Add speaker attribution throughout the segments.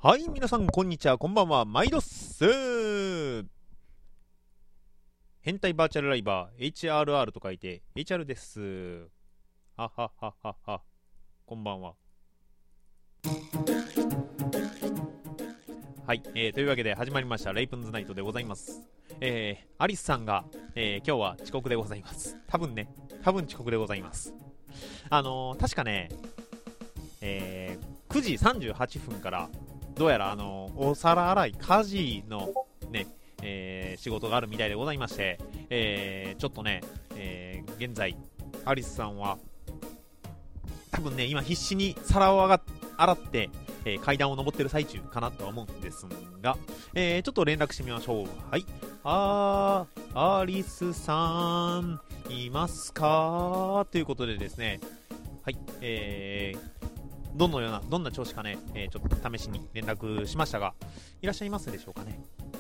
Speaker 1: はい、皆さん、こんにちは、こんばんは、毎度っす。変態バーチャルライバー、HRR と書いて、HR です。ははははは。こんばんは。はい、というわけで始まりました、レイプンズナイトでございます。アリスさんが、今日は遅刻でございます。多分遅刻でございます。確かね、9時38分から、どうやらお皿洗い家事のね、仕事があるみたいでございまして、ちょっとね、現在アリスさんは多分ね今必死に皿を洗って、階段を登ってる最中かなとは思うんですが、ちょっと連絡してみましょう。はい、アリスさんいますかということでですね、はい、どんな調子かね、ちょっと試しに連絡しましたが、いらっしゃいますでしょうかね。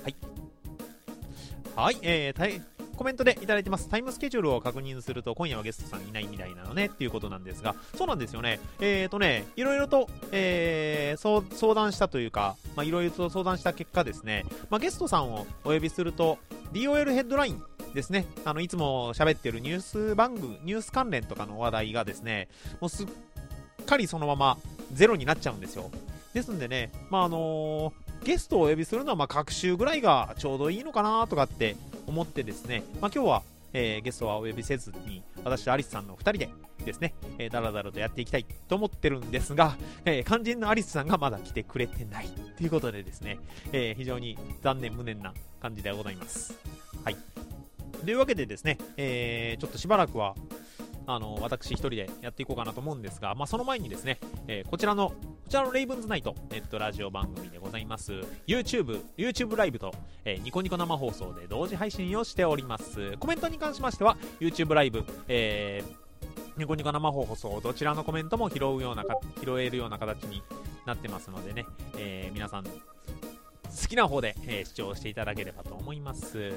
Speaker 1: はい。はい、コメントでいただいてます。タイムスケジュールを確認すると、今夜はゲストさんいないみたいなのね、っていうことなんですが、そうなんですよね。いろいろと、相談したというか、いろいろと相談した結果ですね、ゲストさんをお呼びすると、DOL ヘッドラインですね、いつも喋ってるニュース関連とかの話題がですね、もうすっかりそのままゼロになっちゃうんですよ。ですんでね、ゲストをお呼びするのは各週ぐらいがちょうどいいのかなとかって思ってですね、今日は、ゲストはお呼びせずに、私とアリスさんの2人でですね、だらだらとやっていきたいと思ってるんですが、肝心のアリスさんがまだ来てくれてないということでですね、非常に残念無念な感じでございます。はい。というわけでですね、ちょっとしばらくは私一人でやっていこうかなと思うんですが、その前にですね、こちらのレイブンズナイトネットラジオ番組でございます YouTube ライブと、ニコニコ生放送で同時配信をしております。コメントに関しましては YouTube ライブ、ニコニコ生放送どちらのコメントも拾えるような形になってますのでね、皆さん好きな方で、視聴していただければと思います。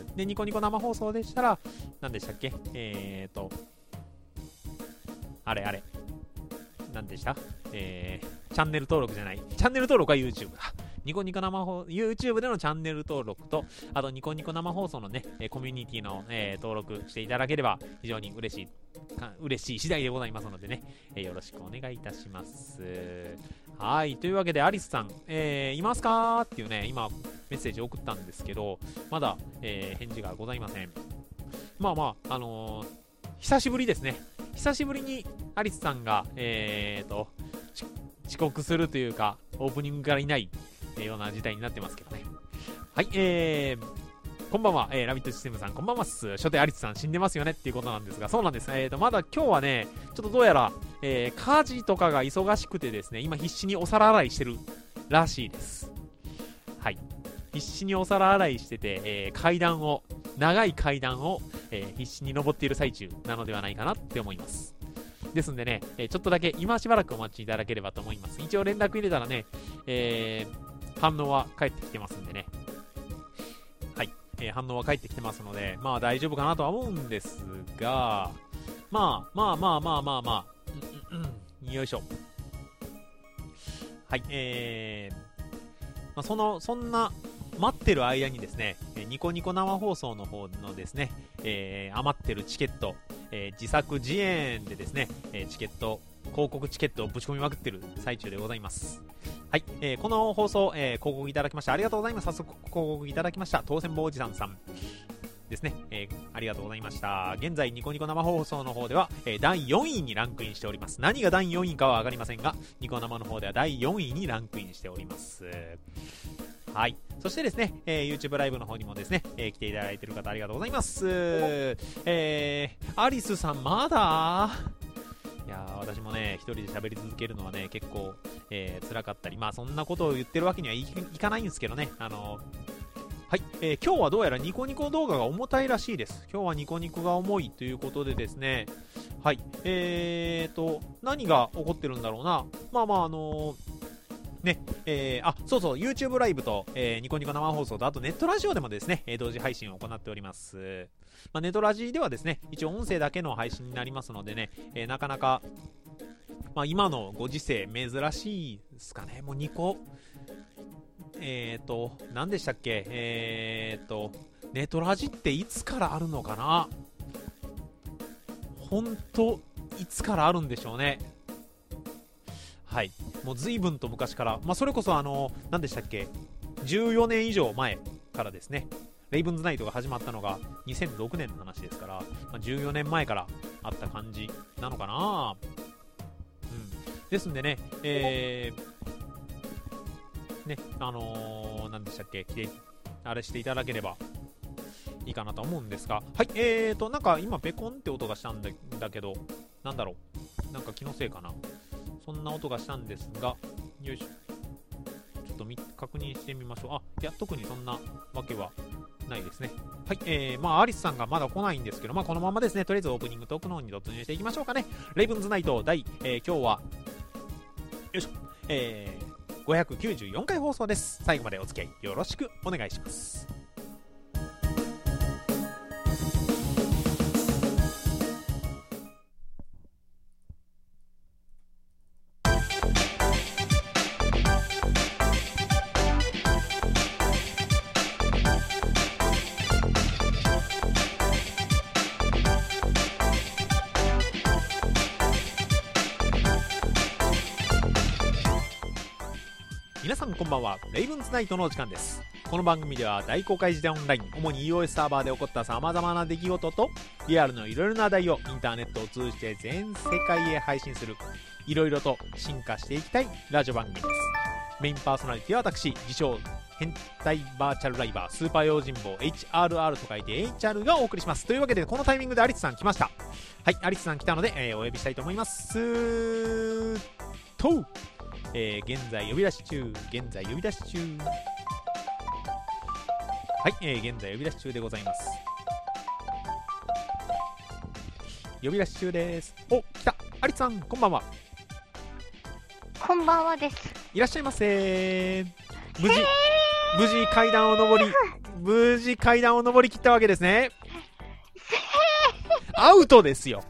Speaker 1: で、ニコニコ生放送でしたら何でしたっけ、何でした、チャンネル登録じゃない。チャンネル登録は YouTube だ。ニコニコ生放送、YouTube でのチャンネル登録と、あとニコニコ生放送のね、コミュニティの、登録していただければ非常に嬉しい次第でございますのでね、よろしくお願いいたします。はい。というわけで、アリスさん、いますかっていうね、今、メッセージ送ったんですけど、まだ、返事がございません。久しぶりですね。久しぶりにアリスさんが、遅刻するというか、オープニングからいない、ような事態になってますけどね。はい、こんばんは、ラビットシステムさん、こんばんはっす。初手アリスさん死んでますよねっていうことなんですが、そうなんです。まだ今日はね、ちょっとどうやら、家事とかが忙しくてですね、今必死にお皿洗いしてるらしいです。はい。必死にお皿洗いしてて、長い階段を、必死に登っている最中なのではないかなって思います。ですんでね、ちょっとだけ今しばらくお待ちいただければと思います。一応連絡入れたらね、反応は返ってきてますんでね。はい、反応は返ってきてますので、大丈夫かなとは思うんですが、よいしょ。はい、そんな待ってる間にですね、ニコニコ生放送の方のですね、余ってるチケット、自作自演でですね、広告チケットをぶち込みまくってる最中でございます。はい、この放送、広告いただきました。ありがとうございます。早速広告いただきました。当選坊おじさんさんですね、ありがとうございました。現在ニコニコ生放送の方では、第4位にランクインしております。何が第4位かは分かりませんが、ニコ生の方では第4位にランクインしております。はい。そしてですね、YouTube ライブの方にもですね、来ていただいている方ありがとうございます。アリスさんまだいやー、私もね、一人で喋り続けるのはね、結構、辛かったり、そんなことを言ってるわけにはいかないんですけどね、はい、今日はどうやらニコニコ動画が重たいらしいです。今日はニコニコが重いということでですね、はい、何が起こってるんだろうな。ね、そうそう、YouTube ライブと、ニコニコ生放送と、あとネットラジオでもですね、同時配信を行っております。ネットラジではですね、一応音声だけの配信になりますのでね、なかなか、今のご時世珍しいですかね。もうニコ何でしたっけ、ネトラジっていつからあるのかな。本当いつからあるんでしょうね。はい、もう随分と昔から、それこそ何でしたっけ、14年以上前からですね。レイブンズナイトが始まったのが2006年の話ですから、14年前からあった感じなのかな。ですんでね、何でしたっけ、あれしていただければいいかなと思うんですが、はい、なんか今ペコンって音がしたんだけど、なんだろう、なんか気のせいかな、そんな音がしたんですが、よいしょ、ちょっと確認してみましょう。いや、特にそんなわけはないですね。はい、アリスさんがまだ来ないんですけど、このままですね、とりあえずオープニングトークの方に突入していきましょうかね。レイブンズナイト第、今日はよいしょ、594回放送です。最後までお付き合いよろしくお願いします。皆さんこんばんは。レイブンズナイトのお時間です。この番組では大公開時代オンライン、主に EOS サーバーで起こった様々な出来事とリアルのいろいろな話題をインターネットを通じて全世界へ配信する、いろいろと進化していきたいラジオ番組です。メインパーソナリティは私、自称変態バーチャルライバースーパー用心棒 HRR と書いて HR がお送りします。というわけでこのタイミングでアリスさん来ました。はい、アリスさん来たので、お呼びしたいと思いますと、現在呼び出し中。はい、現在呼び出し中でございます。呼び出し中です。お、来た。アリスさん、こんばんは。
Speaker 2: こんばんはです。
Speaker 1: いらっしゃいませ。無事階段を上り切ったわけですね。アウトですよ。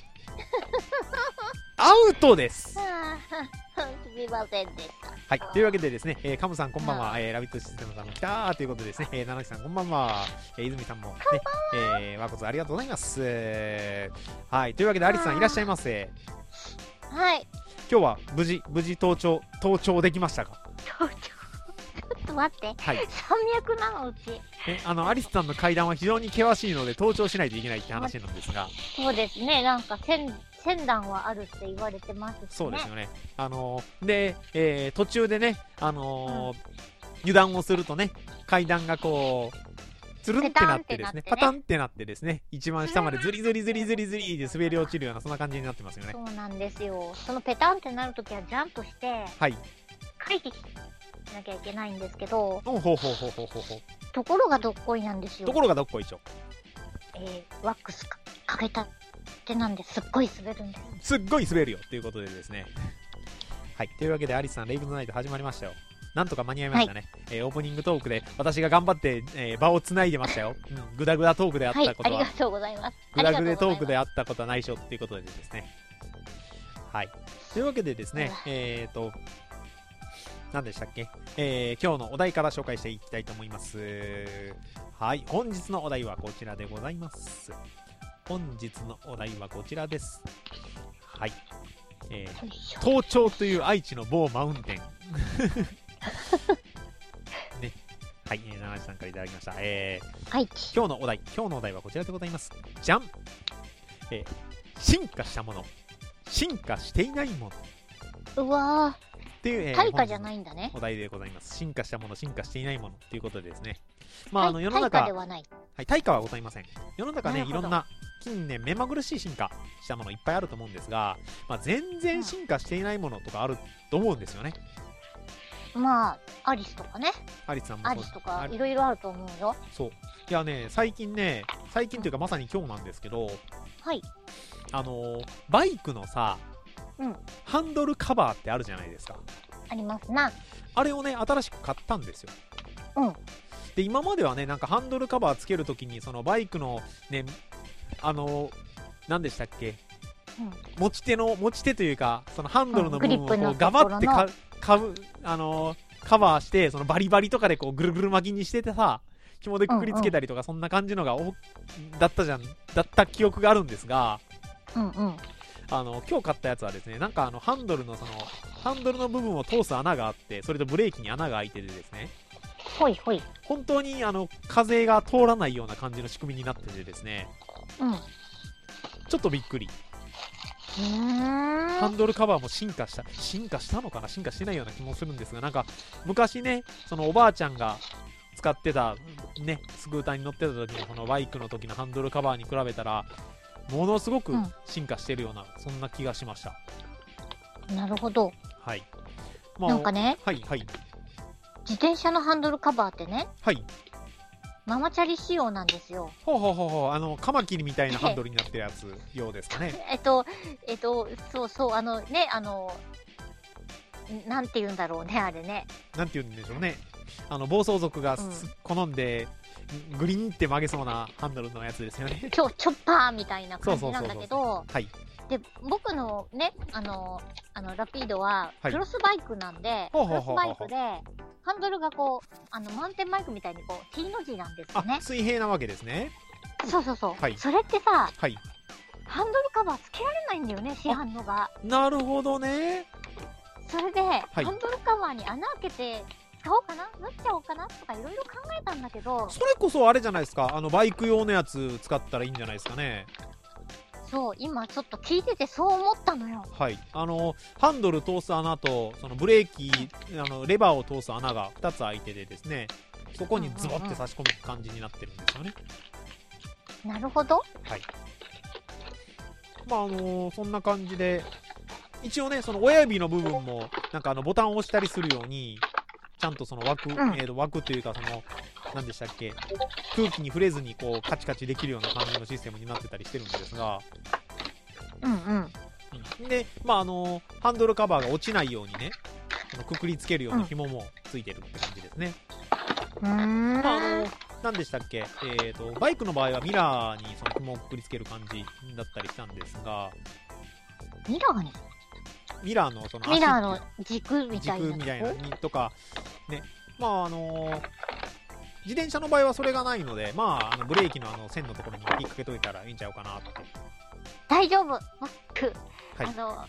Speaker 1: アウトです。
Speaker 2: すみませんでした。
Speaker 1: はい、というわけでですね、カムさんこんばんは、ラビットシステムさんも来たーということでですね、ナナキさんこんばんは、泉さんもね、わこそありがとうございます。はい、というわけでアリスさんいらっしゃいませ。
Speaker 2: はい。
Speaker 1: 今日は無事登頂できましたか？
Speaker 2: 登頂。ちょっと待って。
Speaker 1: はい。
Speaker 2: 山脈なのうち。
Speaker 1: アリスさんの階段は非常に険しいので登頂しないといけないって話なんですが。
Speaker 2: そうですね。なんか1000段はあるって言われてますしね。
Speaker 1: そうですよね。で、途中でね、油断をするとね、階段がこう、つるんってなってですね、パタンってなってですね、一番下までズリズリで滑り落ちるような、そんな感じになってますよね。
Speaker 2: そうなんですよ。そのペタンってなるときはジャンプして、
Speaker 1: はい。
Speaker 2: 回避しなきゃいけないんですけど、
Speaker 1: ほう。
Speaker 2: ところがどっこいなんですよ。
Speaker 1: ところがどっこいしょ。
Speaker 2: ワックスかけたってなんですっごい滑るんです。
Speaker 1: すっごい滑るよということでですね。はい。というわけでアリスさん、レイブンズナイト始まりましたよ。なんとか間に合いましたね。はい、オープニングトークで私が頑張って、場をつないでましたよ。グダグダトークであったことは、
Speaker 2: はい、ありがとうございます。
Speaker 1: グダグダトークであったことはないしょっていうことでですね。はい。というわけでですね、何でしたっけ、今日のお題から紹介していきたいと思います。はい。本日のお題はこちらでございます。本日のお題はこちらです。はい。登頂という愛知の某マウンテン。ね。はい、七瀬さんからいただきました。今日のお題はこちらでございます。じゃん、進化したもの、進化していないもの。
Speaker 2: うわー。
Speaker 1: っていう、
Speaker 2: 対価じゃないんだね。
Speaker 1: お題でございます。進化したもの、進化していないものっていうことでですね。
Speaker 2: 世の中、対価
Speaker 1: ではない。はい、対価はございません。世の中ね、いろんな近年目まぐるしい進化したものいっぱいあると思うんですが、全然進化していないものとかあると思うんですよね。
Speaker 2: アリスとかね。
Speaker 1: アリスさんもそう。
Speaker 2: アリスとかいろいろあると思うよ。
Speaker 1: そう。いやね、最近というかまさに今日なんですけど、
Speaker 2: はい。
Speaker 1: バイクのさ、
Speaker 2: うん、
Speaker 1: ハンドルカバーってあるじゃないですか。
Speaker 2: ありますな。
Speaker 1: あれをね、新しく買ったんですよ。
Speaker 2: うん。
Speaker 1: で、今まではね、なんかハンドルカバーつけるときに、そのバイクのね、何でしたっけ、持ち手というか、そのハンドルの部分をこうガバってかカバーして、そのバリバリとかでこうぐるぐる巻きにしててさ、紐でくくりつけたりとか、そんな感じのがだった記憶があるんですが、
Speaker 2: うんうん。
Speaker 1: 今日買ったやつはですね、なんかハンドルの部分を通す穴があって、それとブレーキに穴が開いててですね、
Speaker 2: ほいほい。
Speaker 1: 本当に風が通らないような感じの仕組みになっててですね、
Speaker 2: うん。
Speaker 1: ちょっとびっくり。ハンドルカバーも進化したのかな、進化してないような気もするんですが、なんか昔ね、そのおばあちゃんが使ってたね、スクーターに乗ってた時のこのバイクの時のハンドルカバーに比べたら、ものすごく進化してるような、そんな気がしました。
Speaker 2: なるほど。
Speaker 1: はい。
Speaker 2: なんかね、
Speaker 1: はいはい。
Speaker 2: 自転車のハンドルカバーってね、
Speaker 1: はい。
Speaker 2: ママチャリ仕様なんですよ。
Speaker 1: ほうほうほうほう、カマキリみたいなハンドルになってるやつようですかね。
Speaker 2: そうそう、なんて言うんだろうね、あれね。
Speaker 1: なんて言うんでしょうね。暴走族が好んで、グリーンって曲げそうなハンドルのやつですよね。
Speaker 2: チョッパーみたいな感じなんだけど、
Speaker 1: はい。
Speaker 2: で、僕のね、ラピードは、
Speaker 1: はい
Speaker 2: クロスバイクなんで、
Speaker 1: ほう
Speaker 2: クロス
Speaker 1: ほうほうほう
Speaker 2: バイクで、ハンドルがこう、マウンテンバイクみたいにこう、T の字なんですよね。
Speaker 1: 水平なわけですね。
Speaker 2: そうそうそう。
Speaker 1: はい
Speaker 2: それってさ、
Speaker 1: はい。
Speaker 2: ハンドルカバーつけられないんだよね、市販のが。
Speaker 1: なるほどね。
Speaker 2: それで、
Speaker 1: い
Speaker 2: ハンドルカバーに穴開けて、使おうかな縫っちゃおうかなとかいろいろ考えたんだけど、
Speaker 1: それこそあれじゃないですか、バイク用のやつ使ったらいいんじゃないですかね。
Speaker 2: そう、今ちょっと聞いててそう思ったのよ。
Speaker 1: はい。ハンドル通す穴と、そのブレーキ、レバーを通す穴が2つ開いててですね、そこにズボって差し込む感じになってるんですよね。
Speaker 2: なるほど。
Speaker 1: はい。まあ、そんな感じで、一応ね、その親指の部分も、なんかボタンを押したりするように、ちゃんとその枠というか、何でしたっけ、空気に触れずにこうカチカチできるような感じのシステムになってたりしてるんですが、で、まあハンドルカバーが落ちないようにね、くくりつけるような紐もついてるって感じですね。何でしたっけ、バイクの場合はミラーにその紐をくくりつける感じだったりしたんですが、
Speaker 2: ミラーに
Speaker 1: ミラーのその
Speaker 2: ミラーの軸みたいな
Speaker 1: にとかね、まあ自転車の場合はそれがないので、まあブレーキの線のところに引っ掛けといたらいいんちゃうかなって。
Speaker 2: 大丈夫、バック、
Speaker 1: はい、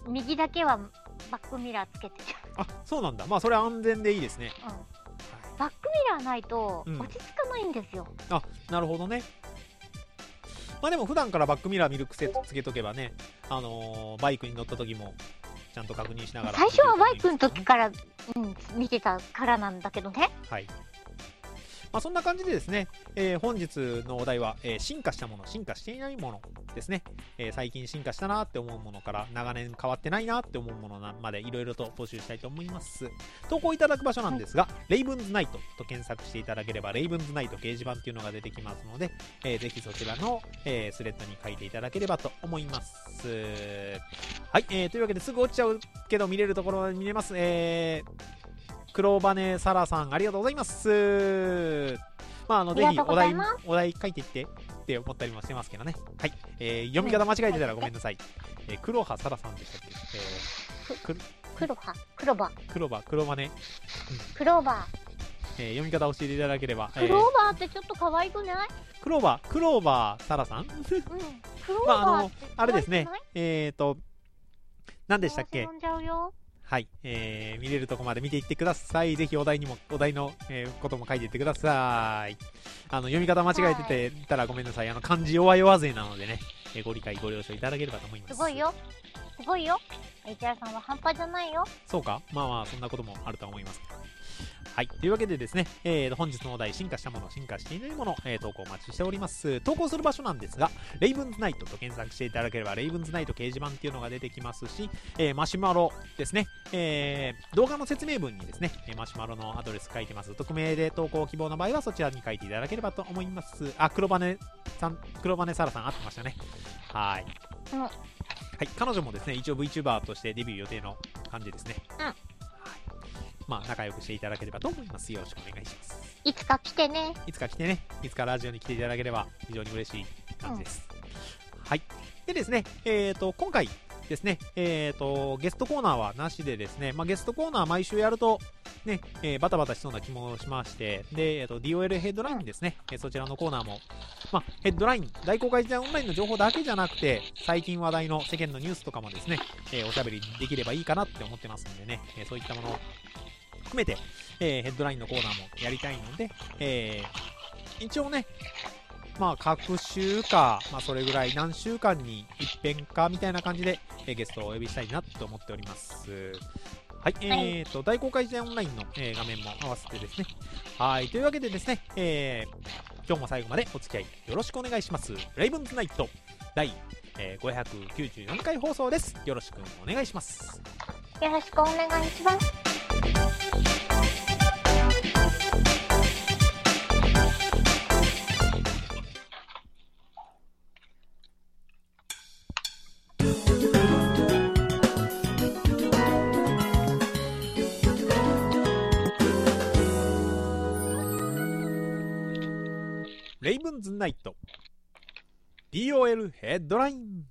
Speaker 2: 右だけはバックミラーつけてる。
Speaker 1: あ、そうなんだ。まあそれは安全でいいですね。
Speaker 2: バックミラーないと落ち着かないんですよ。
Speaker 1: あ、なるほどね。まあでも普段からバックミラー見る癖つけとけばね、バイクに乗った時もちゃんと確認しながら。
Speaker 2: 最初はバイクの時から、見てたからなんだけどね。
Speaker 1: はい。まあそんな感じでですね、本日のお題は、進化したもの、進化していないものですね。最近進化したなって思うものから長年変わってないなって思うものまでいろいろと募集したいと思います。投稿いただく場所なんですが、レイブンズナイトと検索していただければレイブンズナイト掲示板っていうのが出てきますので、ぜひそちらの、スレッドに書いていただければと思います。はい、というわけですぐ落ちちゃうけど見れるところは見れます。黒羽サラさんありがとうございます。まあぜひお題書いていってって思ったりもしてますけどね。はい、読み方間違えてたらごめんなさい。黒羽サラさんでしたっけ？
Speaker 2: 黒羽
Speaker 1: クローバー、読み方教えていただければ。
Speaker 2: クローバーってちょっと可愛くない？
Speaker 1: クローバーサラさん。
Speaker 2: クロー
Speaker 1: ま
Speaker 2: バー
Speaker 1: ああれですね。何でしたっけ？はい、見れるとこまで見ていってください。ぜひお題の、ことも書いていってください。読み方間違えててたらごめんなさい。漢字弱々勢なのでね、ご理解ご了承いただければと思います。
Speaker 2: すごいよ。HR さんは半端じゃないよ。
Speaker 1: そうか？まあまあそんなこともあると思います。はい。というわけでですね、本日のお題、進化したもの、進化していないもの、投稿お待ちしております。投稿する場所なんですが、レイブンズナイトと検索していただければ、レイブンズナイト掲示板っていうのが出てきますし、マシュマロですね、動画の説明文にですね、マシュマロのアドレス書いてます。匿名で投稿希望の場合は、そちらに書いていただければと思います。あ、黒羽サラさん合ってましたね。はい。はい。彼女もですね、一応 VTuber としてデビュー予定の感じですね。まあ、仲良くしていただければと思います。よろしくお願いします。
Speaker 2: いつか来てね。
Speaker 1: いつかラジオに来ていただければ非常に嬉しい感じです。はい。でですね、今回ですね、ゲストコーナーはなしでですね、まあ、ゲストコーナー毎週やると、 ね、バタバタしそうな気もしまして、で、DOL ヘッドラインですね、そちらのコーナーも、ヘッドライン、大公開時代オンラインの情報だけじゃなくて、最近話題の世間のニュースとかもですね、おしゃべりできればいいかなって思ってますんでね、そういったものを含めて、ヘッドラインのコーナーもやりたいので、一応ね、各週か、それぐらい何週間に一遍かみたいな感じで、ゲストをお呼びしたいなと思っております。はい、大公開時代オンラインの、画面も合わせてですね。はい、というわけでですね、今日も最後までお付き合いよろしくお願いします。レイブンズナイト第、594回放送です。よろしくお願いします。
Speaker 2: よろしくお願いします。
Speaker 1: レイブンズナイト DOL ヘッドライン。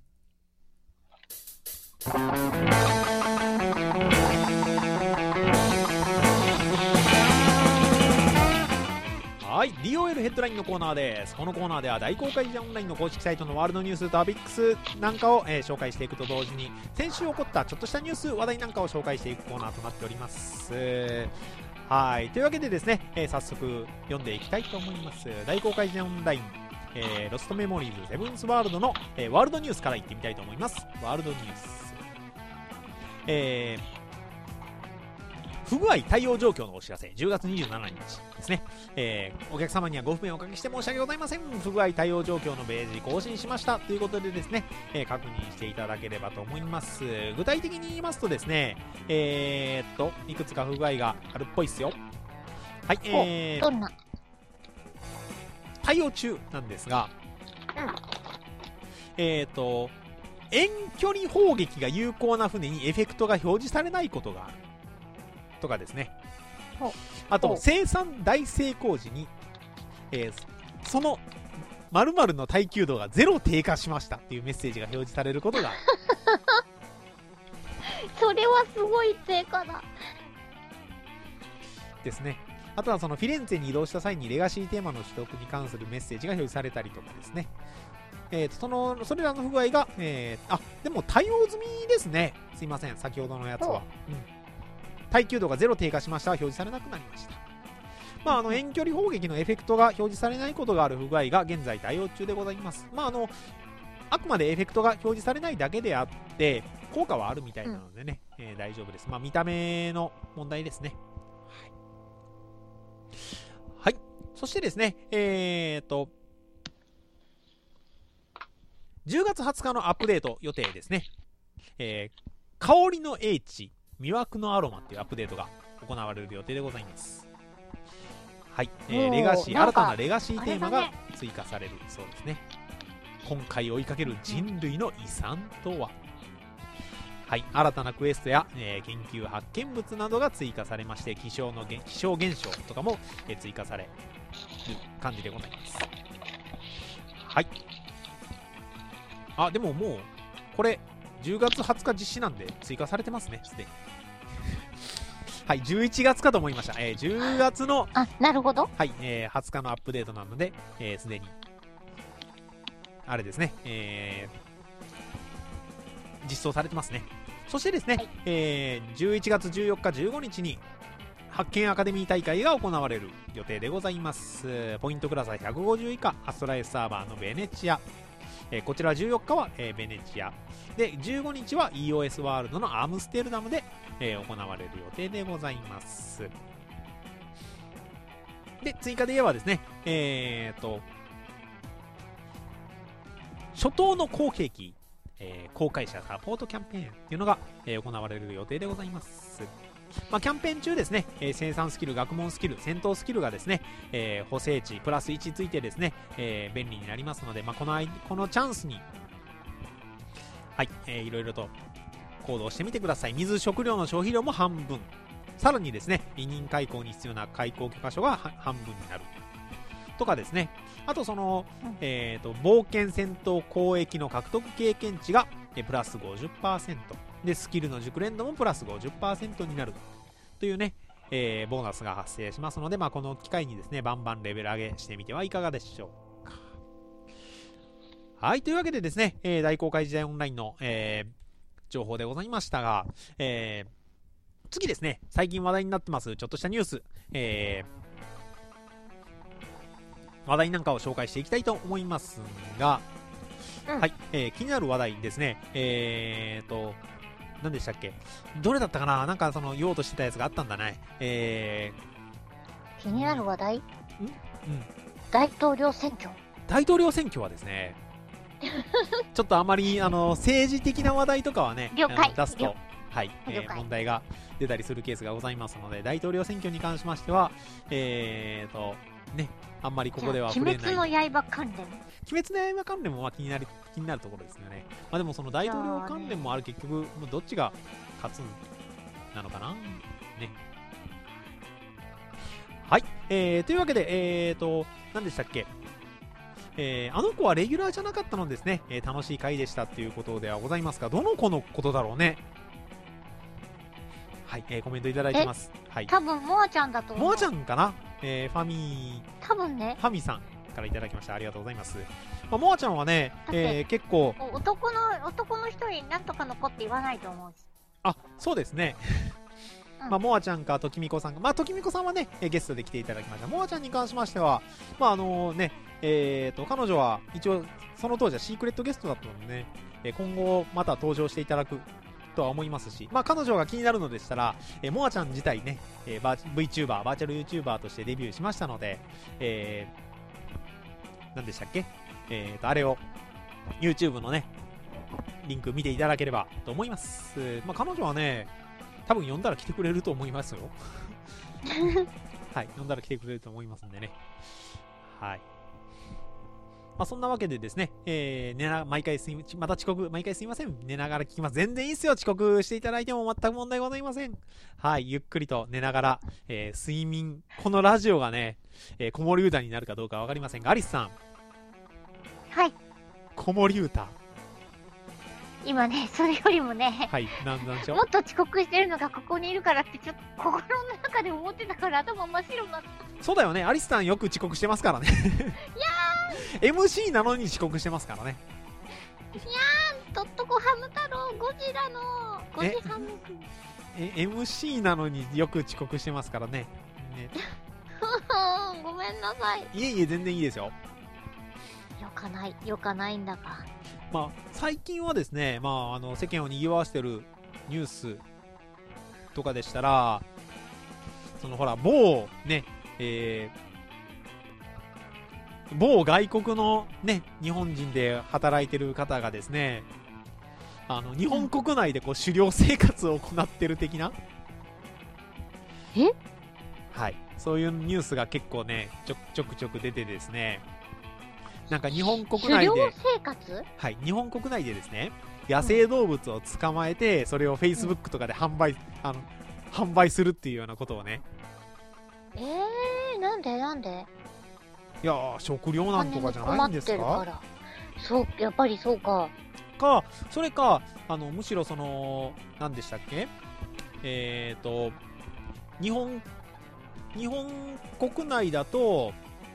Speaker 1: はい、DOL ヘッドラインのコーナーです。このコーナーでは大公開時代オンラインの公式サイトのワールドニューストピックスなんかを、紹介していくと同時に、先週起こったちょっとしたニュース話題なんかを紹介していくコーナーとなっております。はい、というわけでですね、早速読んでいきたいと思います。大公開時代オンライン、ロストメモリーズセブンスワールドの、ワールドニュースからいってみたいと思います。ワールドニュース、不具合対応状況のお知らせ、10月27日ですね。お客様にはご不便をおかけして申し訳ございません。不具合対応状況のページ更新しましたということでですね、確認していただければと思います。具体的に言いますとですね、いくつか不具合があるっぽいっすよ。はい、
Speaker 2: どんな
Speaker 1: 対応中なんですが、遠距離砲撃が有効な船にエフェクトが表示されないことがあるとかですね。あと生産大成功時に、その〇〇の耐久度が0低下しましたっていうメッセージが表示されることがある
Speaker 2: それはすごい低下だ
Speaker 1: ですね。あとはそのフィレンツェに移動した際にレガシーテーマの取得に関するメッセージが表示されたりとかですね。それらの不具合が、でも対応済みですね。すいません、先ほどのやつは。耐久度が0低下しましたは表示されなくなりました。遠距離砲撃のエフェクトが表示されないことがある不具合が現在対応中でございます。あくまでエフェクトが表示されないだけであって効果はあるみたいなのでね、大丈夫です。見た目の問題ですね。はい。そしてですね、10月20日のアップデート予定ですね。香りの英知魅惑のアロマっていうアップデートが行われる予定でございます。はい、レガシー、新たなレガシーテーマが追加されるそうですね。今回追いかける人類の遺産とは。はい、新たなクエストや、研究発見物などが追加されまして、気象現象とかも、追加される感じでございます。はい。でももうこれ10月20日実施なんで追加されてますね、すでに。はい、11月かと思いました。10月の、
Speaker 2: なるほど。
Speaker 1: はい、20日のアップデートなので、すでに、あれですね、実装されてますね。そしてですね、はい、11月14日、15日に、発見アカデミー大会が行われる予定でございます。ポイントクラスは150以下、アストラエスサーバーのベネチア。こちら14日は、ベネチアで、15日は EOS ワールドのアムステルダムで、行われる予定でございます。で、追加で言えばですね、初頭の後継機、公開者サポートキャンペーンっていうのが、行われる予定でございます。キャンペーン中ですね、生産スキル、学問スキル、戦闘スキルがですね、補正値プラス1ついてですね、便利になりますので、このチャンスに、はい、いろいろと行動してみてください。水、食料の消費量も半分。さらにですね、委任開港に必要な開港許可書が半分になる。とかですね。あと冒険戦闘交易の獲得経験値がプラス 50%。で、スキルの熟練度もプラス 50% になるというね、 ボーナスが発生しますので、まあ、この機会にですね、バンバンレベル上げしてみてはいかがでしょうか。はい、というわけでですね、大公開時代オンラインの、情報でございましたが、次ですね、最近話題になってますちょっとしたニュース、話題なんかを紹介していきたいと思いますが、はい、気になる話題ですね。何でしたっけ？どれだったかな？なんかその言おうとしてたやつがあったんだね。
Speaker 2: 気になる話題？
Speaker 1: うん。
Speaker 2: 大統領選挙。
Speaker 1: 大統領選挙はですね、ちょっとあまり政治的な話題とかはね、
Speaker 2: 了解
Speaker 1: 出すと、はい、
Speaker 2: 了解
Speaker 1: 問題が出たりするケースがございますので、大統領選挙に関しましては、ね、あんまりここでは触れない。
Speaker 2: 鬼滅の刃関連。
Speaker 1: 鬼滅の刃関連もまあ気になるところですよね。まあでもその大統領関連もある、結局もうどっちが勝つんなのかなね。はい、というわけで何でしたっけ、あの子はレギュラーじゃなかったのですね、楽しい回でしたっていうことではございますが、どの子のことだろうね。はい、コメントいただいてます。はい、
Speaker 2: 多分モアちゃんだと思う。
Speaker 1: モアちゃんかな、ファミ
Speaker 2: 多分ね、
Speaker 1: ファミさんからいただきました。ありがとうございます。まあ、モアちゃんはね、結構
Speaker 2: 男の人になんとかの子って言わないと思うし。
Speaker 1: あ、そうですね。まあ、モアちゃんかときみこさんが、まあ、ときみこさんはね、ゲストで来ていただきました。モアちゃんに関しましては、まあね、彼女は一応その当時はシークレットゲストだったのでね、今後また登場していただくとは思いますし、まあ、彼女が気になるのでしたら、モアちゃん自体ね、VTuber、バーチャル YouTuber としてデビューしましたので、何でしたっけ、あれを YouTube のねリンク見ていただければと思います。まあ、彼女はね、多分呼んだら来てくれると思いますよ。はい、呼んだら来てくれると思いますんでね。はい。まあ、そんなわけでですね、毎回また遅刻、毎回すいません。寝ながら聞きます。全然いいっすよ。遅刻していただいても全く問題ございません。はい、ゆっくりと寝ながら、睡眠、このラジオがね、子守歌になるかどうかわかりませんが、アリスさん。
Speaker 2: はい。
Speaker 1: 子守歌。
Speaker 2: 今ね、それよりもね、
Speaker 1: はい、なんでしょう。
Speaker 2: もっと遅刻してるのがここにいるからってちょっと心の中で思ってたから頭真っ白になった。
Speaker 1: そうだよね、アリスさんよく遅刻してますからね。いやーMC なのに遅刻してますからね。
Speaker 2: いやーん、とっとこハム太郎、ゴジラのゴジハムくん。
Speaker 1: MC なのによく遅刻してますからね。
Speaker 2: ごめんなさい。
Speaker 1: いえいえ、全然いいですよ。
Speaker 2: よかないんだか。
Speaker 1: まあ、最近はですね、まあ、世間を賑わしてるニュースとかでしたら、そのほら、某ね、某外国のね、日本人で働いてる方がですね、日本国内でこう狩猟生活を行ってる的な、はい、そういうニュースが結構ね、ちょくちょく出てですね、なんか日本国内で、
Speaker 2: 狩猟生活？
Speaker 1: はい、日本国内でですね、野生動物を捕まえて、それを Facebook とかで販売するっていうようなことをね。
Speaker 2: なんで？
Speaker 1: いやー、食料なんとかじゃないんですか？
Speaker 2: そう、やっぱりそうか。
Speaker 1: それか、むしろその、何でしたっけ？日本国内だと、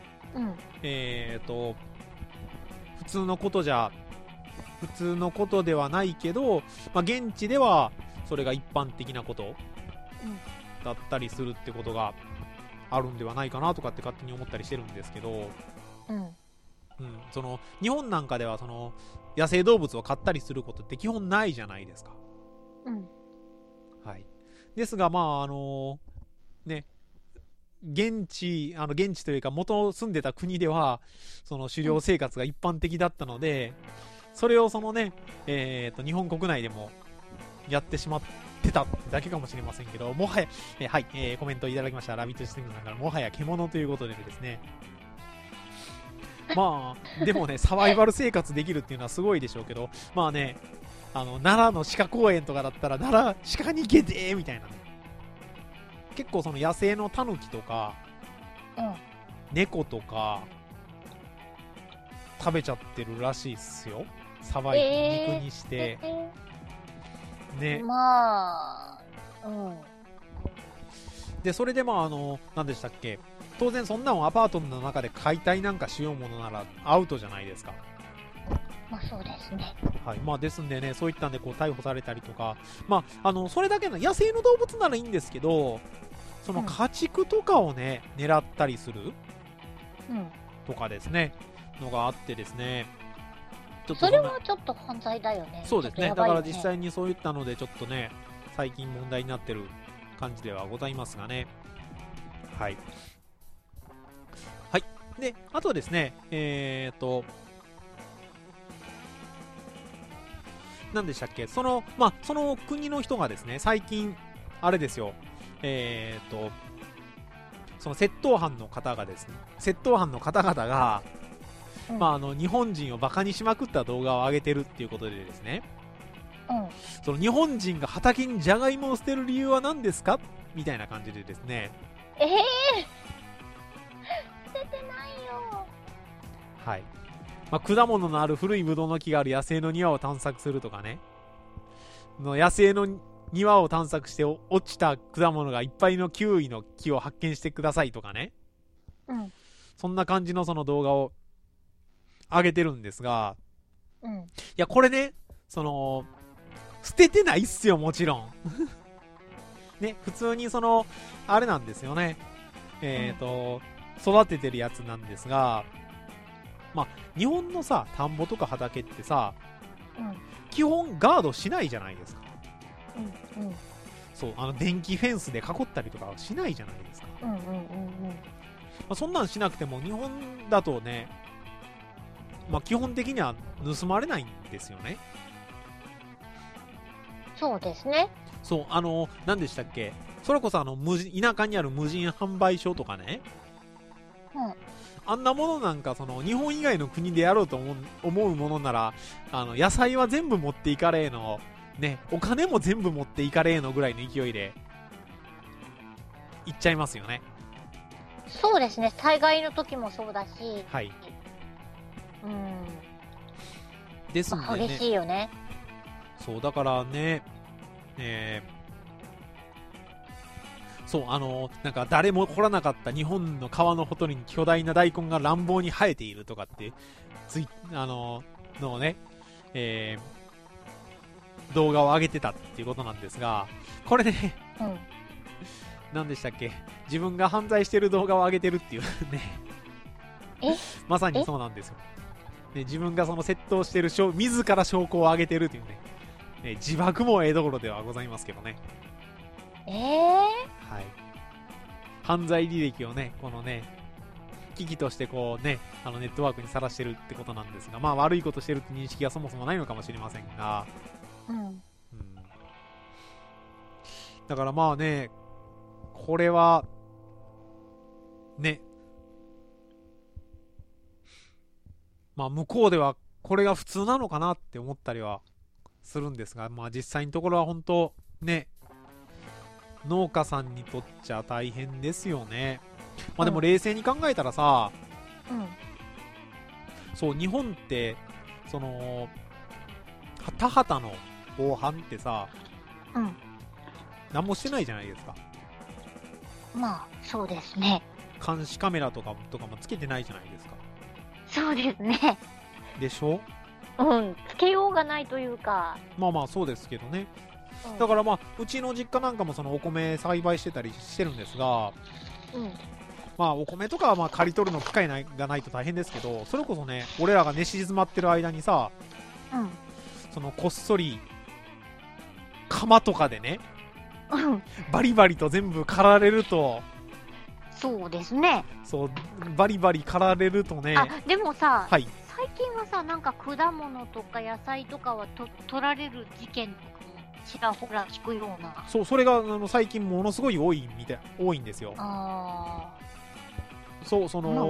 Speaker 1: 普通のことではないけど、まあ、現地ではそれが一般的なことだったりするってことがあるんではないかなとかって勝手に思ったりしてるんですけど、その日本なんかではその野生動物を飼ったりすることって基本ないじゃないですか。はい。ですが、まあね、現地というか元住んでた国ではその狩猟生活が一般的だったので、それをそのね、日本国内でもやってしまってただけかもしれませんけど、もはや、はい、コメントいただきましたラビットシステムさんから、もはや獣ということでですね、まあでもね、サバイバル生活できるっていうのはすごいでしょうけど、まあね、奈良の鹿公園とかだったら奈良鹿に行けてーみたいなね、結構その野生のタヌキとか、猫とか食べちゃってるらしいっすよ。さばいて肉にして、ね。 で、それで何でしたっけ、当然そんなのアパートの中で解体なんかしようものならアウトじゃないですか。
Speaker 2: まあそうですね。
Speaker 1: はい。まあですんでね、そういったんでこう逮捕されたりとか、まあ、それだけの野生の動物ならいいんですけど、その家畜とかをね、狙ったりするとかですね、のがあってですね、
Speaker 2: ちょっとそれはちょっと犯罪だよね。
Speaker 1: そうですね。だから実際にそういったのでちょっとね、最近問題になってる感じではございますがね。はい。はい。で、あとですね、何でしたっけ、その国の人がですね、最近、あれですよ、その窃盗犯の方がですね、窃盗犯の方々が、日本人をバカにしまくった動画を上げてるっていうことでですね、その日本人が畑にジャガイモを捨てる理由は何ですかみたいな感じでですね、
Speaker 2: 捨ててないよ。
Speaker 1: はい。果物のある古いブドウの木がある野生の庭を探索するとかね、野生の庭を探索して落ちた果物がいっぱいのキウイの木を発見してくださいとかね、そんな感じのその動画を上げてるんですが、いやこれね、捨ててないっすよ、もちろんね、普通にあれなんですよね、育ててるやつなんですが、日本のさ、田んぼとか畑ってさ、基本ガードしないじゃないですか。そう、電気フェンスで囲ったりとかはしないじゃないですか。そんなんしなくても日本だとね、基本的には盗まれないんですよね。
Speaker 2: そうですね。
Speaker 1: そう、何でしたっけ、それこそ田舎にある無人販売所とかね、あんなものなんか日本以外の国でやろうと思うものなら、野菜は全部持っていかれーのね、お金も全部持っていかれーのぐらいの勢いで行っちゃいますよね。
Speaker 2: そうですね、災害の時もそうだし、
Speaker 1: はい、ですんでね、
Speaker 2: 激しいよね。
Speaker 1: そうだからね、そうなんか誰も掘らなかった日本の川のほとりに巨大な大根が乱暴に生えているとかってのをね、動画を上げてたっていうことなんですが、これね、何でしたっけ、自分が犯罪してる動画を上げてるっていうねまさにそうなんですよ。で、自分が窃盗してる自ら証拠を上げてるっていうね、自爆もどころではございますけどね。はい、犯罪履歴をね、このね、危機としてこうね、ネットワークにさらしてるってことなんですが、悪いことしてるって認識がそもそもないのかもしれませんが、だからね、これはね、向こうではこれが普通なのかなって思ったりはするんですが、実際のところは本当ね、農家さんにとっちゃ大変ですよね。でも冷静に考えたらさ、そう、日本って田畑の防犯ってさ、何もしてないじゃないですか。
Speaker 2: そうですね。
Speaker 1: 監視カメラとかもつけてないじゃないですか。
Speaker 2: そうですね。
Speaker 1: でしょ？
Speaker 2: つけようがないというか。
Speaker 1: そうですけどね。だからうちの実家なんかもお米栽培してたりしてるんですが、お米とかは刈り取るの機会がないと大変ですけど、それこそね、俺らが寝静まってる間にさ、こっそり釜とかでね、バリバリと全部刈られると、
Speaker 2: そうですね。
Speaker 1: そう、バリバリ刈られるとね。
Speaker 2: でもさ、
Speaker 1: はい、
Speaker 2: 最近はさ、なんか果物とか野菜とかは取られる事件とかもちらほら聞くような。
Speaker 1: そう、それが最近ものすごい多いんですよ。そう、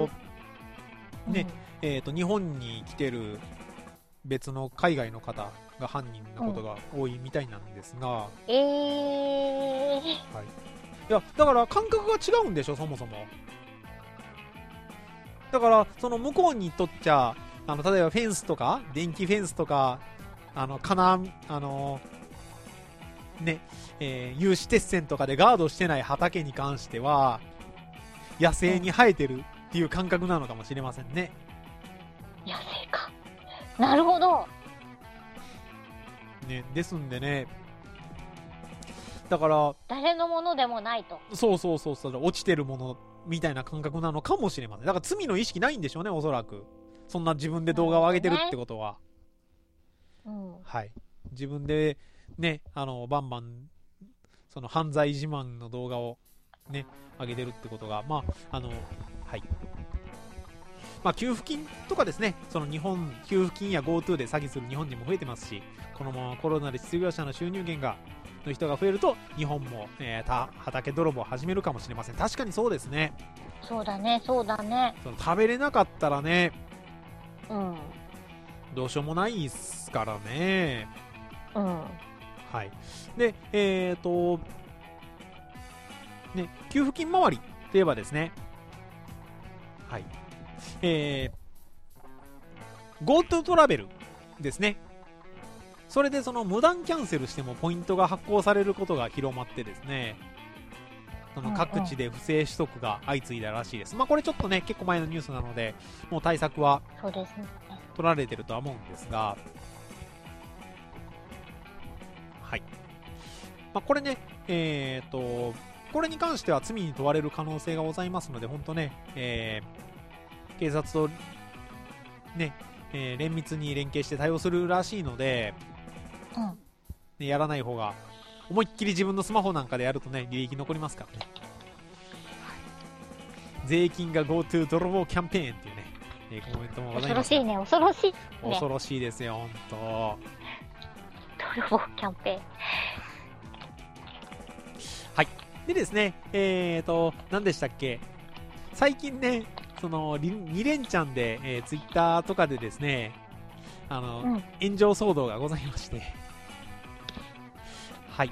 Speaker 1: ね、日本に来てる別の海外の方が犯人のことが多いみたいなんですが、はい、いやだから感覚が違うんでしょ、そもそも。だから向こうにとっちゃ例えばフェンスとか電気フェンスとかね、有刺鉄線とかでガードしてない畑に関しては、野生に生えてるっていう感覚なのかもしれませんね。
Speaker 2: 野生か。なるほど。
Speaker 1: ね、ですんでね、だから
Speaker 2: 誰のものでもないと。
Speaker 1: そう、落ちてるものみたいな感覚なのかもしれません。だから罪の意識ないんでしょうね、おそらく。そんな自分で動画を上げてるってことは。はい。自分でね、バンバン、その犯罪自慢の動画をね、上げてるってことが、はい。給付金とかですね、その日本、給付金や GoTo で詐欺する日本人も増えてますし、このままコロナで失業者の収入源の人が増えると、日本も、畑泥棒を始めるかもしれません。確かにそうですね。
Speaker 2: そうだね。その
Speaker 1: 食べれなかったらね、
Speaker 2: ど
Speaker 1: うしようもないっすからね。はい。で、ね、給付金周りといえばですね、はい。GoTo トラベルですね。それでその無断キャンセルしてもポイントが発行されることが広まってですね、その各地で不正取得が相次いだらしいです。これちょっとね、結構前のニュースなので、もう対策は取られてるとは思うんですが、はい。これね、これに関しては罪に問われる可能性がございますので、本当ね、警察とね、連密に連携して対応するらしいので、ね、やらない方が、思いっきり自分のスマホなんかでやるとね、履歴残りますからね。税金が GoTo 泥棒キャンペーンっていうね、コメントもございます。
Speaker 2: 恐ろしいね。
Speaker 1: 恐ろしいですよ、ほんと。
Speaker 2: 泥棒キャンペーン。
Speaker 1: はい。でですね、何でしたっけ、最近ね、その2連チャンで、ツイッターとかでですね、炎上騒動がございまして、はい。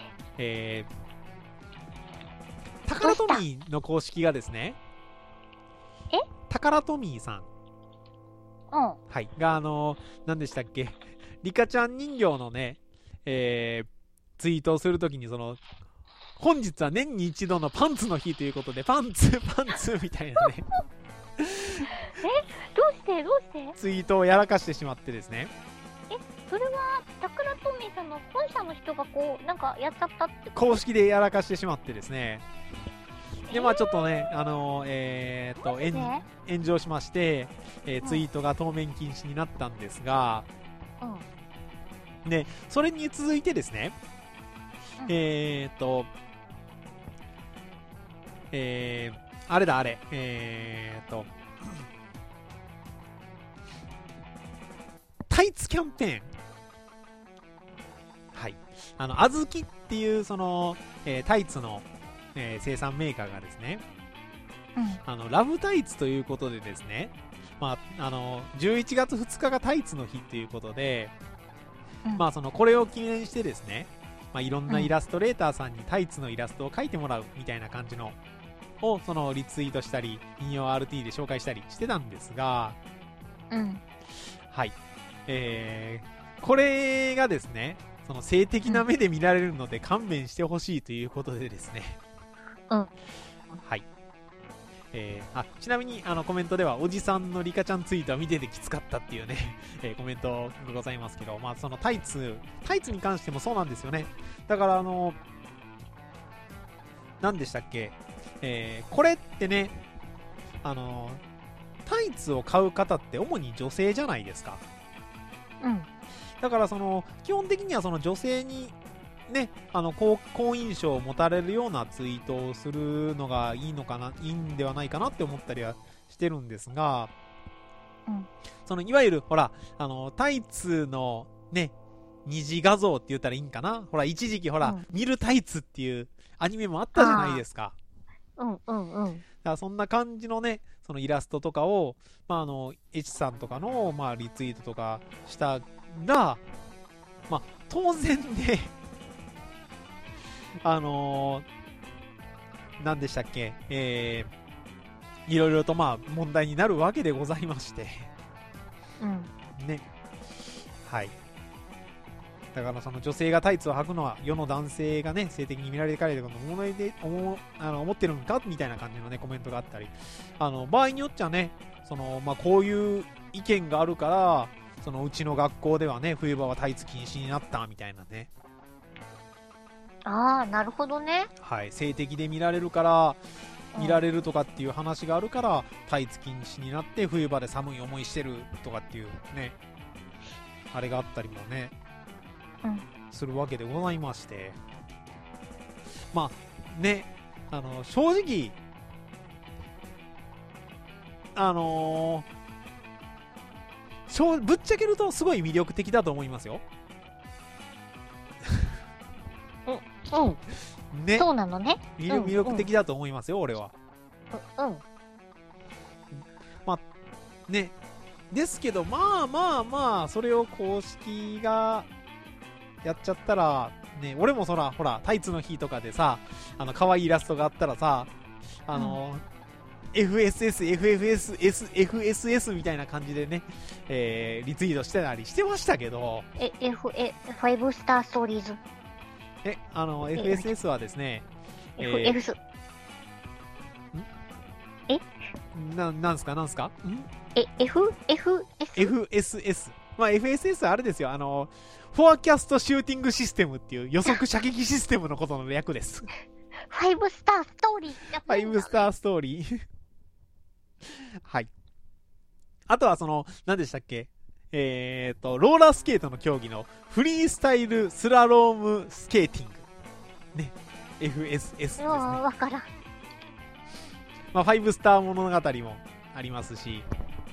Speaker 1: タカラトミーの公式がですね、タカラトミーさん、はい、が何でしたっけ、リカちゃん人形のね、ツイートをするときに、その、本日は年に一度のパンツの日ということで、パンツみたいなね
Speaker 2: どうして
Speaker 1: ツイートをやらかしてしまってですね。
Speaker 2: それはタクラトミーさんの本社の人がこうなんかやっちゃったって
Speaker 1: 公式でやらかしてしまってですね。でちょっとね、炎上しまして、ツイートが当面禁止になったんですが、でそれに続いてですね、あれタイツキャンペーン、はい、あずきっていうその、タイツの、生産メーカーがですね、ラブタイツということでですね、11月2日がタイツの日ということで、そのこれを記念してですね、いろんなイラストレーターさんにタイツのイラストを描いてもらうみたいな感じのをそのリツイートしたり引用 RT で紹介したりしてたんですが、はい、これがですね、その性的な目で見られるので勘弁してほしいということでですね、はい、ちなみにコメントではおじさんのリカちゃんツイートは見ててきつかったっていうね、コメントがございますけど、そのタイツに関してもそうなんですよね。だから何でしたっけ、これってね、タイツを買う方って主に女性じゃないですか。だからその基本的にはその女性にね、好印象を持たれるようなツイートをするのがいいんではないかなって思ったりはしてるんですが、そのいわゆるほらタイツのね二次画像って言ったらいいんかな、ほら一時期ほら、見るタイツっていうアニメもあったじゃないですか。だからそんな感じのね、そのイラストとかをH さんとかのリツイートとかしたら、当然ね何でしたっけ、いろいろと問題になるわけでございまして、ね、はい。 だからその女性がタイツを履くのは世の男性がね性的に見られてからと思ってるのかみたいな感じのねコメントがあったり、場合によっちゃねその、こういう意見があるからそのうちの学校ではね冬場はタイツ禁止になったみたいなね。
Speaker 2: ああ、なるほどね。
Speaker 1: はい、性的で見られるから見られるとかっていう話があるからタイツ禁止になって冬場で寒い思いしてるとかっていうねあれがあったりもね、するわけでございまして、ね正直ぶっちゃけるとすごい魅力的だと思いますよ。ね、
Speaker 2: そうなのね。
Speaker 1: 魅力的だと思いますよ、俺は。ね、ですけどそれを公式がやっちゃったらね、俺もほらタイツの日とかでさ可愛いイラストがあったらさFSS みたいな感じでね、リツイートしてたりしてましたけど、
Speaker 2: 5スターストーリーズ
Speaker 1: FSS はですね、なんすかFSS。FSS はあれですよ、フォアキャストシューティングシステムっていう予測射撃システムのことの略です。
Speaker 2: 5スターストーリー。
Speaker 1: 5スターストーリー。はい。あとは何でしたっけローラースケートの競技のフリースタイルスラロームスケーティング。ね。FSS ですね。
Speaker 2: わからん。
Speaker 1: 5スター物語もありますし、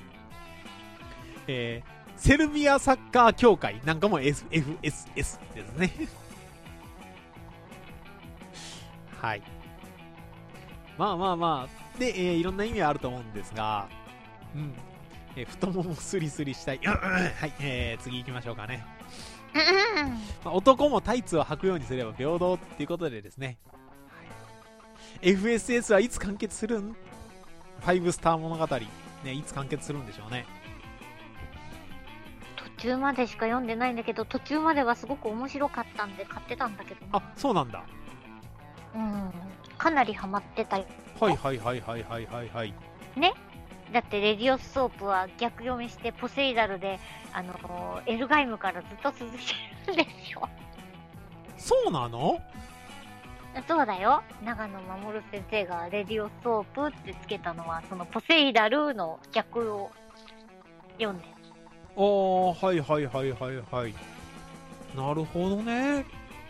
Speaker 1: セルビアサッカー協会なんかも FSS ですね。はい。で、いろんな意味はあると思うんですが、太ももスリスリしたい。はい、次行きましょうかね。男もタイツを履くようにすれば平等っていうことでですね、FSS はいつ完結するん ?5 スター物語、ね、いつ完結するんでしょうね。
Speaker 2: 途中までしか読んでないんだけど、途中まではすごく面白かったんで買ってたんだけど、
Speaker 1: あ、そうなんだ。
Speaker 2: かなりハマってたよ。
Speaker 1: はい
Speaker 2: ね、だってレディオスソープは逆読みしてポセイダルでエルガイムからずっと続いてるんですよ。
Speaker 1: そうなの？
Speaker 2: そうだよ。長野守先生がレディオソープってつけたのはそのポセイダルの逆を読んでる。
Speaker 1: はい。なるほどね。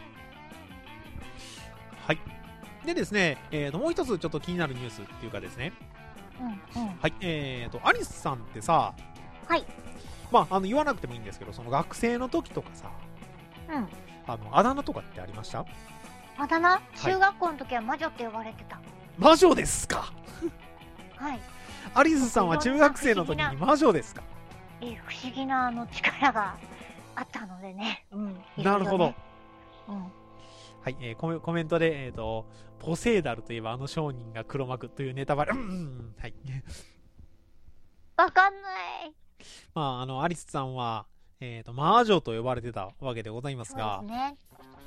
Speaker 1: はい。でですね、もう一つちょっと気になるニュースっていうかですね。はい。アリスさんってさ、
Speaker 2: はい。
Speaker 1: 言わなくてもいいんですけど、その学生の時とかさ、あだ名とかってありました？
Speaker 2: あだ名？中学校の時は魔女って呼ばれてた。
Speaker 1: 魔女ですか？
Speaker 2: はい。
Speaker 1: アリスさんは中学生の時に魔女ですか？
Speaker 2: 不思議な力があったのでね。
Speaker 1: なるほど。
Speaker 2: はい、
Speaker 1: コメントで、ポセイダルといえば商人が黒幕というネタバレ。はい。
Speaker 2: わかんない。
Speaker 1: アリスさんは、魔女と呼ばれてたわけでございますが。
Speaker 2: そうですね。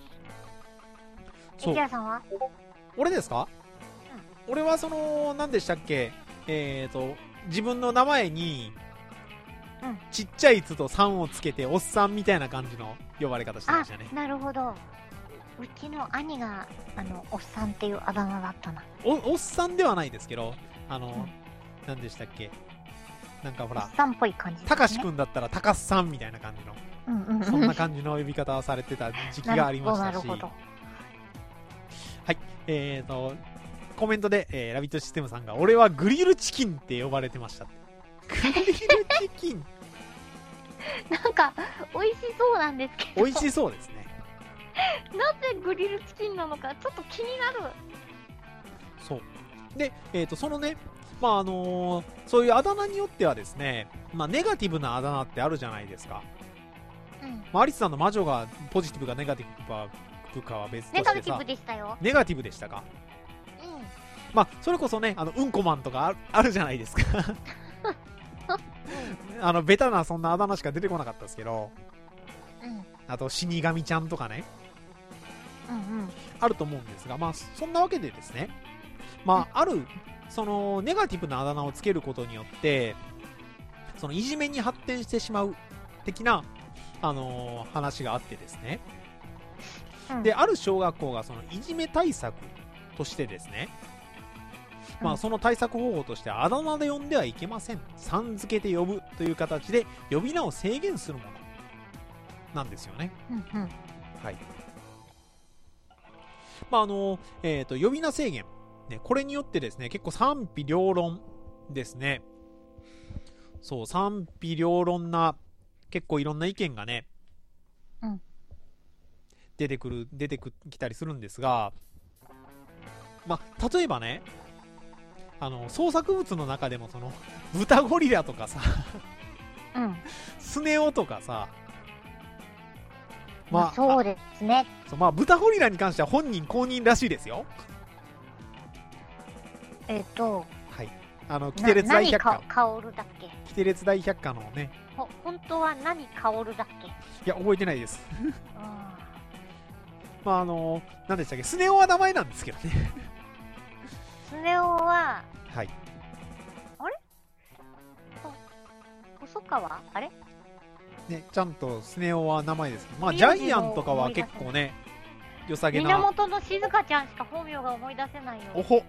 Speaker 1: そう。
Speaker 2: エキラさんは？
Speaker 1: 俺ですか？俺は何でしたっけ？自分の名前に、ちっちゃい「つ」と「さん」をつけておっさんみたいな感じの呼ばれ方してましたね。
Speaker 2: なるほど。うちの兄がおっさんっていうあだ名だったな。
Speaker 1: おっさんではないですけど何でしたっけ、なんかほら
Speaker 2: おっさんっぽい感じ、ね、
Speaker 1: たかしくんだったらたかっさんみたいな感じの、そんな感じの呼び方をされてた時期がありましたし。はい、コメントで、ラビットシステムさんが俺はグリルチキンって呼ばれてました。グリルチキン
Speaker 2: なんか美味しそうなんですけど。
Speaker 1: 美味しそうですね。
Speaker 2: なぜグリルチキンなのかちょっと気になる。
Speaker 1: そうで、そのね、そういうあだ名によってはですね、ネガティブなあだ名ってあるじゃないですか。アリスさんの魔女がポジティブかネガティブかは別としてさ。
Speaker 2: ネガティブでしたよ。
Speaker 1: ネガティブでしたか。それこそね、うんこマンとかあるじゃないですか。ベタなそんなあだ名しか出てこなかったですけど、 あと死神ちゃんとかね、
Speaker 2: うんうん。
Speaker 1: あると思うんですが、まあそんなわけでですね、まああるそのネガティブなあだ名をつけることによってそのいじめに発展してしまう的な、話があってですね、である小学校がそのいじめ対策としてですね、まあその対策方法としてあだ名で呼んではいけません、さん付けで呼ぶという形で呼び名を制限するものなんですよね。
Speaker 2: うんうん。
Speaker 1: はい。まあ呼び名制限、ね、これによってですね結構賛否両論ですね。そう、賛否両論な結構いろんな意見がね、
Speaker 2: うん、
Speaker 1: 出てきたりするんですが、まあ例えばね、創作物の中でもその豚ゴリラとかさ、
Speaker 2: うん、
Speaker 1: スネ夫とかさ、
Speaker 2: まあそうですね。
Speaker 1: まあ豚ゴリラに関しては本人公認らしいですよ。
Speaker 2: はい、
Speaker 1: キテレツ大百科。
Speaker 2: 薫だっけ？
Speaker 1: キテレツ大百科のね。
Speaker 2: 本当は何薫だっけ？
Speaker 1: いや、覚えてないです。まあ何でしたっけ、スネ夫は名前なんですけどね。
Speaker 2: スネ夫は、
Speaker 1: はい。
Speaker 2: あれ？細川？あれ？
Speaker 1: ね、ちゃんとスネ夫は名前ですけど、まあジャイアンとかは結構ね、良さげな。
Speaker 2: 源の静香ちゃんしか本名が思い出せないよ。
Speaker 1: おほ。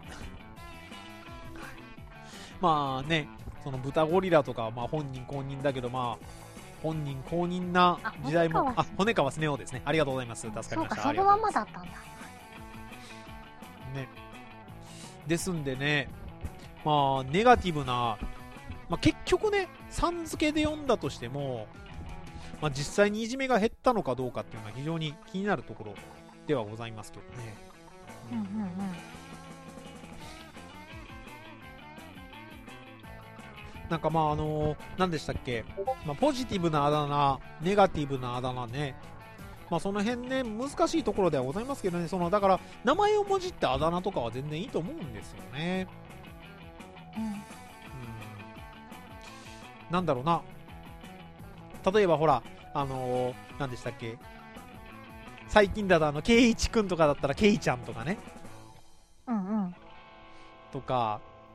Speaker 1: まあね、その豚ゴリラとかはまあ本人公認だけど、まあ本人公認な時代も、骨川スネ夫ですね。ありがとうございます。助かりました。
Speaker 2: そうか、そのままだったんだ。
Speaker 1: ね。ですんでね、まあネガティブな、まあ結局ね、さん付けで読んだとしても、まあ実際にいじめが減ったのかどうかっていうのは非常に気になるところではございますけどね。
Speaker 2: うんうんうん。
Speaker 1: なんかまあ何でしたっけ、まあ、ポジティブなあだ名、ネガティブなあだ名ね、まあその辺ね難しいところではございますけどね、だから名前をもじったあだ名とかは全然いいと思うんですよね。なんだろうな、例えばほら何でしたっけ、最近だとケイイチくんとかだったらケイちゃんとかね、
Speaker 2: うんうん、
Speaker 1: とか、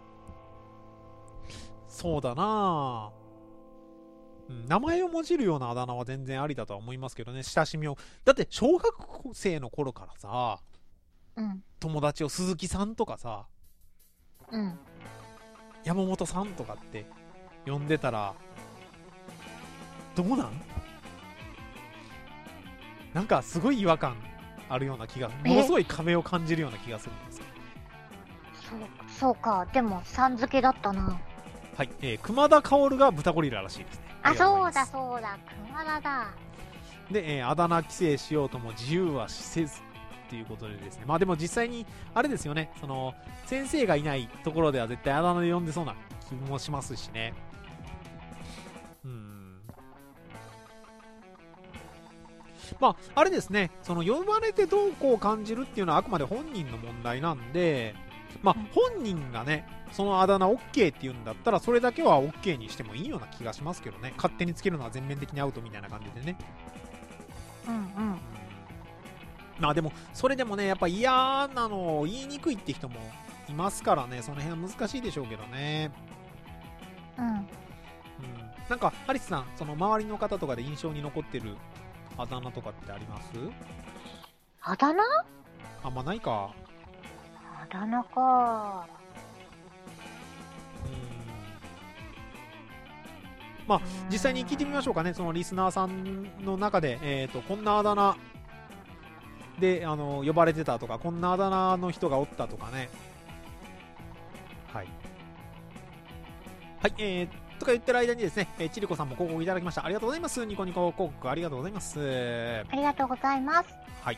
Speaker 1: そうだな、名前をもじるようなあだ名は全然ありだとは思いますけどね。親しみを、だって小学生の頃からさ、友達を鈴木さんとかさ、山本さんとかって呼んでたらどうなん？なんかすごい違和感あるような気が、ものすごい壁を感じるような気がするんですけど。
Speaker 2: そうか、でもさん付けだったな。
Speaker 1: はい、熊田薫が豚ゴリラらしいですね。
Speaker 2: そうだ熊田だ。
Speaker 1: で、あだ名規制しようとも自由はせずっていうことでですね、まあでも実際にあれですよね、その先生がいないところでは絶対あだ名で呼んでそうな気もしますしね。まああれですね、その呼ばれてどうこう感じるっていうのはあくまで本人の問題なんで、まあ本人がねそのあだ名 OK って言うんだったらそれだけは OK にしてもいいような気がしますけどね。勝手につけるのは全面的にアウトみたいな感じでね。まあでもそれでもねやっぱ嫌なのを言いにくいって人もいますからね、その辺は難しいでしょうけどね。なんかハリスさん、その周りの方とかで印象に残ってるあだ名とかってあります？
Speaker 2: あだ名？
Speaker 1: あんまないか。
Speaker 2: あだ名か。
Speaker 1: まあ実際に聞いてみましょうかね。そのリスナーさんの中で、こんなあだ名で呼ばれてたとか、こんなあだ名の人がおったとかね。はいはい、とか言ってる間にですね、ちりこさんも広告いただきました。ありがとうございます。ニコニコ広告ありがとうございます。
Speaker 2: ありがとうございます。
Speaker 1: はい。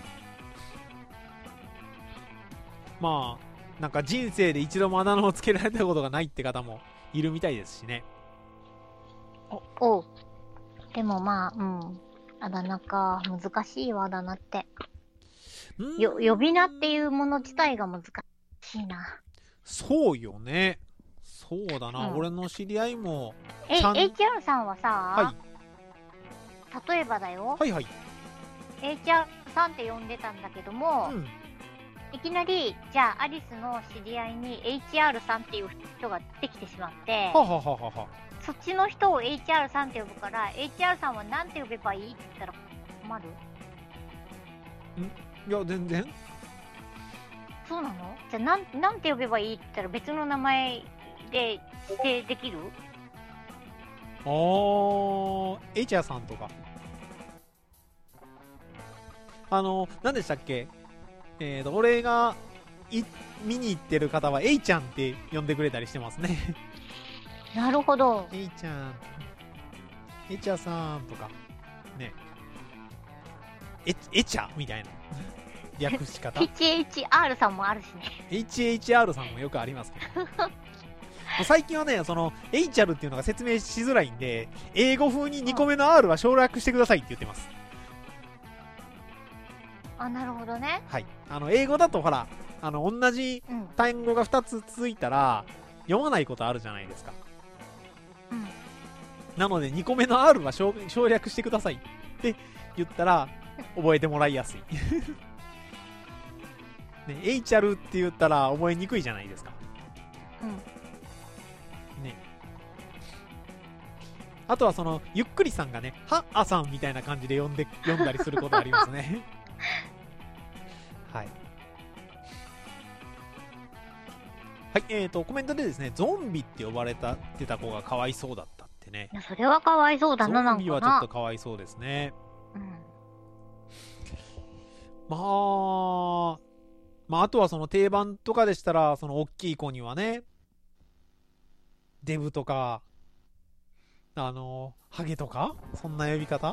Speaker 1: まあなんか人生で一度もあだ名をつけられたことがないって方もいるみたいですしね。
Speaker 2: おう。でもまああだ名か、難しいわ、あだ名って。呼び名っていうもの自体が難しいな。
Speaker 1: そうよね。そうだな、俺の知り合いも
Speaker 2: HR さんはさ、
Speaker 1: はい、
Speaker 2: 例えばだよ、
Speaker 1: はいはい、
Speaker 2: HR さんって呼んでたんだけども、いきなり、じゃあアリスの知り合いに HR さんっていう人ができてしまって、そっちの人を HR さんって呼ぶから、HR さんはなんて呼べばいいって言ったら困る？
Speaker 1: いや、全然。
Speaker 2: そうなの？じゃあなんて呼べばいいって言ったら別の名前で指定できる？
Speaker 1: HR さんとか。何でしたっけ？俺が見に行ってる方は A ちゃんって呼んでくれたりしてますね。
Speaker 2: なるほど。
Speaker 1: A ちゃん、HR さんとか、ね。エチャみたいな略し方。
Speaker 2: HHR さんもあるしね。
Speaker 1: HHR さんもよくありますけど。最近はね、その HR っていうのが説明しづらいんで、英語風に2個目の R は省略してくださいって言ってます。
Speaker 2: あ、なるほどね。
Speaker 1: はい。英語だとほら、同じ単語が2つ続いたら、読まないことあるじゃないですか。なので、2個目の R は省略してくださいって言ったら、覚えてもらいやすい。ね、HR って言ったら覚えにくいじゃないですか。ね。あとはゆっくりさんがね、はあさんみたいな感じで読んだりすることありますね。はい。はい、コメントでですね、ゾンビって呼ばれてた子がかわいそうだったってね。
Speaker 2: いや、それはかわいそうだな、なんかな。
Speaker 1: ゾンビはちょっとかわいそうですね。まあ、あとは定番とかでしたら、大きい子にはね、デブとか、ハゲとかそんな呼び方？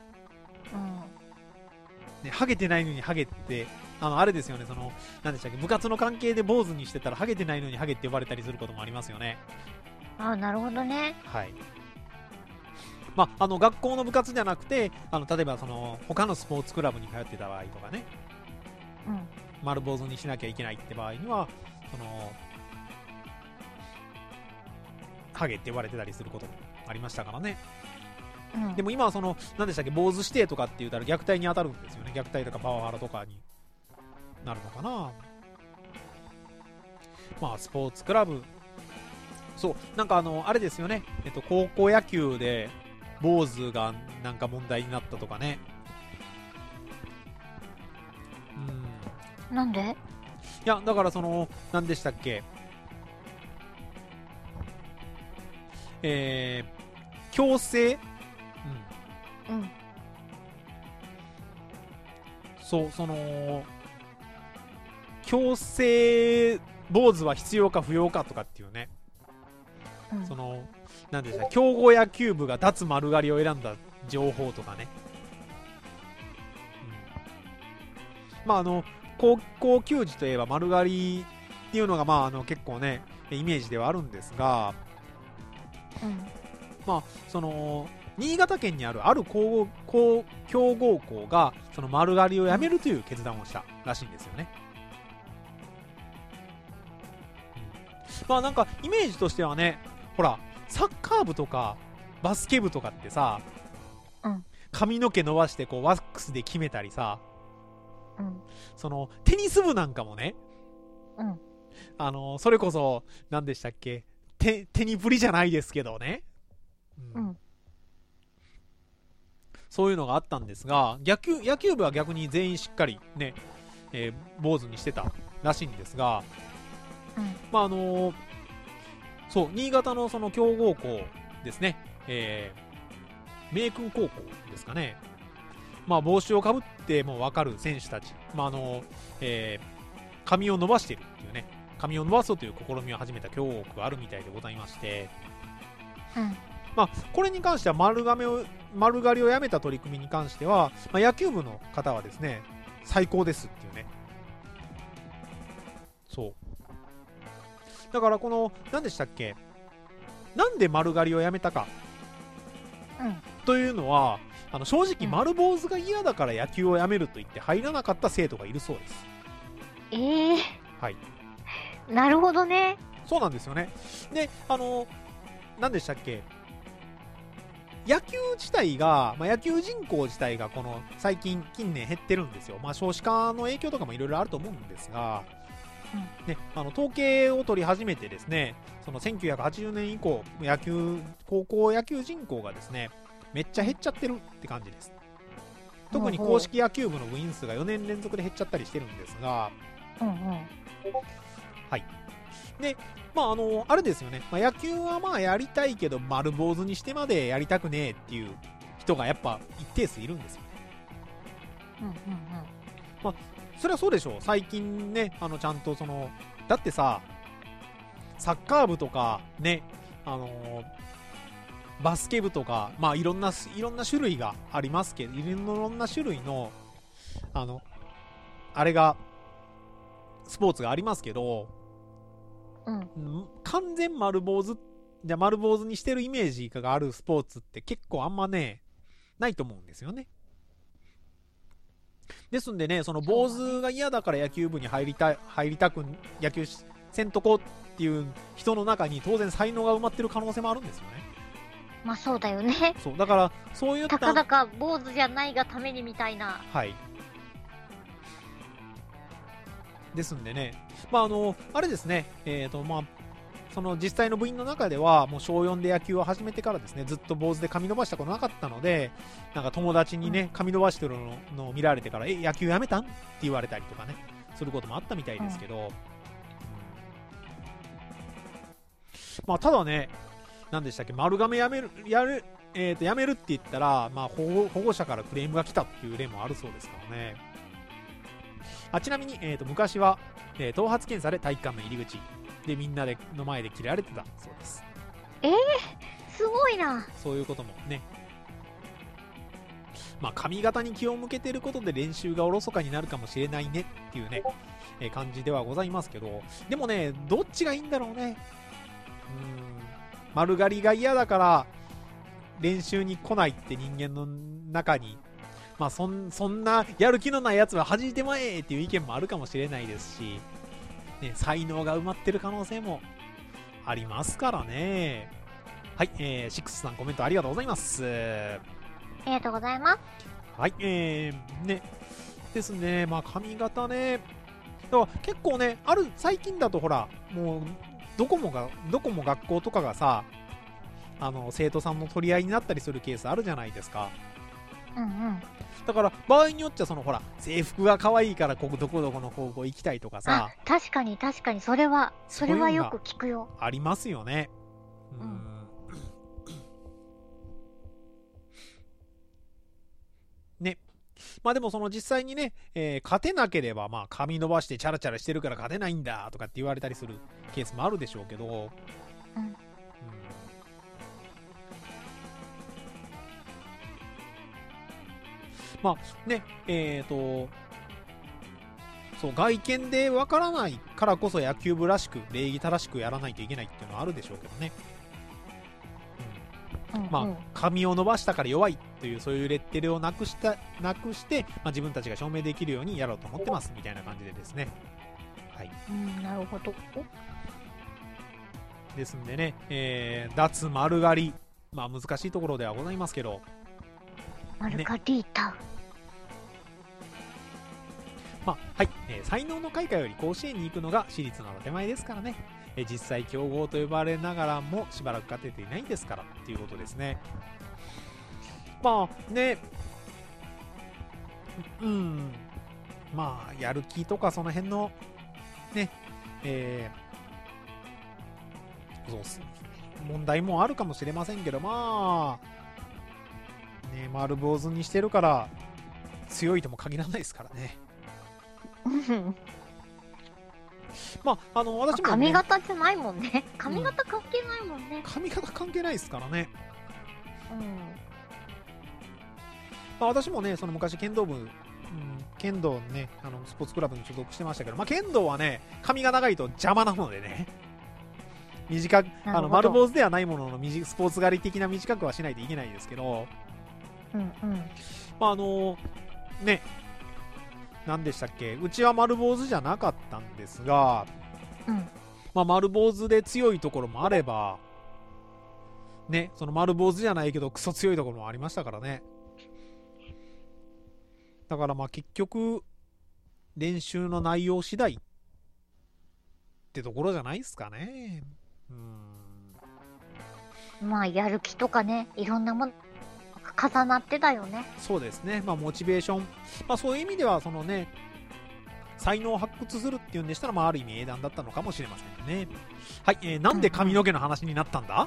Speaker 1: ね、ハゲてないのにハゲって、あれですよね、何でしたっけ、部活の関係で坊主にしてたら、ハゲてないのにハゲって呼ばれたりすることもありますよね。
Speaker 2: あ、なるほどね。
Speaker 1: はい。まあ、学校の部活じゃなくて、例えば他のスポーツクラブに通ってた場合とかね、丸坊主にしなきゃいけないって場合には、ハゲって呼ばれてたりすることもありましたからね。でも今は何でしたっけ、坊主指定とかって言ったら虐待に当たるんですよね。虐待とかパワハラとかになるのかな。まあ、スポーツクラブ、そう、なんかあれですよね、高校野球で坊主がなんか問題になったとかね。
Speaker 2: なんで？
Speaker 1: いや、だから何でしたっけ、強制、そう、強制坊主は必要か不要かとかっていうね、なんでしたっけ、強豪野球部が脱丸刈りを選んだ情報とかね。まあ高校球児といえば丸刈りっていうのがまあ結構ねイメージではあるんですが、まあ新潟県にある強豪校が丸刈りをやめるという決断をしたらしいんですよね。まあなんかイメージとしてはね、ほらサッカー部とかバスケ部とかってさ、髪の毛伸ばしてワックスで決めたりさ、テニス部なんかもね、それこそ何でしたっけ、テニプリじゃないですけどね、そういうのがあったんですが、野球部は逆に全員しっかりね、坊主にしてたらしいんですが、まあそう、新潟の強豪校ですね、明訓高校ですかね、まあ帽子をかぶっても分かる選手たち、まあ髪を伸ばしているっていうね、髪を伸ばそうという試みを始めた強豪校があるみたいでございまして、まあこれに関しては丸刈りをやめた取り組みに関しては、まあ、野球部の方はですね最高ですっていうね。そうだから何でしたっけ、なんで丸刈りをやめたか、というのは正直丸坊主が嫌だから野球をやめると言って入らなかった生徒がいるそうです。はい、
Speaker 2: なるほどね。
Speaker 1: そうなんですよね。で何でしたっけ、 野球自体が、野球人口自体がこの最近近年減ってるんですよ。少子化の影響とかもいろいろあると思うんですが、ね、統計を取り始めてですね、その1980年以降、高校野球人口がですね、めっちゃ減っちゃってるって感じです。特に硬式野球部の部員数が4年連続で減っちゃったりしてるんですが、はい。で、あれですよね、野球はやりたいけど丸坊主にしてまでやりたくねえっていう人がやっぱ一定数いるんですよね。それはそうでしょう。最近ね、ちゃんとだってさ、サッカー部とかね、バスケ部とか、いろんな種類がありますけど、いろんな種類のあれがスポーツがありますけど、完全丸坊主にしてるイメージがあるスポーツって結構あんまねないと思うんですよね。ですんでね、その坊主が嫌だから野球部に入りたく野球せんとこっていう人の中に当然才能が埋まってる可能性もあるんですよね。
Speaker 2: そうだよね。
Speaker 1: そうだからそういった
Speaker 2: たかだか坊主じゃないがためにみたいな。
Speaker 1: はい。ですんでね、あれですね、その実際の部員の中ではもう小4で野球を始めてからですね、ずっと坊主で髪伸ばしたことなかったので、なんか友達にね、髪伸ばしてるのを見られてから野球やめたんって言われたりとかね、することもあったみたいですけど、ただね、何でしたっけ、丸亀やめるって言ったら、保護者からクレームが来たっていう例もあるそうですからね。ちなみに、昔は、頭髪検査で体育館の入り口でみんなの前で切られてたそうです。
Speaker 2: すごいな。
Speaker 1: そういうこともね、髪型に気を向けてることで練習がおろそかになるかもしれないねっていうね、感じではございますけど、でもね、どっちがいいんだろうね。丸刈りが嫌だから練習に来ないって人間の中に、そんなやる気のないやつは弾いてまえっていう意見もあるかもしれないですし、ね、才能が埋まってる可能性もありますからね。はい、シックスさんコメントありがとうございます。
Speaker 2: ありがとうございます。
Speaker 1: はい、ね、ですね、髪型ね、だから結構ね、最近だとほら、もうどこも学校とかがさ、生徒さんの取り合いになったりするケースあるじゃないですか。だから場合によっちゃほら制服が可愛いからどこどこの高校行きたいとかさ、
Speaker 2: 確かにそれはよく聞くよ。あ
Speaker 1: りますよね。ね。でも実際にね、勝てなければ髪伸ばしてチャラチャラしてるから勝てないんだとかって言われたりするケースもあるでしょうけど、ね、そう外見でわからないからこそ野球部らしく礼儀正しくやらないといけないっていうのはあるでしょうけどね。髪を伸ばしたから弱いというそういうレッテルをなくして、自分たちが証明できるようにやろうと思ってますみたいな感じでですね。はい。
Speaker 2: なるほど。
Speaker 1: ですんでね、脱丸刈り、難しいところではございますけど。
Speaker 2: 丸刈りた。
Speaker 1: はい、才能の開花より甲子園に行くのが私立の手前ですからね。実際強豪と呼ばれながらもしばらく勝てていないんですからっていうことですね。ね、やる気とかその辺のね、問題もあるかもしれませんけど、ね、丸坊主にしてるから強いとも限らないですからね。私も、ね、
Speaker 2: 髪型じゃないもんね。髪型関係ないもんね。
Speaker 1: 髪型関係ないですからね。私もね、昔剣道部、剣道ね、スポーツクラブに所属してましたけど、剣道はね、髪が長いと邪魔なのでね、丸坊主ではないもののスポーツ狩り的な短くはしないといけないですけど、ね、何でしたっけ、うちは丸坊主じゃなかったんですが、丸坊主で強いところもあれば、 ね、その丸坊主じゃないけどクソ強いところもありましたからね。だからまあ結局練習の内容次第ってところじゃないですかね。
Speaker 2: まあやる気とかね、いろんなもの重なってたよね。
Speaker 1: そうですね。まあモチベーション、まあそういう意味ではそのね、才能を発掘するっていうんでしたら、まあある意味英断だったのかもしれませんね。はい、なんで髪の毛の話になったんだ？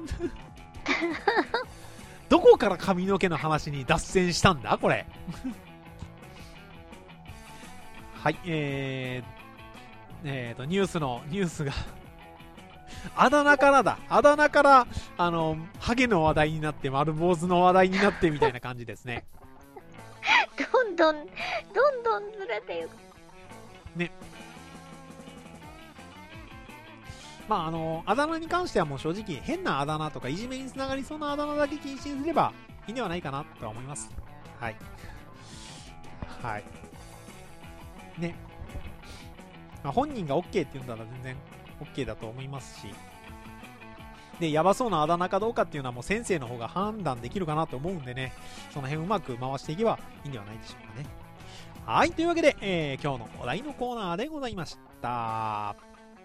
Speaker 1: どこから髪の毛の話に脱線したんだこれ。はい、ニュースがあだ名からハゲの話題になって丸坊主の話題になってみたいな感じですね。
Speaker 2: どんどんずれていく
Speaker 1: ね。まああだ名に関してはもう正直変なあだ名とかいじめにつながりそうなあだ名だけ禁止にすればいいんではないかなとは思います。はいはいね。まあ、本人が OK って言うんだら全然 OK だと思いますし、でヤバそうなあだ名かどうかっていうのはもう先生の方が判断できるかなと思うんでね、その辺うまく回していけばいいんではないでしょうかね。はい、というわけで、今日のお題のコーナーでございました。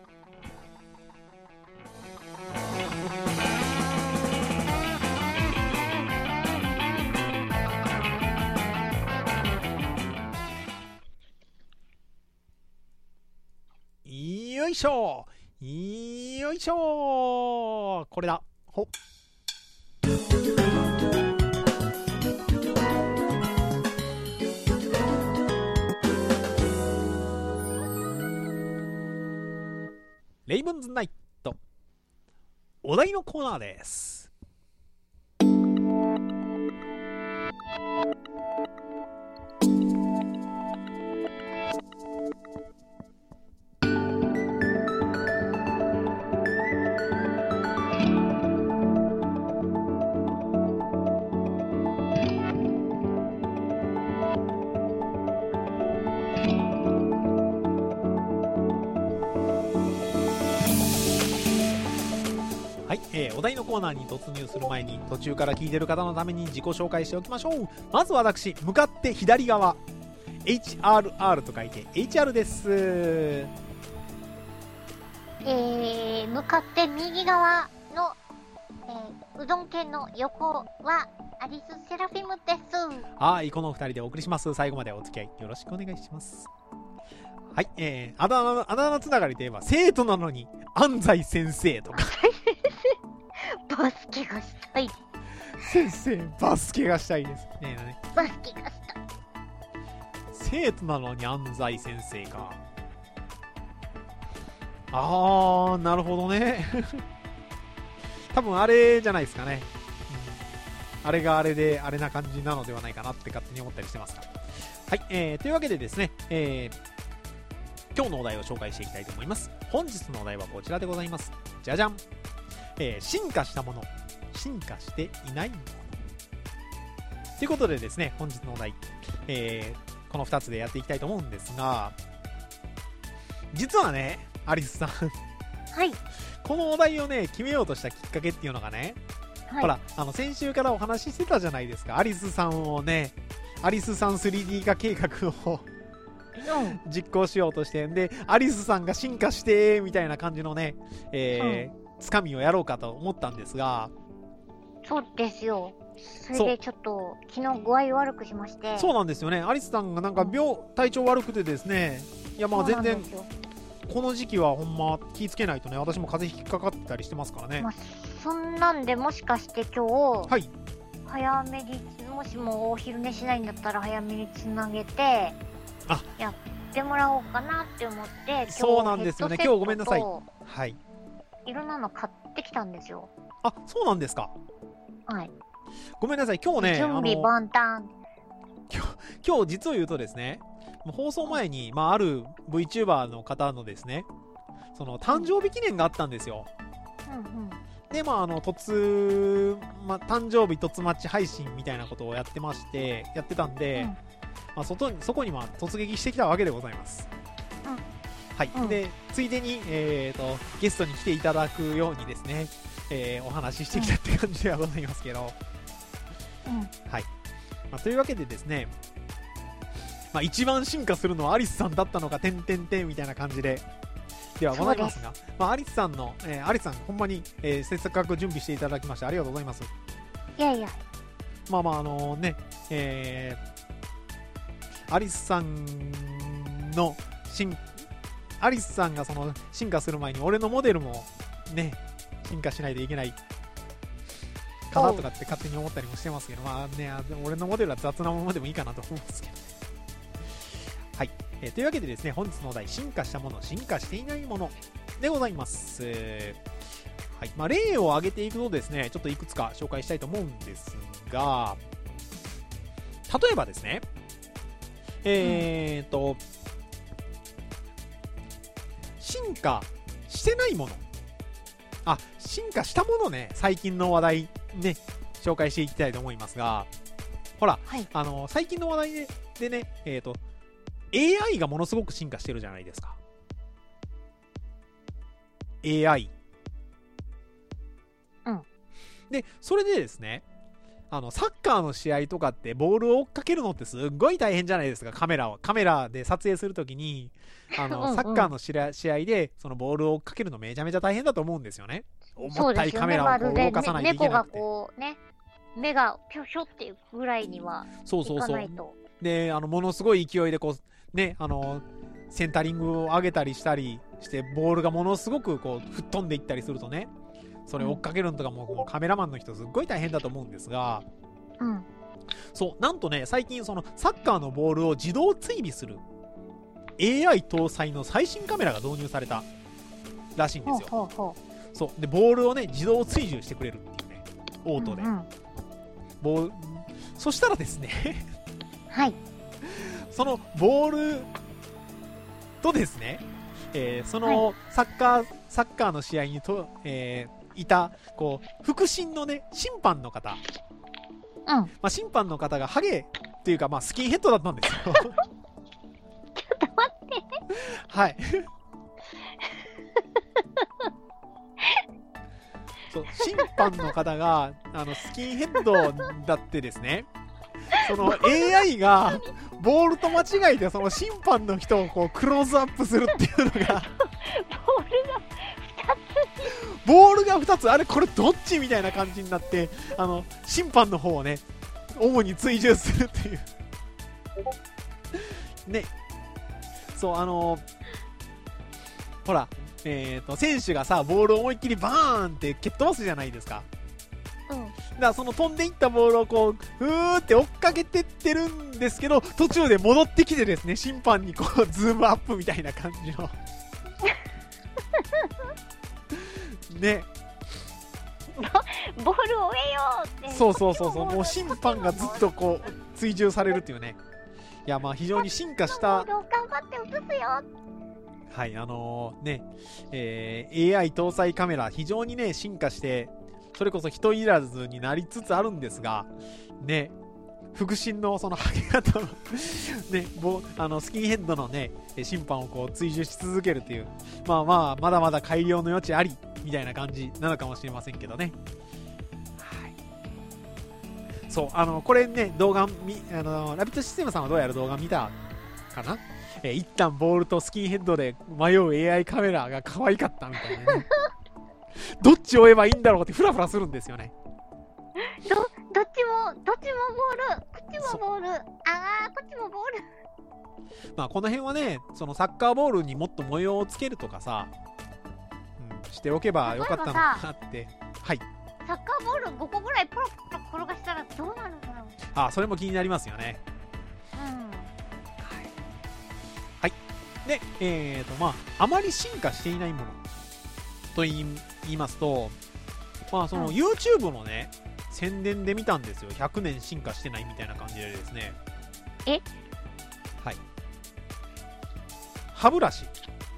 Speaker 1: よいしょよいしょ、これだ。ほっ、レイブンズナイトお題のコーナーです。はい、お題のコーナーに突入する前に途中から聞いてる方のために自己紹介しておきましょう。まず私、向かって左側 HRR と書いて HR です。
Speaker 2: 向かって右側の、うどん県の横はアリス・セラフィムです。
Speaker 1: はい、この2人でお送りします。最後までお付き合いよろしくお願いします。はい、あだ名つながりといえば生徒なのに安西先生とか
Speaker 2: バスケがしたい。
Speaker 1: 先生バスケがしたいですね。
Speaker 2: バスケがしたい。
Speaker 1: 生徒なのに安西先生か。なるほどね。多分あれじゃないですかね、あれがあれであれな感じなのではないかなって勝手に思ったりしてますが。はい、というわけでですね、今日のお題を紹介していきたいと思います。本日のお題はこちらでございます。じゃじゃん、進化したもの、進化していないものということでですね、本日のお題、この2つでやっていきたいと思うんですが、実はねアリスさん、
Speaker 2: はい、
Speaker 1: このお題をね決めようとしたきっかけっていうのがね、はい、ほら先週からお話ししてたじゃないですか。アリスさんをね、アリスさん 3D 化計画を実行しようとしてんで、アリスさんが進化してみたいな感じのね、つかみをやろうかと思ったんですが、
Speaker 2: そうですよ。それでちょっと昨日具合悪くしまして。
Speaker 1: そうなんですよね。アリスさんがなんか体調悪くてですね、いやまあ全然この時期はほんま気ぃつけないとね、私も風邪ひっかかってたりしてますからね。
Speaker 2: まあ、そんなんでもしかして今日、
Speaker 1: はい、
Speaker 2: 早めに、もしもお昼寝しないんだったら早めにつなげてやってもらおうかなって思って、
Speaker 1: そうなんですよね。今日ごめんなさい。はい。
Speaker 2: いろんなの買ってきたんですよ。
Speaker 1: あ、そうなんですか。
Speaker 2: はい。
Speaker 1: ごめんなさい。今日ね、
Speaker 2: 準備万端。
Speaker 1: 今日実を言うとですね、放送前に、ある VTuber の方のですね、その誕生日記念があったんですよ。で、誕生日突マッチ配信みたいなことをやってたんで、そこに突撃してきたわけでございます。はい。で、ついでに、ゲストに来ていただくようにですね、 お話ししてきたって感じではございますけど、はい、というわけでですね、一番進化するのはアリスさんだったのかてんてんてんみたいな感じではございますが、アリスさんの、アリスさんほんまに、せっかく準備していただきましてありがとうございます。
Speaker 2: いやいや、
Speaker 1: アリスさんのアリスさんがその進化する前に俺のモデルもね進化しないといけないかなとかって勝手に思ったりもしてますけど、俺のモデルは雑なものでもいいかなと思うんですけど、はい、というわけでですね、本日のお題、進化したもの、進化していないものでございます。はい、例を挙げていくとですね、ちょっといくつか紹介したいと思うんですが、例えばですね、進化してないもの、進化したものね、最近の話題ね、紹介していきたいと思いますが、ほら、はい、最近の話題でね、AI がものすごく進化してるじゃないですか。AI。で、それでですね、サッカーの試合とかってボールを追っかけるのってすっごい大変じゃないですか。カメラで撮影するときにサッカーの試合でそのボールを追っかけるのめちゃめちゃ大変だと思うんですよね。重たいカメラをこう動かさないといけなくて、
Speaker 2: 猫がこうね、目がぴょひょっていうぐらいにはいかないと。
Speaker 1: で、ものすごい勢いでこうね、センタリングを上げたりしたりしてボールがものすごくこう吹っ飛んでいったりするとね、それを追っかけるのとかもカメラマンの人すっごい大変だと思うんですが、そうなんとね、最近そのサッカーのボールを自動追尾する AI 搭載の最新カメラが導入されたらしいんですよ。そうで、ボールをね自動追従してくれるっていうね、オートで、そしたらですね
Speaker 2: はい、
Speaker 1: そのボールとですね、そのサッカーの試合にいたこう腹心のね審判の方、審判の方がハゲっていうか、スキンヘッドだったんですよ。ちょっと待
Speaker 2: って
Speaker 1: はいそう、審判の方がスキンヘッドだってですね、その AI がボールと間違えてその審判の人をこうクローズアップするっていうのがボールが2つ、あれこれどっちみたいな感じになって、審判の方をね主に追従するっていうね。そう、ほら、選手がさボールを思いっきりバーンって蹴っ飛ばすじゃないですか。だからその飛んでいったボールをこうふーって追っかけてってるんですけど、途中で戻ってきてですね、審判にこうズームアップみたいな感じのね、
Speaker 2: ボールを追えよって。
Speaker 1: そうもう審判がずっとこう追従されるっていうね。いや、非常に進化した
Speaker 2: ボールを頑張って映すよ。
Speaker 1: はい、AI 搭載カメラ非常にね進化して、それこそ人いらずになりつつあるんですがね、腹心のそのハゲ型のね、スキンヘッドのね審判をこう追従し続けるという、まだまだ改良の余地ありみたいな感じなのかもしれませんけどね。はい、そうこれね動画ラビットシステムさんはどうやら動画見たかな。一旦ボールとスキンヘッドで迷う AI カメラが可愛かったみたいなねどっちを追えばいいんだろうってフラフラするんですよね。
Speaker 2: どっちもボール、こっちもボール、こっちもボール。
Speaker 1: この辺はね、そのサッカーボールにもっと模様をつけるとかさ、しておけばよかったのかなって。はい。
Speaker 2: サッカーボール5個ぐらいポロポロ転がしたらどうなるんだろう。
Speaker 1: それも気になりますよね。はい。で、あまり進化していないものと言いますと、その YouTube のね、宣伝で見たんですよ。100年進化してないみたいな感じでですね。はい。歯ブラシ。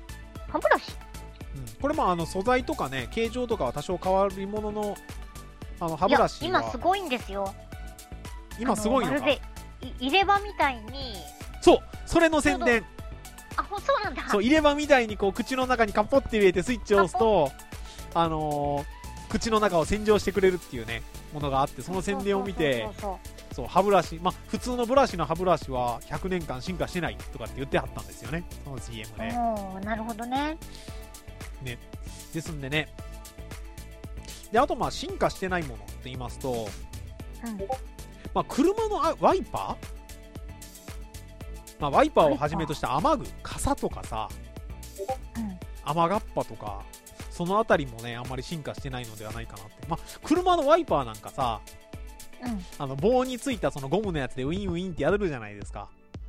Speaker 1: これも素材とかね、形状とかは多少変わるものの、歯ブラシは
Speaker 2: 今すごいんですよ。
Speaker 1: 今すごいのか。
Speaker 2: まるで入れ歯みたいに。
Speaker 1: そう、それの宣伝。
Speaker 2: そうなんだ。
Speaker 1: そう、入れ歯みたいにこう口の中にカポって入れてスイッチを押すと、 口の中を洗浄してくれるっていうね、ものがあって、その宣伝を見て、そう、歯ブラシ、まあ、普通のブラシの歯ブラシは100年間進化してないとかって言ってはったんですよね、その CM で。
Speaker 2: なるほどね。
Speaker 1: ね。ですんでね。で、あと、まあ、進化してないものって言いますと、まあ、車のワイパー、まあ、ワイパーをはじめとした雨具、傘とかさ、雨がっぱとか、そのあたりもね、あんまり進化してないのではないかなって。まあ、車のワイパーなんかさ、棒についたそのゴムのやつでウィンウィンってやるじゃないですか。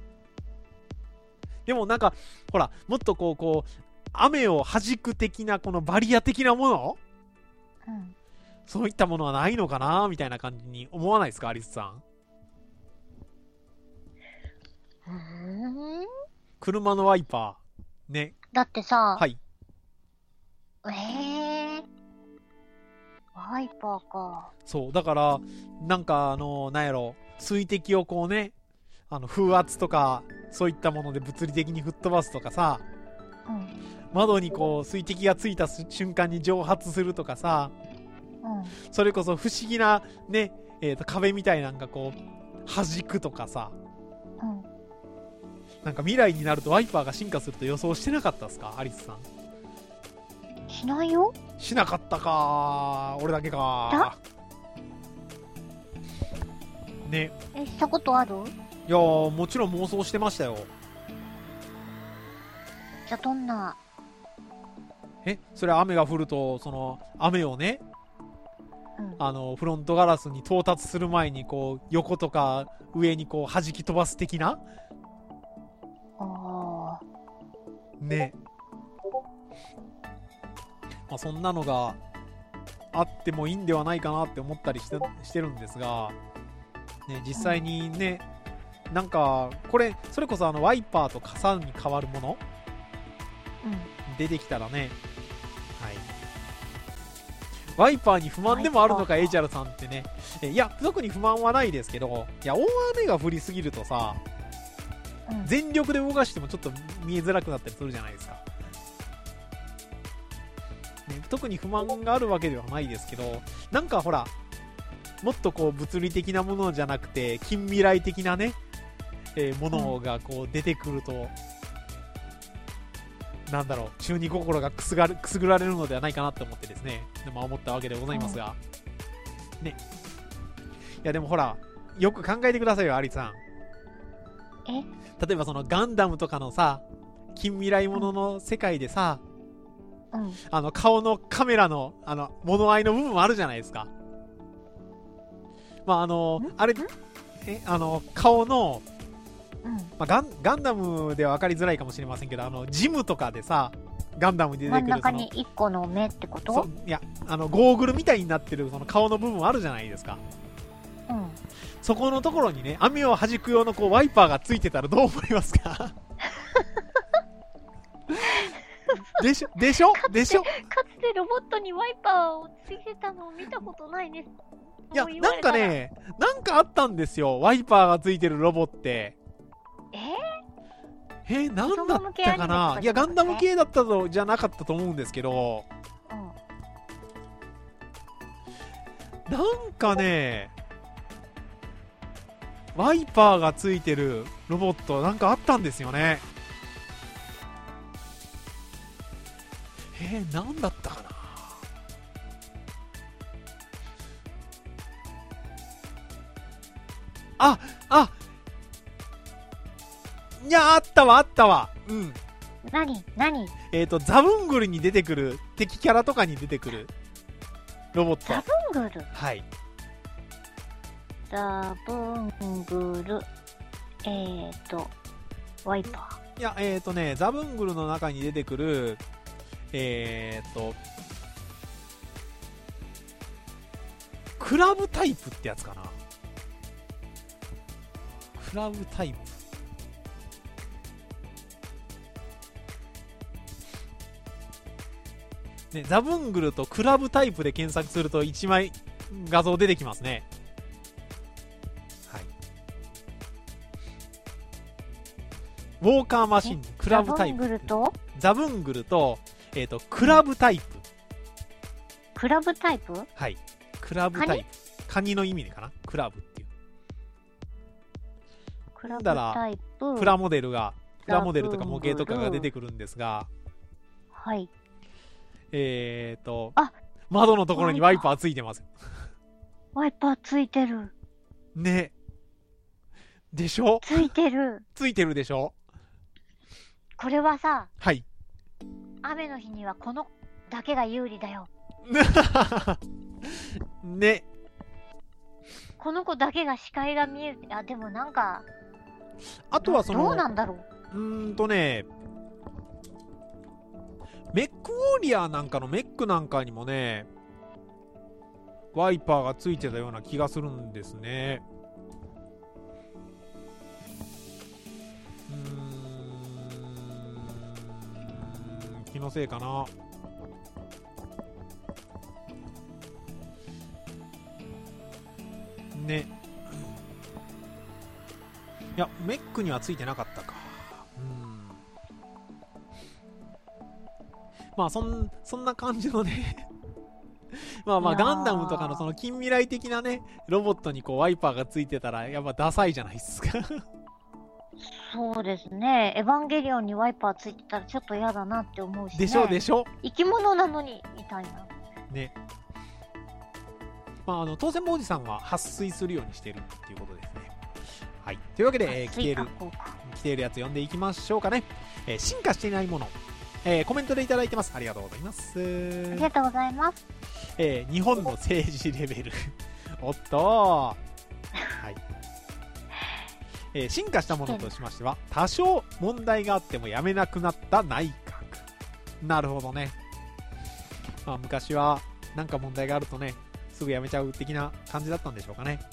Speaker 1: でもなんか、ほら、もっとこう、雨を弾く的な、このバリア的なもの、そういったものはないのかなみたいな感じに思わないですか、アリスさん。車のワイパー。ね。
Speaker 2: だってさ、
Speaker 1: はい。
Speaker 2: ワイパーか。
Speaker 1: そう、だから、なんかなんやろ、水滴をこうね、風圧とか、そういったもので物理的に吹っ飛ばすとかさ、窓にこう、水滴がついた瞬間に蒸発するとかさ、それこそ不思議なね、壁みたいなんがこう、弾くとかさ、なんか未来になるとワイパーが進化すると予想してなかったですか、アリスさん。
Speaker 2: しないよ。
Speaker 1: しなかったか、俺だけか。ね。
Speaker 2: したことある？
Speaker 1: いやー、もちろん妄想してましたよ。
Speaker 2: じゃあどんな？
Speaker 1: それ雨が降ると、その雨をね、フロントガラスに到達する前にこう横とか上にこう弾き飛ばす的なね。まあ、そんなのがあってもいいんではないかなって思ったりしてるんですが、ね、実際にね、なんかこれそれこそワイパーと傘に変わるもの、出てきたらね、はい、ワイパーに不満でもあるのかエイジャルさんってね。いや特に不満はないですけど、いや大雨が降りすぎるとさ、全力で動かしてもちょっと見えづらくなったりするじゃないですか、ね、特に不満があるわけではないですけど、なんかほらもっとこう物理的なものじゃなくて近未来的なね、ものがこう出てくると、なんだろう、中二心がくすぐられるのではないかなと思ってですね、思ったわけでございますが、ね。いやでもほら、よく考えてくださいよ、アリさん。例えばそのガンダムとかのさ、近未来ものの世界でさ、顔のカメラの物合いの部分あるじゃないですか。まああれ、顔の、まあ、ガンダムでは分かりづらいかもしれませんけど、ジムとかでさ、ガンダムに出てくる
Speaker 2: 真ん中に1個の目ってこと？
Speaker 1: いや、ゴーグルみたいになってるその顔の部分あるじゃないですか。そこのところにね、雨を弾く用のこうワイパーがついてたらどう思いますか？でしょ
Speaker 2: かつてロボットにワイパーをついてたのを見たことないです。
Speaker 1: いや、なんかね、なんかあったんですよ、ワイパーがついてるロボって。なんだったかな。いや、ガンダム系だったじゃなかったと思うんですけど、なんかね、ワイパーがついてるロボットなんかあったんですよね。なんだったかな。いや、あったわ。
Speaker 2: 何
Speaker 1: ザブングルに出てくる敵キャラとかに出てくるロボット。
Speaker 2: ザブングル？
Speaker 1: はい。
Speaker 2: ザブングル、ワイパ
Speaker 1: ー。いや、ザブングルの中に出てくる、クラブタイプってやつかな。クラブタイプ。ね、ザブングルとクラブタイプで検索すると1枚画像出てきますね。はい。ウォーカーマシン、クラブタイプ。
Speaker 2: ザブングルと
Speaker 1: クラブタイプ。
Speaker 2: クラブタイプ？
Speaker 1: はい。クラブタイプ。カニの意味でかな、クラブっていう。
Speaker 2: クラブタイプ。
Speaker 1: プラモデルとか模型とかが出てくるんですが、
Speaker 2: はい。
Speaker 1: 窓のところにワイパーついてます。
Speaker 2: ワイパーついてる。
Speaker 1: ね。でしょ？
Speaker 2: ついてる。
Speaker 1: ついてるでしょ？
Speaker 2: これはさ、
Speaker 1: はい。
Speaker 2: 雨の日にはこのだけが有利だよ。
Speaker 1: ね。
Speaker 2: この子だけが視界が見える。あ、でもなんか、
Speaker 1: あとはその、
Speaker 2: どうなんだろう。
Speaker 1: メックウォリアーなんかのメックなんかにもね、ワイパーがついてたような気がするんですね。気のせいかな。ね。いや、メックにはついてなかったか。まあそんな感じのねまあガンダムとかのその近未来的なねロボットにこうワイパーがついてたらやっぱダサいじゃないですか
Speaker 2: そうですね。エヴァンゲリオンにワイパーついてたらちょっと嫌だなって思うし、ね、
Speaker 1: でしょでしょ。
Speaker 2: 生き物なのにみたいな
Speaker 1: ね。まあ当然おじさんは撥水するようにしてるっていうことですね。はい。というわけで、来ているやつ読んでいきましょうかね。進化していないもの、コメントでいただいてます。ありがとうございます。
Speaker 2: ありがとうございます。
Speaker 1: 日本の政治レベルおっとはい、進化したものとしましては多少問題があってもやめなくなった内閣。なるほどね。まあ昔はなんか問題があるとねすぐやめちゃう的な感じだったんでしょうかね。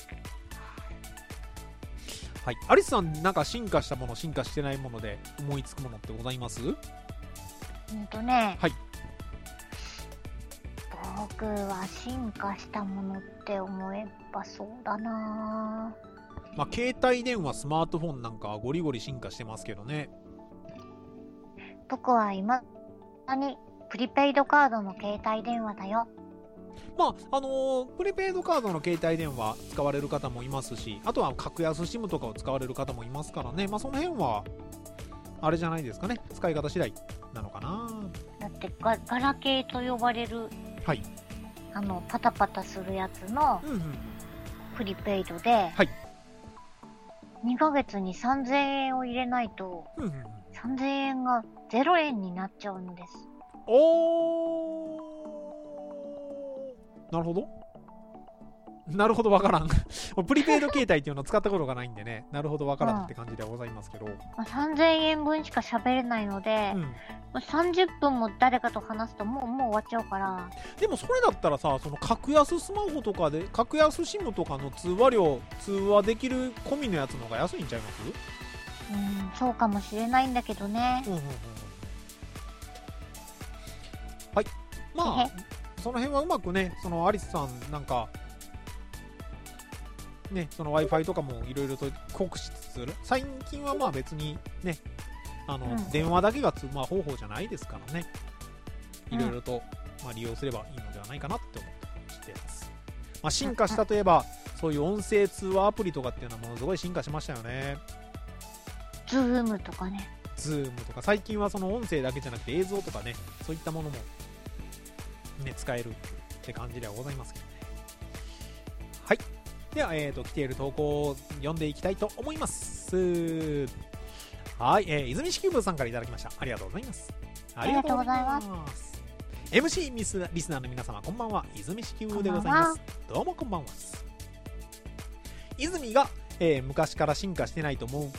Speaker 1: はい。アリスさん、なんか進化したもの進化してないもので思いつくものってございます？
Speaker 2: はい。僕は進化したものって思えばそうだな。
Speaker 1: まあ携帯電話、スマートフォンなんかはゴリゴリ進化してますけどね。
Speaker 2: 僕は今にプリペイドカードの携帯電話だよ。
Speaker 1: まあプリペイドカードの携帯電話使われる方もいますし、あとは格安 SIM とかを使われる方もいますからね。まあその辺はあれじゃないですかね、使い方次第なのかな。
Speaker 2: だってガラケーと呼ばれる、
Speaker 1: はい、
Speaker 2: パタパタするやつのプリペイドで、
Speaker 1: はい、
Speaker 2: 2ヶ月に3000円を入れないと、3000円が0円になっちゃうんです。
Speaker 1: おー、なるほど。なるほど、わからんプリペイド携帯っていうのを使ったことがないんでね、なるほどわからんって感じではございますけど、
Speaker 2: 3000円分しか喋れないので、30分も誰かと話すともう終わっちゃうから。
Speaker 1: でもそれだったらさ、その格安スマホとかで格安 SIM とかの通話できる込みのやつの方が安いんちゃいます？
Speaker 2: そうかもしれないんだけどね。
Speaker 1: はい。まあその辺はうまくね、そのアリスさんなんかね、その Wi-Fi とかもいろいろと酷使する。最近はまあ別にね、電話だけが通話方法じゃないですからね。いろいろと、まあ、利用すればいいのではないかなって思ってます。まあ、進化したといえば、そういう音声通話アプリとかっていうのはものすごい進化しましたよね。
Speaker 2: ズームとかね。
Speaker 1: ズームとか、最近はその音声だけじゃなくて映像とかね、そういったものもね、使えるって感じではございますけどね。はい。では、来ている投稿を読んでいきたいと思います。はい、泉式部さんからいただきました。ありがとうございます。
Speaker 2: ありがとうございます。
Speaker 1: MC リスナーの皆様、こんばんは。泉式部でございます。どうもこんばんは。泉が、昔から進化してないなと思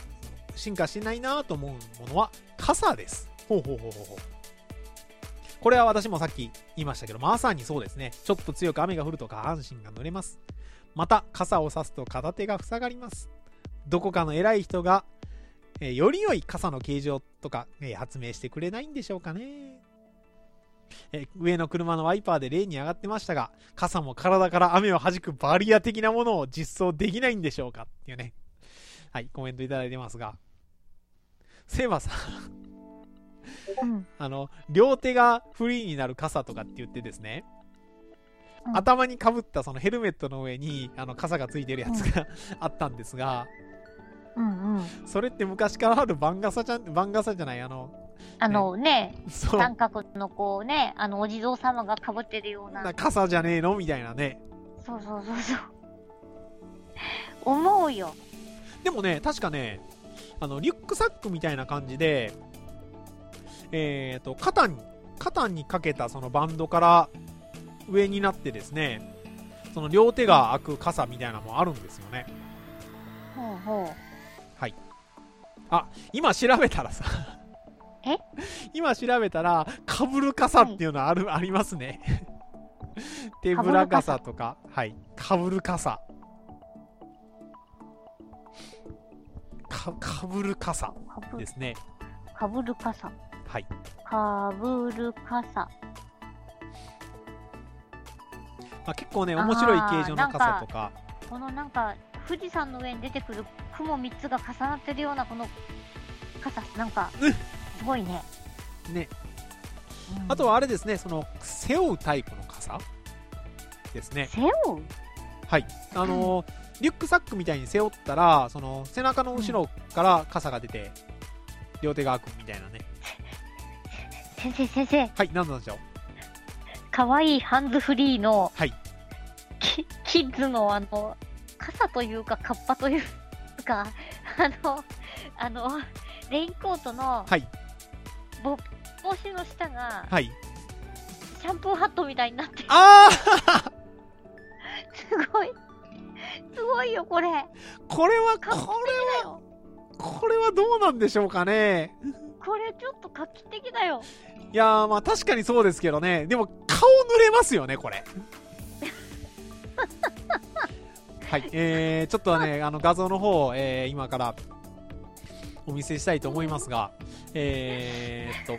Speaker 1: うものは傘です。ほう。これは私もさっき言いましたけど、まさにそうですね。ちょっと強く雨が降ると下半身が濡れます。また傘を差すと片手が塞がります。どこかの偉い人が、より良い傘の形状とか、発明してくれないんでしょうかね。上の車のワイパーで例に上がってましたが、傘も体から雨を弾くバリア的なものを実装できないんでしょうかっていうね。はい、コメントいただいてますが、そういえばさ両手がフリーになる傘とかって言ってですね、 頭にかぶったそのヘルメットの上に傘がついてるやつが、あったんですが、それって昔からある番傘じゃない
Speaker 2: ね、
Speaker 1: そう
Speaker 2: 三角のこうね、お地蔵様がかぶってるような。
Speaker 1: 傘じゃねえのみたいなね。
Speaker 2: そう。思うよ。
Speaker 1: でもね、確かね、リュックサックみたいな感じで、肩にかけたそのバンドから上になってですね、その両手が開く傘みたいなのもあるんですよね。はい。あ、今調べたらさ、今調べたら、かぶる傘っていうのありますね。手ぶら傘とか、はい。かぶる傘。かぶる傘ですね。
Speaker 2: かぶる傘。
Speaker 1: はい。
Speaker 2: かぶる傘。
Speaker 1: 結構ね、面白い形状の傘とか。
Speaker 2: このなんか、富士山の上に出てくる雲3つが重なってるようなこの傘、なんか、すごいね。
Speaker 1: ね。あとはあれですね、その、背負うタイプの傘ですね。
Speaker 2: 背負う？
Speaker 1: はい。リュックサックみたいに背負ったら、その、背中の後ろから傘が出て、両手が開くみたいなね。
Speaker 2: 先生。
Speaker 1: はい、何なんでしょう。
Speaker 2: かわいいハンズフリーの、
Speaker 1: はい。
Speaker 2: キッズの傘というか、カッパというか、レインコートの、
Speaker 1: はい。
Speaker 2: 帽子の下が、
Speaker 1: はい。
Speaker 2: シャンプーハットみたいになってる。
Speaker 1: あ
Speaker 2: ーすごいよ、これ。
Speaker 1: これはどうなんでしょうかね。
Speaker 2: これちょっと画期的だよ。
Speaker 1: いやー、まあ確かにそうですけどね。でも、顔濡れますよね、これ。はい。ちょっとね、画像の方を、今からお見せしたいと思いますが、ちょ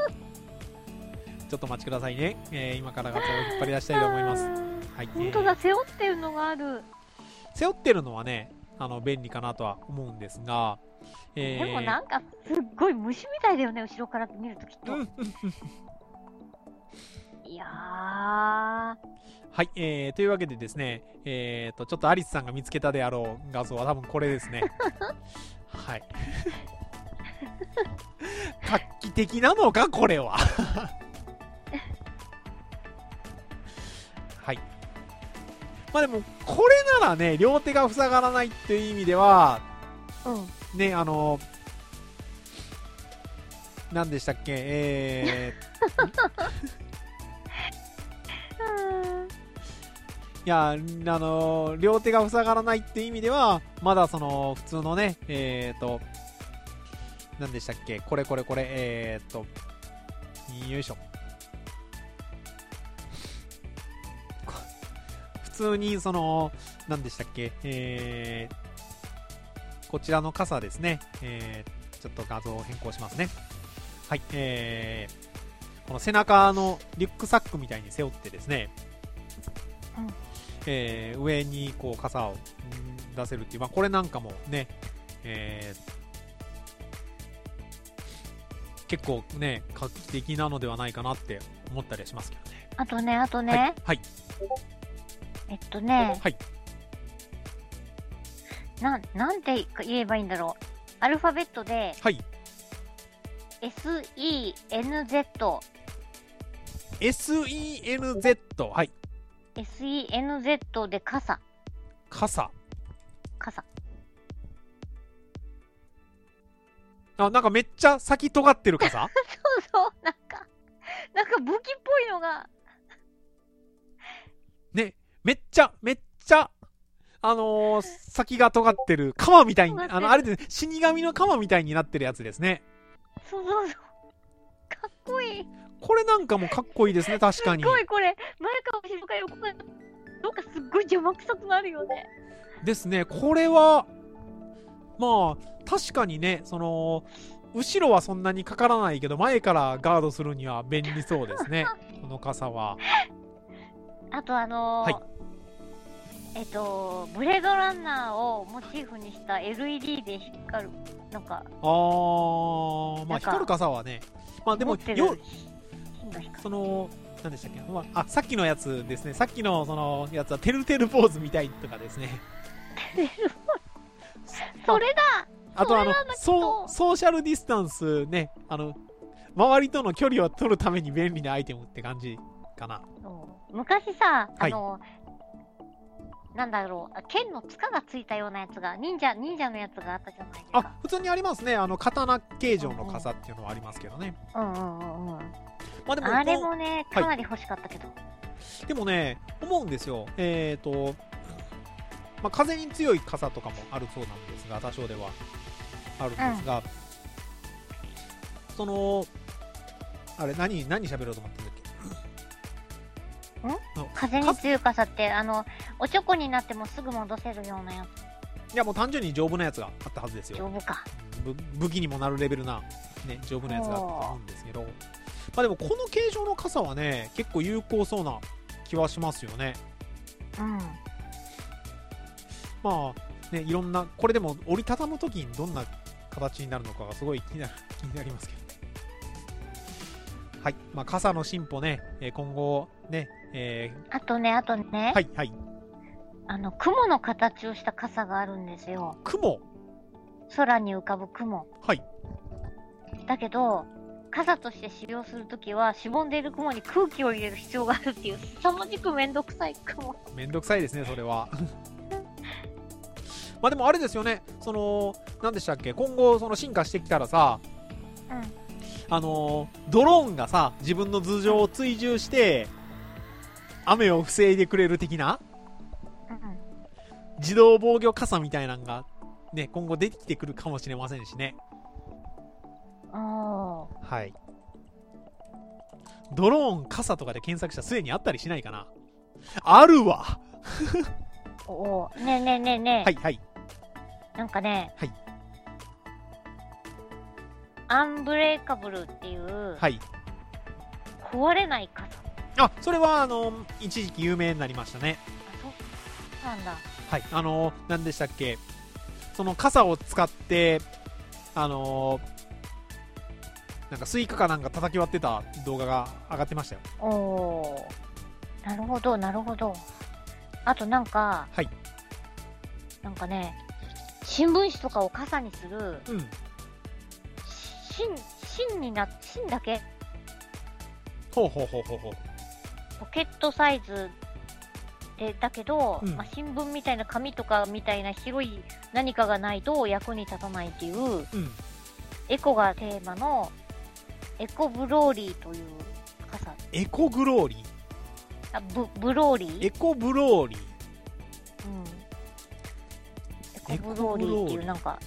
Speaker 1: っとお待ちくださいね。今から画像を引っ張り出したいと思います。はい。
Speaker 2: 本当だ、背負ってるのがある。
Speaker 1: 背負ってるのはね、便利かなとは思うんですが、
Speaker 2: でもなんか、すっごい虫みたいだよね、後ろから見るときっと。いやー。
Speaker 1: はい、というわけでですね、ちょっとアリスさんが見つけたであろう画像は多分これですね。はい。画期的なのか、これは。はい。まあでも、これならね、両手が塞がらないっていう意味では、ね、何でしたっけ、いや、両手が塞がらないっていう意味では、まだその、普通のね、何でしたっけ、これ、よいしょ。普通に、その、何でしたっけ、こちらの傘ですね。ちょっと画像を変更しますね。はい、この背中のリュックサックみたいに背負ってですね、上にこう傘を出せるっていう、まあこれなんかもね、結構ね、画期的なのではないかなって思ったりはしますけどね。
Speaker 2: あとね、
Speaker 1: はい。はい。
Speaker 2: なんて言えばいいんだろう。アルファベットで、
Speaker 1: はい。
Speaker 2: SENZ。
Speaker 1: SENZ。はい。
Speaker 2: SENZ で傘。
Speaker 1: あ、なんかめっちゃ先尖ってる傘
Speaker 2: そう、なんか武器っぽいのが。
Speaker 1: ね、めっちゃ、先が尖ってる、鎌みたいに、あれですね、死神の鎌みたいになってるやつですね。
Speaker 2: そう。かっこいい。
Speaker 1: これなんかもかっこいいですね、確かに。
Speaker 2: すごい、これ、前か後ろか横か、どっかすっごい邪魔くさくなるよね。
Speaker 1: ですね、これは、まあ、確かにね、その、後ろはそんなにかからないけど、前からガードするには便利そうですね、この傘は。
Speaker 2: あと
Speaker 1: はい。
Speaker 2: ブレードランナーをモチーフにした LED で光る、なんか。
Speaker 1: まあ光る傘はね、まあでも、その、 何でしたっけ、さっきのやつですね。さっきのそのやつはてるてるポーズみたいとかですね。
Speaker 2: それだ。
Speaker 1: あとソーシャルディスタンスね、周りとの距離を取るために便利なアイテムって感じかな。
Speaker 2: 昔さ、
Speaker 1: はい、
Speaker 2: なんだろう、剣の塚がついたようなやつが、忍者のやつがあったじゃないですか。
Speaker 1: 普通にありますね。刀形状の傘っていうのはありますけどね。
Speaker 2: まあでもあれもね、かなり欲しかったけど。
Speaker 1: でもね、思うんですよ。まあ、風に強い傘とかもあるそうなんですが、多少ではあるんですが、その、あれ、何喋ろうと思ってるんだっ
Speaker 2: け？風に強い傘って、おちょこになってもすぐ戻せるようなやつ。
Speaker 1: いや、もう単純に丈夫なやつがあったはずですよ。
Speaker 2: 丈夫か。
Speaker 1: 武器にもなるレベルな、ね、丈夫なやつがあったと思うんですけど、まあでもこの形状の傘はね、結構有効そうな気はしますよね。まあね、いろんな、これでも折りたたむときにどんな形になるのかがすごい気になりますけどね。はい、まあ、傘の進歩ね、今後ね、
Speaker 2: あとね、
Speaker 1: はいはい、
Speaker 2: 雲の形をした傘があるんですよ。
Speaker 1: 雲？
Speaker 2: 空に浮かぶ雲。
Speaker 1: はい。
Speaker 2: だけど、傘として使用するときは、しぼんでいる雲に空気を入れる必要があるっていう、凄まじくめんどくさい雲。め
Speaker 1: んどくさいですね、それは。まあでもあれですよね、何でしたっけ、今後進化してきたらさ、ドローンがさ、自分の頭上を追従して雨を防いでくれる的な、自動防御傘みたいなのがね、今後出てきてくるかもしれませんしね。はい。ドローン傘とかで検索したらすでにあったりしないかな。あるわ。
Speaker 2: ねえ。
Speaker 1: はいはい。
Speaker 2: なんかね、
Speaker 1: はい。
Speaker 2: アンブレイカブルっていう、
Speaker 1: はい。
Speaker 2: 壊れない傘。
Speaker 1: それは一時期有名になりましたね。
Speaker 2: そうなんだ。
Speaker 1: はい。何でしたっけ、その傘を使ってなんかスイカかなんか叩き割ってた動画が上がってましたよ。
Speaker 2: なるほど。あとなんか、
Speaker 1: はい。
Speaker 2: なんかね、新聞紙とかを傘にする、芯だけ。
Speaker 1: ほう。
Speaker 2: ポケットサイズで、だけど、まあ、新聞みたいな紙とかみたいな広い何かがないと役に立たないっていう、エコがテーマのエコブローリーという傘。
Speaker 1: エコグローリー？
Speaker 2: ブローリー？
Speaker 1: エコブローリー。
Speaker 2: エコブローリーっていうなんか。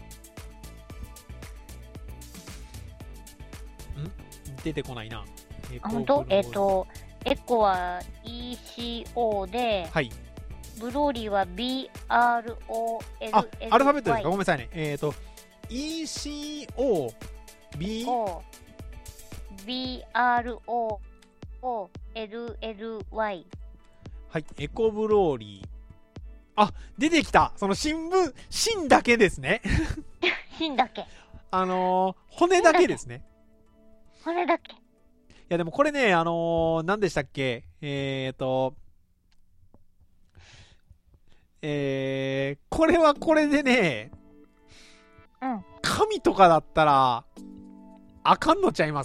Speaker 1: 出てこないな。
Speaker 2: 本当？エコは ECO で、
Speaker 1: はい。
Speaker 2: ブローリーは BROLLY。
Speaker 1: アルファベットですか？ごめんなさいね。ECO、BROLLY。はい、エコブローリー。出てきた。その芯だけですね。
Speaker 2: 芯だけ。
Speaker 1: 骨だけですね。
Speaker 2: 骨だけ。い
Speaker 1: やでもこれね、何でしたっけ、これはこれでね、神とかだったらあかんのちゃいます？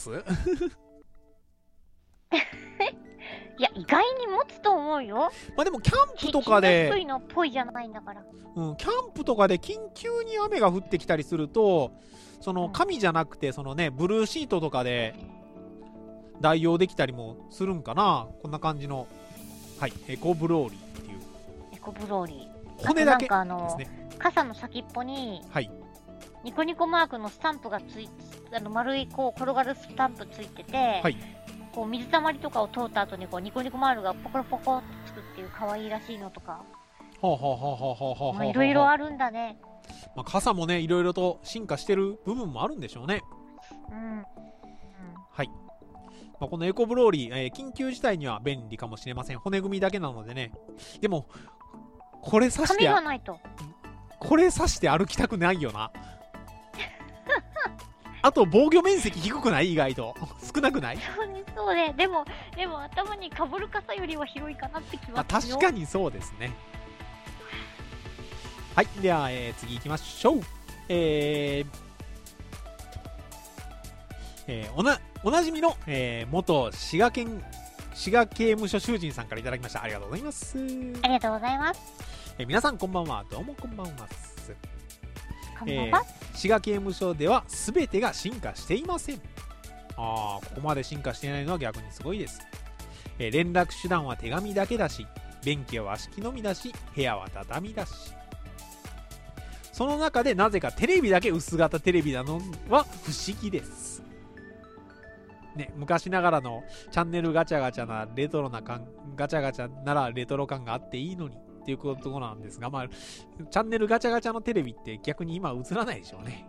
Speaker 2: いや、意外に持つと思うよ。
Speaker 1: まあでもキャンプとかで、
Speaker 2: 低いのっぽいじゃないんだから。
Speaker 1: キャンプとかで緊急に雨が降ってきたりすると、紙じゃなくてブルーシートとかで代用できたりもするんかな。こんな感じの、はい、エコブローリーっていう。
Speaker 2: エコブローリー。
Speaker 1: 骨だけですね。
Speaker 2: 傘の先っぽに、
Speaker 1: はい、
Speaker 2: ニコニコマークのスタンプが丸い転がるスタンプついてて、
Speaker 1: はい、
Speaker 2: 水たまりとかを通った後にニコニコマークがポコポコってつくっていう可愛いらしいのとか。いろいろあるんだね。
Speaker 1: まあ、傘もね、いろいろと進化してる部分もあるんでしょうね。はい。まあ、このエコブローリー、緊急事態には便利かもしれません。骨組みだけなのでね。でも、これ刺して、
Speaker 2: 紙がないと。
Speaker 1: これ刺して歩きたくないよな。 あと防御面積低くない？意外と少なくない？
Speaker 2: そうね。でも頭にかぶる傘よりは広いかなって気はするよ。
Speaker 1: 確かにそうですね。はい、では、次行きましょう。おなじみの、元滋賀刑務所囚人さんからいただきました。ありがとうございます。
Speaker 2: ありがとうございます。
Speaker 1: 皆さんこんばんは。どうもこんばんは。
Speaker 2: こんばんは。
Speaker 1: 滋賀刑務所では全てが進化していません。ここまで進化していないのは逆にすごいです。連絡手段は手紙だけだし、便器は和式のみだし、部屋は畳だし、その中でなぜかテレビだけ薄型テレビなのは不思議です。ね、昔ながらのチャンネルガチャガチャなレトロな感、ガチャガチャならレトロ感があっていいのにっていうことなんですが、チャンネルガチャガチャのテレビって逆に今映らないでしょうね。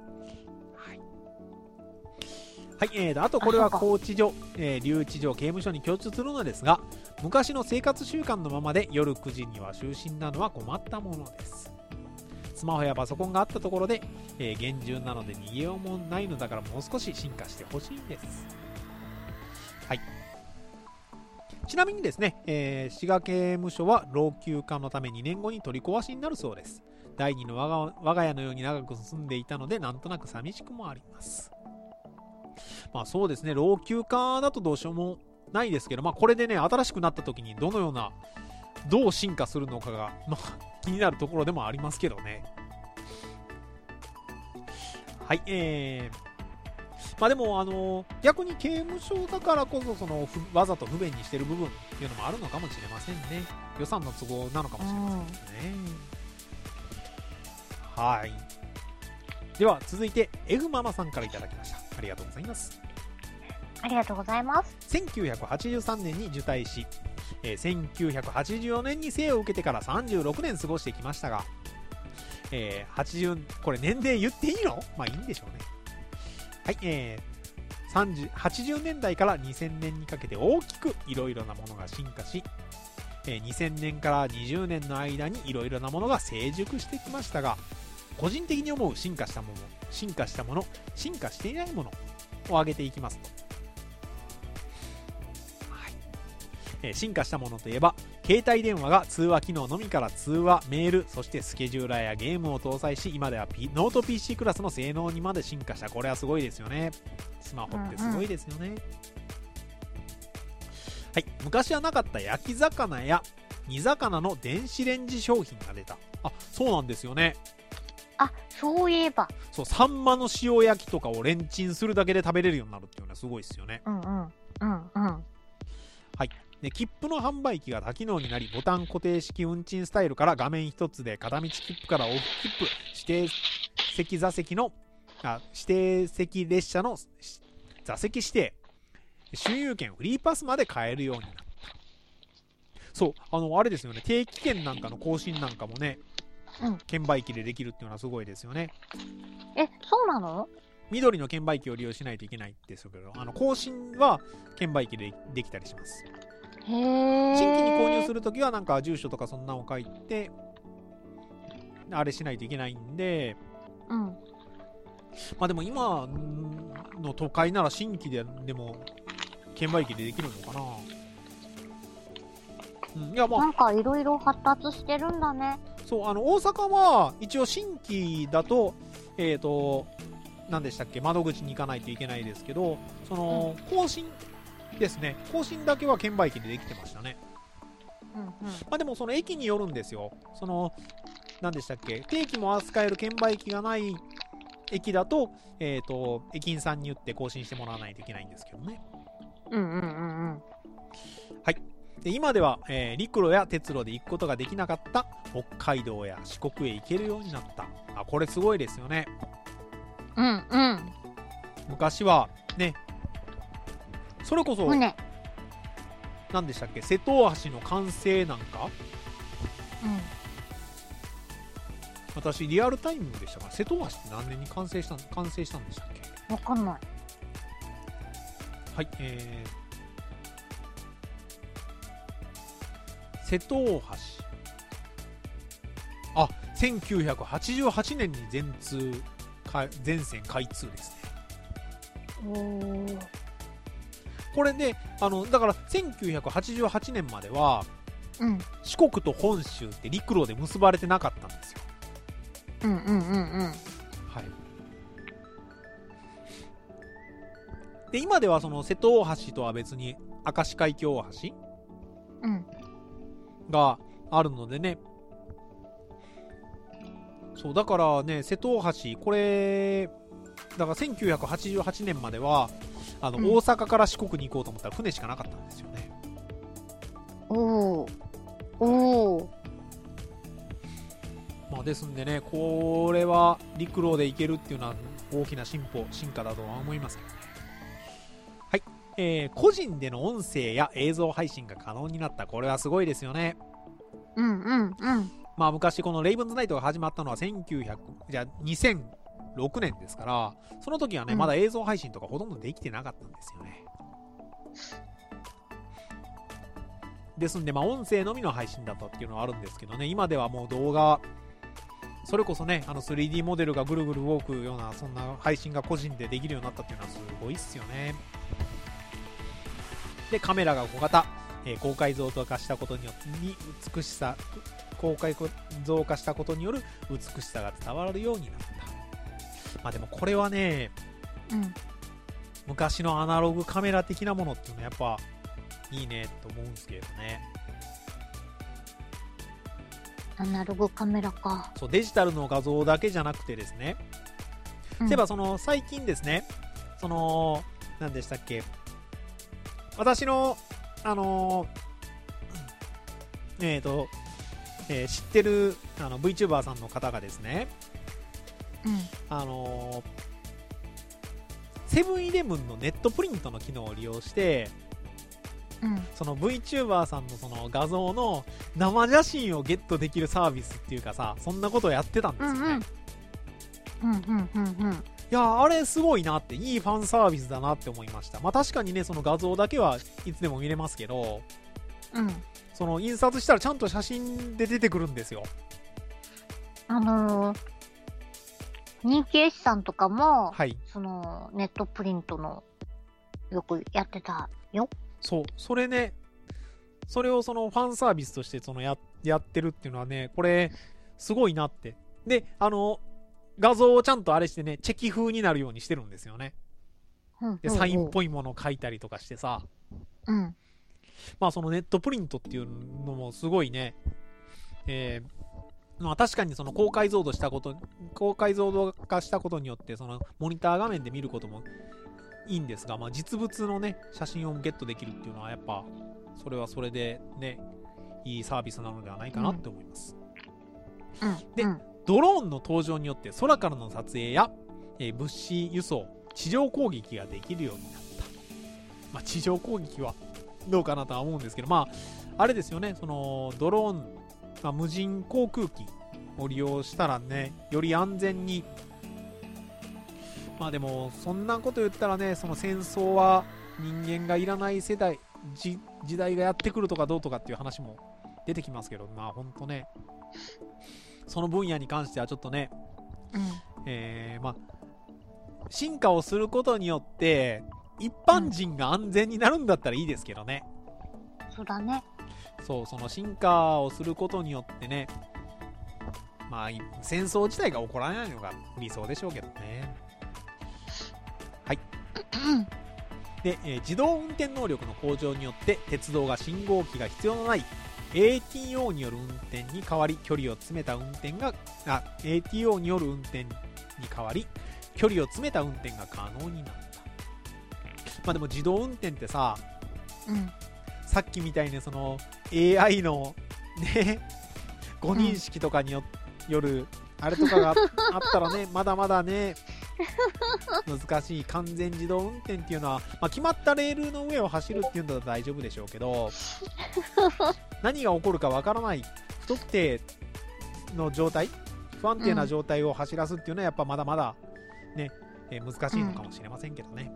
Speaker 1: はい、あとこれは拘置所、留置所、刑務所に共通するのですが、昔の生活習慣のままで夜9時には就寝なのは困ったものです。スマホやパソコンがあったところで、厳重なので逃げようもないのだからもう少し進化してほしいです。はい。ちなみにですね、滋賀刑務所は老朽化のため2年後に取り壊しになるそうです。第2の我が家のように長く住んでいたのでなんとなく寂しくもあります。そうですね、老朽化だとどうしようもないですけど、これでね、新しくなった時にどう進化するのかが、気になるところでもありますけどね。はい、でも逆に刑務所だからこそわざと不便にしてる部分っていうのもあるのかもしれませんね。予算の都合なのかもしれませんね。はい。では続いて F ママさんからいただきました。ありがとうございます。
Speaker 2: ありがとうございます。
Speaker 1: 1983年に受胎し、1984年に生を受けてから36年過ごしてきましたが、これ年齢言っていいの？いいんでしょうね。はい、80年代から2000年にかけて大きくいろいろなものが進化し、2000年から20年の間にいろいろなものが成熟してきましたが、個人的に思う進化したもの、進化していないものを挙げていきますと、進化したものといえば、携帯電話が通話機能のみから通話、メール、そしてスケジューラーやゲームを搭載し、今ではノート PC クラスの性能にまで進化した。これはすごいですよね。スマホってすごいですよね。はい、昔はなかった焼き魚や煮魚の電子レンジ商品が出た。そうなんですよね。
Speaker 2: そういえば。
Speaker 1: サンマの塩焼きとかをレンチンするだけで食べれるようになるっていうのはすごいですよね。はい。で、切符の販売機が多機能になり、ボタン固定式運賃スタイルから画面一つで片道切符から往復切符、指定席列車の座席指定、周遊券フリーパスまで買えるようになった。そう、あれですよね、定期券なんかの更新なんかもね、券売機でできるっていうのはすごいですよね。
Speaker 2: そうなの？
Speaker 1: 緑の券売機を利用しないといけないですけど、更新は券売機でできたりします。新規に購入するときはなんか住所とかそんなのを書いてあれしないといけないんで、でも今の都会なら新規でも券売機でできるのかな。
Speaker 2: なんかいろいろ発達してるんだね。
Speaker 1: そう、大阪は一応新規だと何でしたっけ、窓口に行かないといけないですけど、更新ですね、更新だけは券売機でできてましたね。でも駅によるんですよ。何でしたっけ、定期も扱える券売機がない駅だと、駅員さんに言って更新してもらわないといけないんですけどね。はい。で、今では、陸路や鉄路で行くことができなかった北海道や四国へ行けるようになった。これすごいですよね。昔はね、それこそ何でしたっけ、瀬戸大橋の完成なんか、私リアルタイムでしたから、瀬戸大橋って何年に完成したんでしたっけ？
Speaker 2: わかんない。
Speaker 1: はい、瀬戸大橋、1988年に全線開通ですね。
Speaker 2: おー。
Speaker 1: これで、だから1988年までは、
Speaker 2: うん。
Speaker 1: 四国と本州って陸路で結ばれてなかったんですよ。
Speaker 2: うんうんうんうん。
Speaker 1: はい。で、今ではその瀬戸大橋とは別に明石海峡大橋
Speaker 2: うん。
Speaker 1: があるのでね。そう、だからね、瀬戸大橋、これ、だから1988年までは、大阪から四国に行こうと思ったら船しかなかったんですよね。
Speaker 2: おー。おー。
Speaker 1: まあですんでね、これは陸路で行けるっていうのは大きな進化だとは思いますけどね。はい。個人での音声や映像配信が可能になった。これはすごいですよね。
Speaker 2: うんうんうん。
Speaker 1: まあ昔このレイブンズナイトが始まったのは2006年ですから、その時はね、まだ映像配信とかほとんどできてなかったんですよね。ですんで、まあ音声のみの配信だったっていうのはあるんですけどね、今ではもう動画、それこそね、3D モデルがぐるぐる動くような、そんな配信が個人でできるようになったっていうのはすごいっすよね。で、カメラが小型、高解像度化したことによって美しさ、高解像化したことによる美しさが伝わるようになった。まあでもこれはね、昔のアナログカメラ的なものっていうのはやっぱいいねと思うんですけどね。
Speaker 2: アナログカメラか。
Speaker 1: そう、デジタルの画像だけじゃなくてですね、例えば最近ですね、何でしたっけ、私の知ってるVTuber さんの方がですね、セブンイレブンのネットプリントの機能を利用して、その VTuber さんのその画像の生写真をゲットできるサービスっていうかさ、そんなことをやってたんですよね。いや、あれすごいなって、いいファンサービスだなって思いました。まあ確かにね、その画像だけはいつでも見れますけど、その印刷したらちゃんと写真で出てくるんですよ。
Speaker 2: 人気絵師さんとかも、
Speaker 1: はい、
Speaker 2: そのネットプリントのよくやってたよ。
Speaker 1: そう、それね、それをそのファンサービスとしてやってるっていうのはね、これすごいなって。で、画像をちゃんとあれしてね、チェキ風になるようにしてるんですよね。で、サインっぽいものを書いたりとかしてさ。まあそのネットプリントっていうのもすごいね、まあ確かにその高解像度化したことによって、そのモニター画面で見ることもいいんですが、まあ実物のね、写真をゲットできるっていうのはやっぱ、それはそれでね、いいサービスなのではないかなって思います。で、ドローンの登場によって空からの撮影や、物資輸送、地上攻撃ができるようになった。まあ地上攻撃はどうかなとは思うんですけど、まあ、あれですよね、そのドローン、まあ、無人航空機を利用したらね、より安全に、まあでも、そんなこと言ったらね、その戦争は人間がいらない時代がやってくるとかどうとかっていう話も出てきますけど、まあほんとね、その分野に関してはちょっとね、まあ、進化をすることによって、一般人が安全になるんだったらいいですけどね。
Speaker 2: そうだね。
Speaker 1: そう、その進化をすることによってね、まあ戦争自体が起こらないのが理想でしょうけどね。はい。で、自動運転能力の向上によって鉄道が信号機が必要のない ATO による運転に変わり、距離を詰めた運転がATO による運転に変わり、距離を詰めた運転が可能になった。まあでも自動運転ってさ、さっきみたいにその AI のね、誤認識とかによるあれとかがあったらね、まだまだね、難しい。完全自動運転っていうのは、まあ、決まったレールの上を走るっていうのは大丈夫でしょうけど、何が起こるかわからない不特定の状態、不安定な状態を走らすっていうのはやっぱまだまだね、難しいのかもしれませんけどね。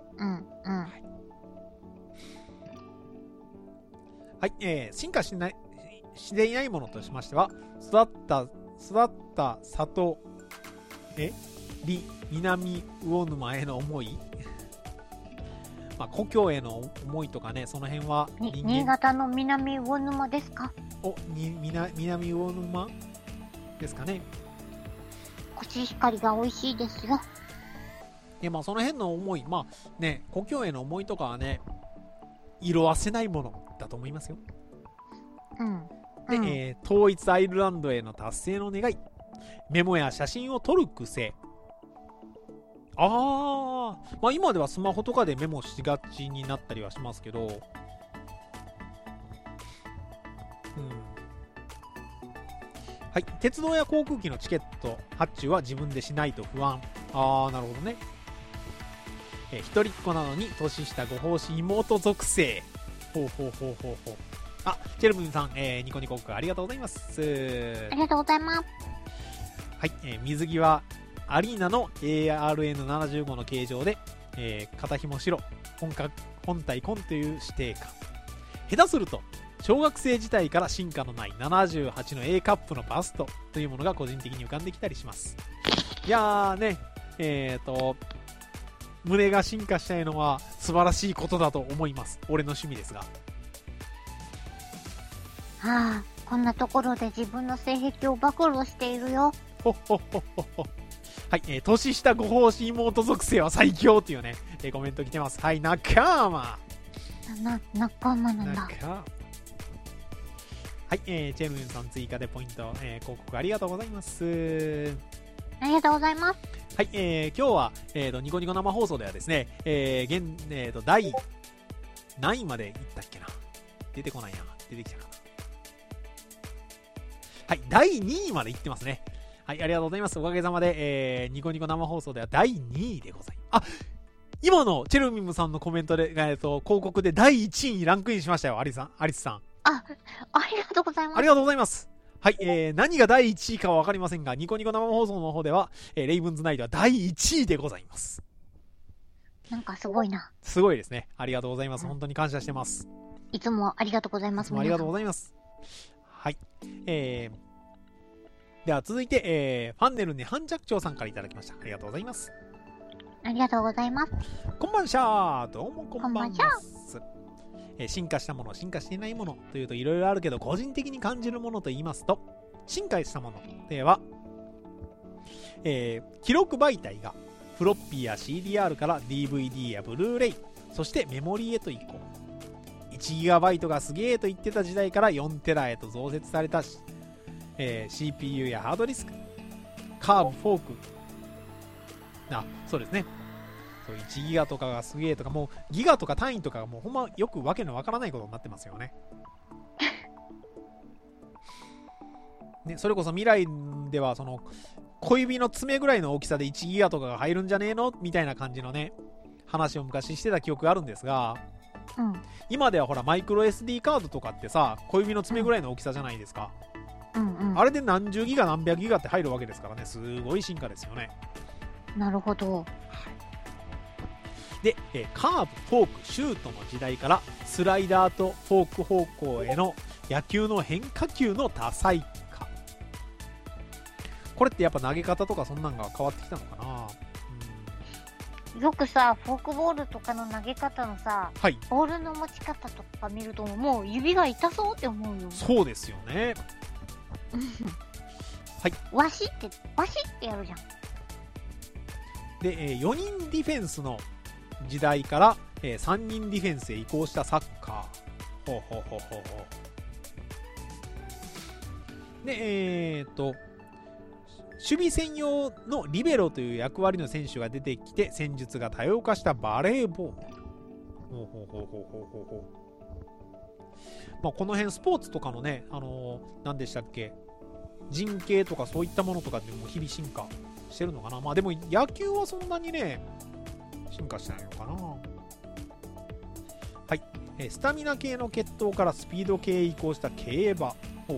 Speaker 1: はい、進化していないものとしましては、育った里り南魚沼への思いまあ、故郷への思いとかね、その辺は
Speaker 2: 新潟の南魚沼ですか？
Speaker 1: 南魚沼ですかね。
Speaker 2: コシヒカリが美味しいですよ。
Speaker 1: まあ、その辺の思い、まあね、故郷への思いとかはね、色あせないものだと思いますよ。で、統一アイルランドへの達成の願い、メモや写真を撮る癖。まあ今ではスマホとかでメモしがちになったりはしますけど、はい、鉄道や航空機のチケット発注は自分でしないと不安。なるほどね。一人っ子なのに年下ご奉仕妹属性。ほう。チェルブンさん、ニコニコックありがとうございます。
Speaker 2: ありがとうございます。
Speaker 1: はい、水着はアリーナの ARN75 の形状で、肩紐白、本体紺という指定感。下手すると小学生時代から進化のない78の A カップのバストというものが個人的に浮かんできたりします。いやーね、胸が進化したいのは素晴らしいことだと思います。俺の趣味ですが。
Speaker 2: こんなところで自分の性癖を暴露しているよ。
Speaker 1: はい、年下ご奉仕妹属性は最強っていうね、コメント来てます。はい、仲間なんだ。はい、チェルンさん追加でポイント、広告ありがとうございます。
Speaker 2: ありがとうございます。
Speaker 1: はい、今日は、ニコニコ生放送ではですね、第何位までいったっけな、出てこないな、出てきたかな。はい、第2位までいってますね。はい、ありがとうございます。おかげさまで、ニコニコ生放送では第2位でございます。今のチェルミムさんのコメントで、広告で第1位にランクインしましたよ、アリスさん。
Speaker 2: ありがとうございます。
Speaker 1: ありがとうございます。はい、何が第1位かは分かりませんが、ニコニコ生放送の方では、レイブンズナイトは第1位でございます。
Speaker 2: なんかすごいな。
Speaker 1: すごいですね。ありがとうございます。本当に感謝してます。
Speaker 2: いつもありがとうございます。
Speaker 1: ありがとうございます。はい。では続いて、ファンネルネハンジャクチョウさんからいただきました。ありがとうございます。
Speaker 2: ありがとうございます。
Speaker 1: こんばんしゃー。どうもこんばんは。進化したもの、進化していないものというといろいろあるけど、個人的に感じるものと言いますと、進化したものでは、記録媒体がフロッピーや CDR から DVD やブルーレイ、そしてメモリーへと移行。1GB がすげーと言ってた時代から 4TB へと増設されたCPU やハードディスク、カーブ、フォーク、そうですね。そう1ギガとかがすげえとか、もうギガとか単位とかがもうほんまよくわけのわからないことになってますよね。ね、それこそ未来ではその小指の爪ぐらいの大きさで1ギガとかが入るんじゃねえのみたいな感じのね、話を昔してた記憶があるんですが、今ではほらマイクロ SD カードとかってさ、小指の爪ぐらいの大きさじゃないですか。あれで何十ギガ何百ギガって入るわけですからね、すごい進化ですよね。
Speaker 2: なるほど。
Speaker 1: で、カーブ、フォーク、シュートの時代からスライダーとフォーク方向への野球の変化球の多彩化。これってやっぱ投げ方とかそんなんが変わってきたのかな。
Speaker 2: よくさ、フォークボールとかの投げ方のさ、
Speaker 1: はい、
Speaker 2: ボールの持ち方とか見るともう指が痛そうって思うよ。
Speaker 1: そうですよね。はい。
Speaker 2: わしってやるじゃん。
Speaker 1: で、4人ディフェンスの時代から、3人ディフェンスへ移行したサッカー。で、守備専用のリベロという役割の選手が出てきて、戦術が多様化したバレーボール。まあ、この辺スポーツとかのね、何でしたっけ、陣形とかそういったものとかでも日々進化してるのかな。まあでも野球はそんなにね進化してないのかな。はい、スタミナ系の血統からスピード系へ移行した競馬。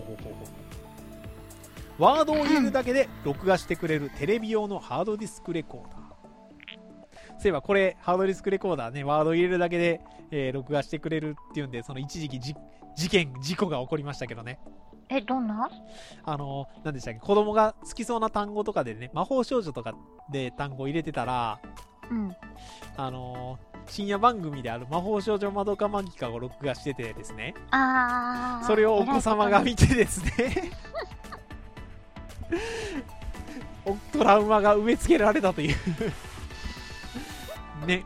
Speaker 1: ワードを入れるだけで録画してくれるテレビ用のハードディスクレコーダー。そういえばこれハードディスクレコーダーね、ワードを入れるだけで、録画してくれるっていうんで、その一時期事故が起こりましたけどね。
Speaker 2: どんな？
Speaker 1: 何でしたっけ、子供が好きそうな単語とかでね、魔法少女とかで単語を入れてたら、 深夜番組である魔法少女まどかマギカを録画しててですね、
Speaker 2: あー。
Speaker 1: それをお子様が見てですねトラウマが植え付けられたというね。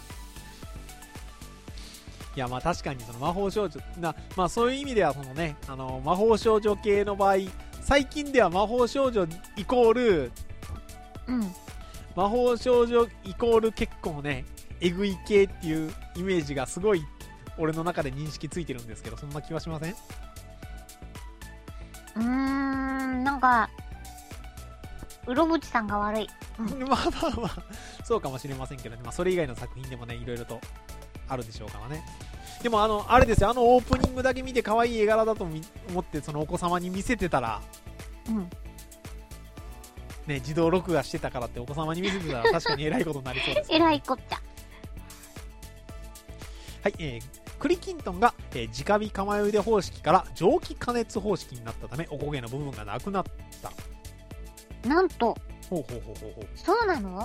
Speaker 1: いや、まあ確かにその魔法少女まあそういう意味ではそのね、魔法少女系の場合、最近では魔法少女イコール、魔法少女イコール結構ね、えぐい系っていうイメージがすごい俺の中で認識ついてるんですけど、そんな気はしません？
Speaker 2: なんか、うろぶちさんが悪い。
Speaker 1: まあまあまあ、そうかもしれませんけどね。まあそれ以外の作品でもね、いろいろとあるでしょうからね。でもあれですよ、オープニングだけ見て可愛い絵柄だと思って、そのお子様に見せてたら、ね、自動録画してたからってお子様に見せてたら確かに偉いことになりそうです、ね。
Speaker 2: 偉いこっちゃ。
Speaker 1: はい、栗きんとんが、直火釜茹で方式から蒸気加熱方式になったため、おこげの部分がなくなった。
Speaker 2: なんと。
Speaker 1: ほうほうほうほうほう。
Speaker 2: そうなの？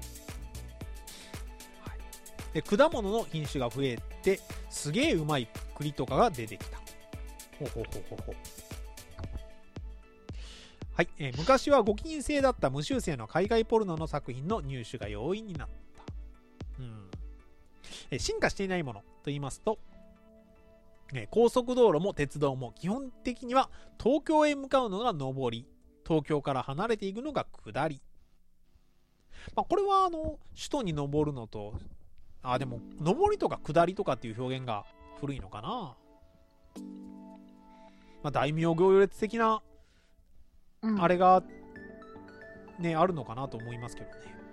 Speaker 1: で、果物の品種が増えてすげえうまい栗とかが出てきた。ほうほうほうほうほう。はい、昔は5禁制だった無修正の海外ポルノの作品の入手が容易になった。進化していないものと言いますと、高速道路も鉄道も基本的には東京へ向かうのが上り、東京から離れていくのが下り。まあ、これは首都に登るのと、でも上りとか下りとかっていう表現が古いのかな。まあ、大名行列的なあれがね、あるのかなと思いますけどね。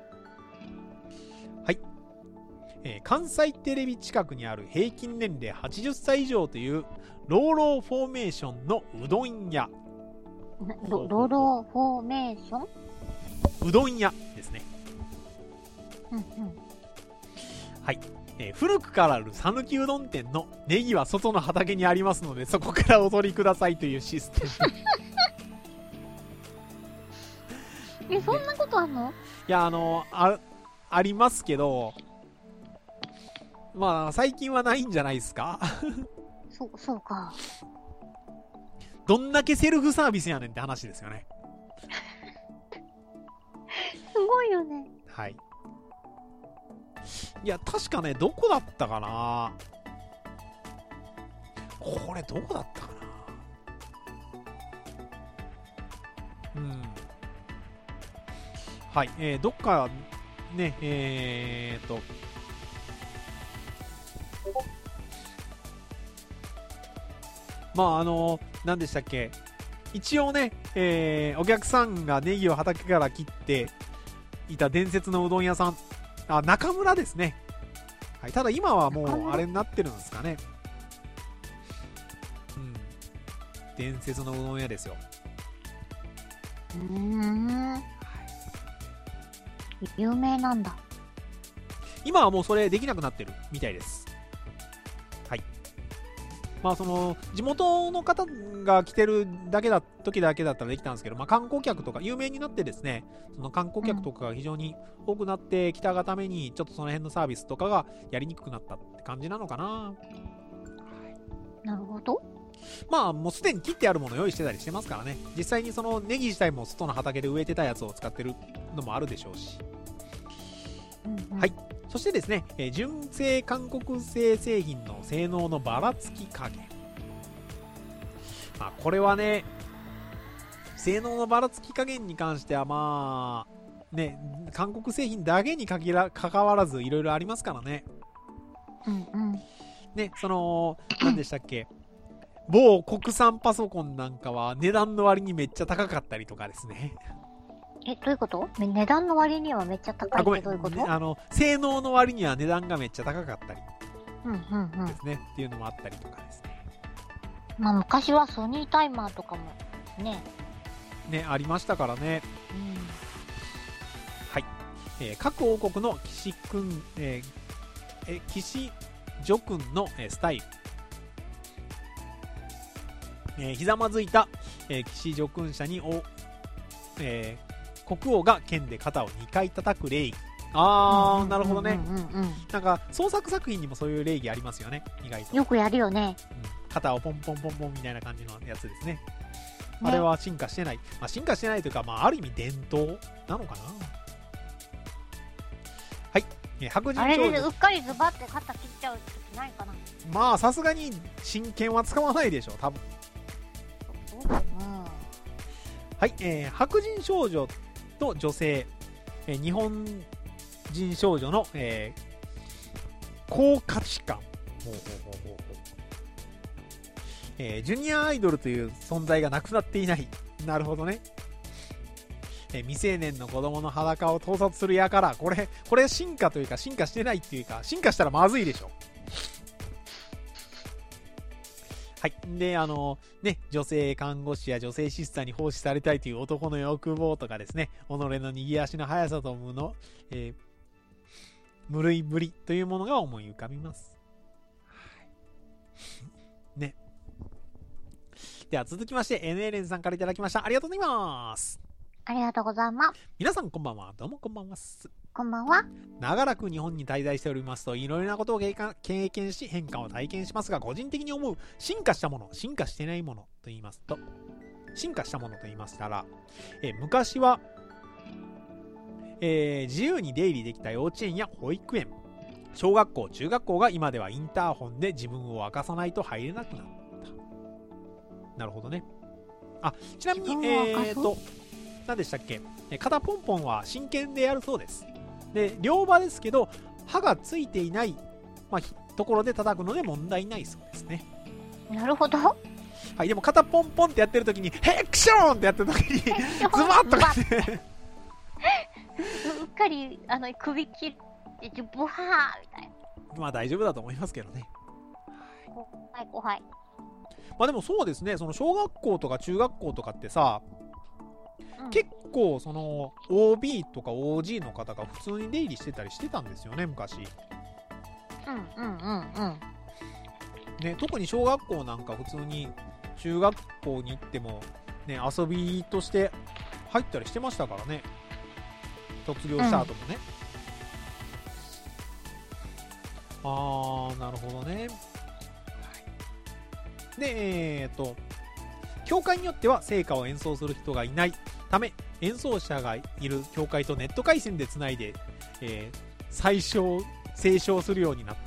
Speaker 1: はい、関西テレビ近くにある平均年齢80歳以上というローローフォーメーションのうどん屋。
Speaker 2: ローローフォーメーション？
Speaker 1: うどん屋ですね。はい、古くからある讃岐うどん店のネギは外の畑にありますので、そこからお取りくださいというシステム
Speaker 2: そんなことあんの？
Speaker 1: いや、ありますけど、まあ最近はないんじゃないですか。
Speaker 2: そうか。
Speaker 1: どんだけセルフサービスやねんって話ですよね。
Speaker 2: すごいよね。
Speaker 1: はい。いや、確かね、どこだったかな。これどこだったかな。はい、どっかね、まあ何でしたっけ、一応ね、お客さんがネギを畑から切っていた伝説のうどん屋さん、中村ですね。はい、ただ今はもうあれになってるんですかね。伝説のうどん屋ですよ。
Speaker 2: 有名なんだ。
Speaker 1: 今はもうそれできなくなってるみたいです。はい。まあその地元の方が来てる時だけだったらできたんですけど、まあ観光客とか有名になってですね、その観光客とかが非常に多くなってきたがために、ちょっとその辺のサービスとかがやりにくくなったって感じなのかな。
Speaker 2: なるほど。ま
Speaker 1: あもうすでに切ってあるものを用意してたりしてますからね。実際にそのネギ自体も外の畑で植えてたやつを使ってるのもあるでしょうし。はい。そしてですね、純正韓国製製品の性能のばらつき加減。まあこれはね、性能のばらつき加減に関してはまあね、韓国製品だけに関わらずいろいろありますからね。ね、その何でしたっけ、某国産パソコンなんかは値段の割にめっちゃ高かったりとかですね。
Speaker 2: どういうこと？値段の割にはめっちゃ高いってどういうこと？
Speaker 1: 性能の割には値段がめっちゃ高かったりですね、っていうのもあったりとかですね。
Speaker 2: まあ昔はソニータイマーとかも
Speaker 1: ねありましたからね。はい、各王国の騎士女君のスタイル。ひざまずいた、騎士女君者に国王が剣で肩を2回叩く礼儀なるほどね。
Speaker 2: うんうんうんうん。
Speaker 1: なんか創作作品にもそういう礼儀ありますよね、意外と。
Speaker 2: よくやるよね。
Speaker 1: 肩をポンポンポンポンみたいな感じのやつですね。
Speaker 2: ね
Speaker 1: あれは進化してない。まあ、進化してないというか、まあ、ある意味伝統なのかな。はい。白人
Speaker 2: あれで
Speaker 1: 長女。
Speaker 2: うっかりズバって肩切っちゃう時ないかな。
Speaker 1: まあ、さすがに真剣は使わないでしょう、多分。はい。白人少女と女性、日本人少女の、高価値観。ジュニアアイドルという存在がなくなっていない。なるほどね。未成年の子供の裸を盗撮するやから、これ進化というか進化してないっていうか、進化したらまずいでしょ。はい。で、ね、女性看護師や女性シスターに奉仕されたいという男の欲望とかですね、己の逃げ足の速さと無類ぶりというものが思い浮かびます。ね。では続きまして、NLN さんからいただきました。ありがとうございます。
Speaker 2: ありがとうございます。
Speaker 1: 皆さんこんばんは。どうもこんばんは。
Speaker 2: こんばんは。
Speaker 1: 長らく日本に滞在しておりますと、いろいろなことを経験し、変化を体験しますが、個人的に思う進化したもの、進化してないものと言いますと、進化したものと言いましたら、昔は、自由に出入りできた幼稚園や保育園、小学校、中学校が今ではインターホンで自分を明かさないと入れなくなった。なるほどね。あ、ちなみに、何でしたっけ、肩ポンポンは真剣でやるそうです。で、両刃ですけど、刃がついていない、ところで叩くので問題ないそうですね。
Speaker 2: なるほど。
Speaker 1: はい、でも肩ポンポンってやってる時に、ヘクションってやってる時に、ズバッとかって。
Speaker 2: うっかり、首切って、ブハーみたいな。
Speaker 1: まあ大丈夫だと思いますけどね。
Speaker 2: 怖い。
Speaker 1: まあでもそうですね、その小学校とか中学校とかってさ、結構その OB とか OG の方が普通に出入りしてたりしてたんですよね、昔。ね、特に小学校なんか普通に中学校に行ってもね、遊びとして入ったりしてましたからね、卒業した後もね。なるほどね。で、教会によっては聖歌を演奏する人がいないため、演奏者がいる教会とネット回線でつないで、斉唱するようになった。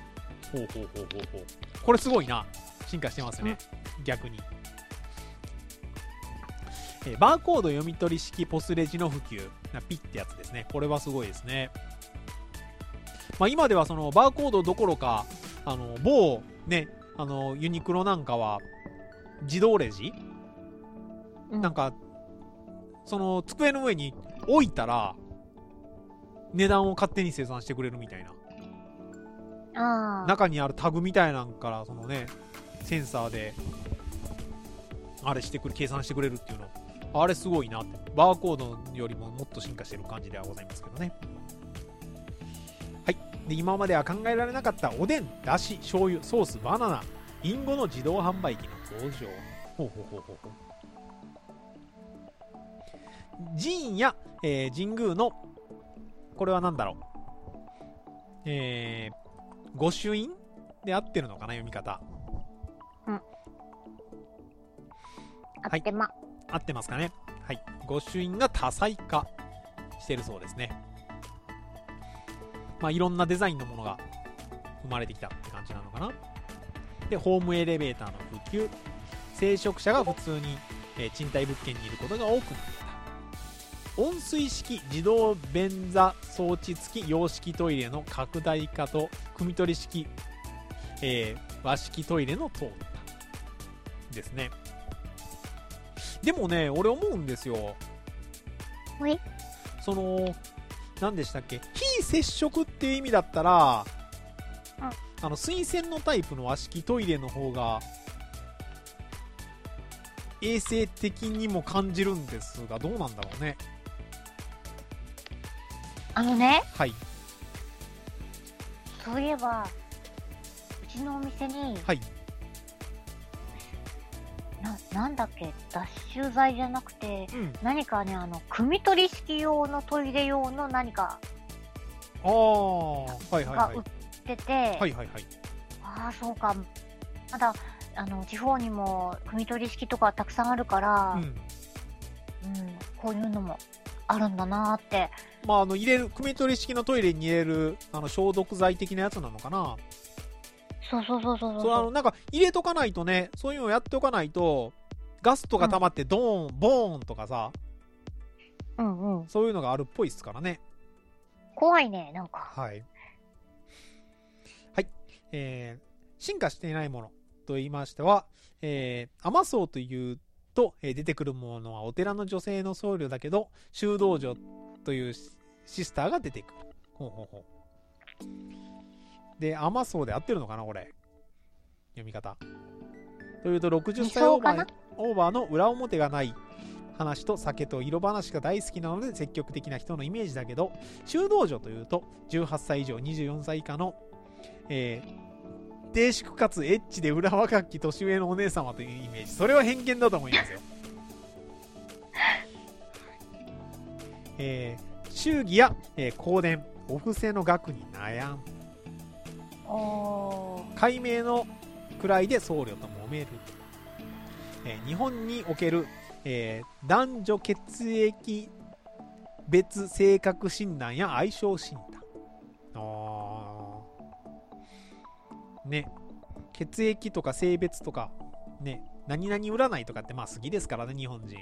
Speaker 1: これすごいな。進化してますね、逆に。バーコード読み取り式ポスレジの普及。ピってやつですね。これはすごいですね。まあ今ではそのバーコードどころか、某ね、ユニクロなんかは自動レジ、なんかその机の上に置いたら値段を勝手に生産してくれるみたいな。中にあるタグみたいなんからそのね、センサーであれして計算してくれるっていうの、あれすごいなって。バーコードよりももっと進化してる感じではございますけどね。はい。で、今までは考えられなかったおでん、だし、醤油、ソース、バナナ、リンゴの自動販売機の登場。寺院や、神宮のこれは何だろう、御朱印で合ってるのかな、読み方。
Speaker 2: 合ってま、
Speaker 1: 合ってますかね。はい。御朱印が多彩化してるそうですね。まあいろんなデザインのものが生まれてきたって感じなのかな。で、ホームエレベーターの普及、聖職者が普通に、賃貸物件にいることが多くなった。温水式自動便座装置付き洋式トイレの拡大化と汲み取り式、和式トイレの淘汰ですね。でもね、俺思うんですよ。その何でしたっけ、非接触っていう意味だったら、水洗のタイプの和式トイレの方が衛生的にも感じるんですが、どうなんだろうね。
Speaker 2: はい。そういえばうちのお店に、
Speaker 1: はい、
Speaker 2: なんだっけ、脱臭剤じゃなくて、何かね、汲み取り式用のトイレ用の何か
Speaker 1: ああ、はいはいはい。
Speaker 2: が売ってて、
Speaker 1: はいはいはい。
Speaker 2: ああ、そうか。まだ、地方にも、汲み取り式とかたくさんあるから、
Speaker 1: うん。
Speaker 2: こういうのもあるんだなーって。
Speaker 1: まあ、入れる、汲み取り式のトイレに入れる、消毒剤的なやつなのかな。
Speaker 2: そうそうそうそう
Speaker 1: そう、なんか、入れとかないとね、そういうのやっておかないと、ガスとか溜まってドーン、ボーンとかさ、
Speaker 2: うんうん。
Speaker 1: そういうのがあるっぽいですからね。
Speaker 2: 怖いね、なんか。
Speaker 1: はい。はい。進化していないものと言いましては、甘そうというと、出てくるものはお寺の女性の僧侶だけど、修道女というシスターが出てくる。ほうほうほう。で、甘そうで合ってるのかな、これ。読み方。というと、60歳オーバーの裏表がない話と酒と色話が大好きなので積極的な人のイメージだけど、修道女というと18歳以上24歳以下の、低粛かつエッチで裏若き年上のお姉様というイメージ。それは偏見だと思いますよ。祝儀や、香典お布施の額に悩む。解明の位で僧侶と揉める。日本における男女血液別性格診断や相性診断。ね、血液とか性別とかね、何々占いとかってまあ好きですからね、日本人。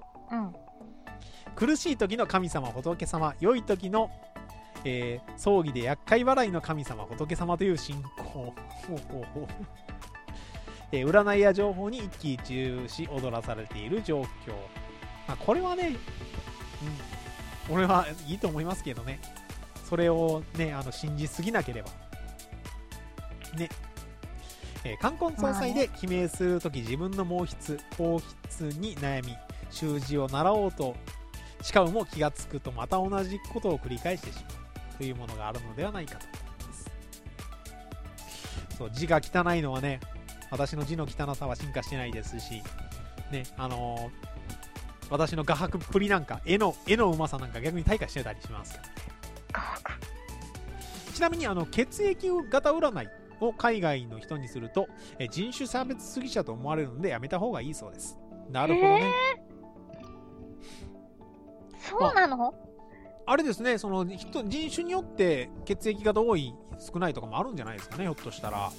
Speaker 1: 苦しい時の神様仏様、良い時の、葬儀で厄介払いの神様仏様という信仰。占いや情報に一喜一憂し踊らされている状況。まあ、これはね、俺はいいと思いますけどね。それをね、信じすぎなければ。ね。冠婚葬祭で記名するとき自分の毛筆、硬筆に悩み、習字を習おうと誓うも気がつくとまた同じことを繰り返してしまうというものがあるのではないかと思います。そう、字が汚いのはね、私の字の汚さは進化してないですし、ね、私の画伯っぷりなんか、絵のうまさなんか逆に退化してたりしますからね。
Speaker 2: 画伯。
Speaker 1: ちなみに血液型占いを海外の人にすると、人種差別主義者と思われるのでやめた方がいいそうです。なるほどね。
Speaker 2: そうなの？
Speaker 1: あれですね、その人種によって血液型多い少ないとかもあるんじゃないですかね、ひょっとしたら。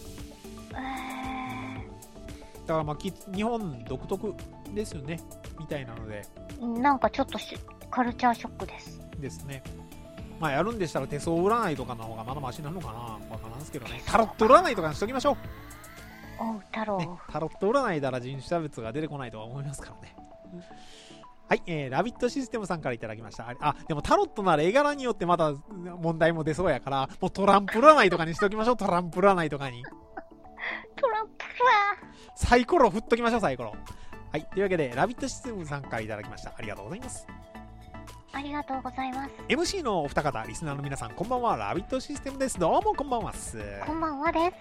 Speaker 1: だからまあ日本独特ですよねみたいなので、
Speaker 2: なんかちょっとカルチャーショック
Speaker 1: ですね。まあやるんでしたら手相占いとかの方がまだマシなのかな、わからんですけどね。タロット占いとかにしときましょう。
Speaker 2: タロット、
Speaker 1: ね、タロット占いなら人種差別が出てこないとは思いますからね。はい、ラビットシステムさんからいただきました。でもタロットなら絵柄によってまた問題も出そうやから、もうトランプ占いとかにしときましょう。トランプ占いとかに。
Speaker 2: トランプ
Speaker 1: サイコロ振っときましょう、サイコロ。はい、というわけで、ラビットシステムさんからいただきました。ありがとうございます。
Speaker 2: ありがとうございます。
Speaker 1: MC のお二方、リスナーの皆さん、こんばんは。ラビットシステムです。どうもこんばんはっす。
Speaker 2: こんばんはです。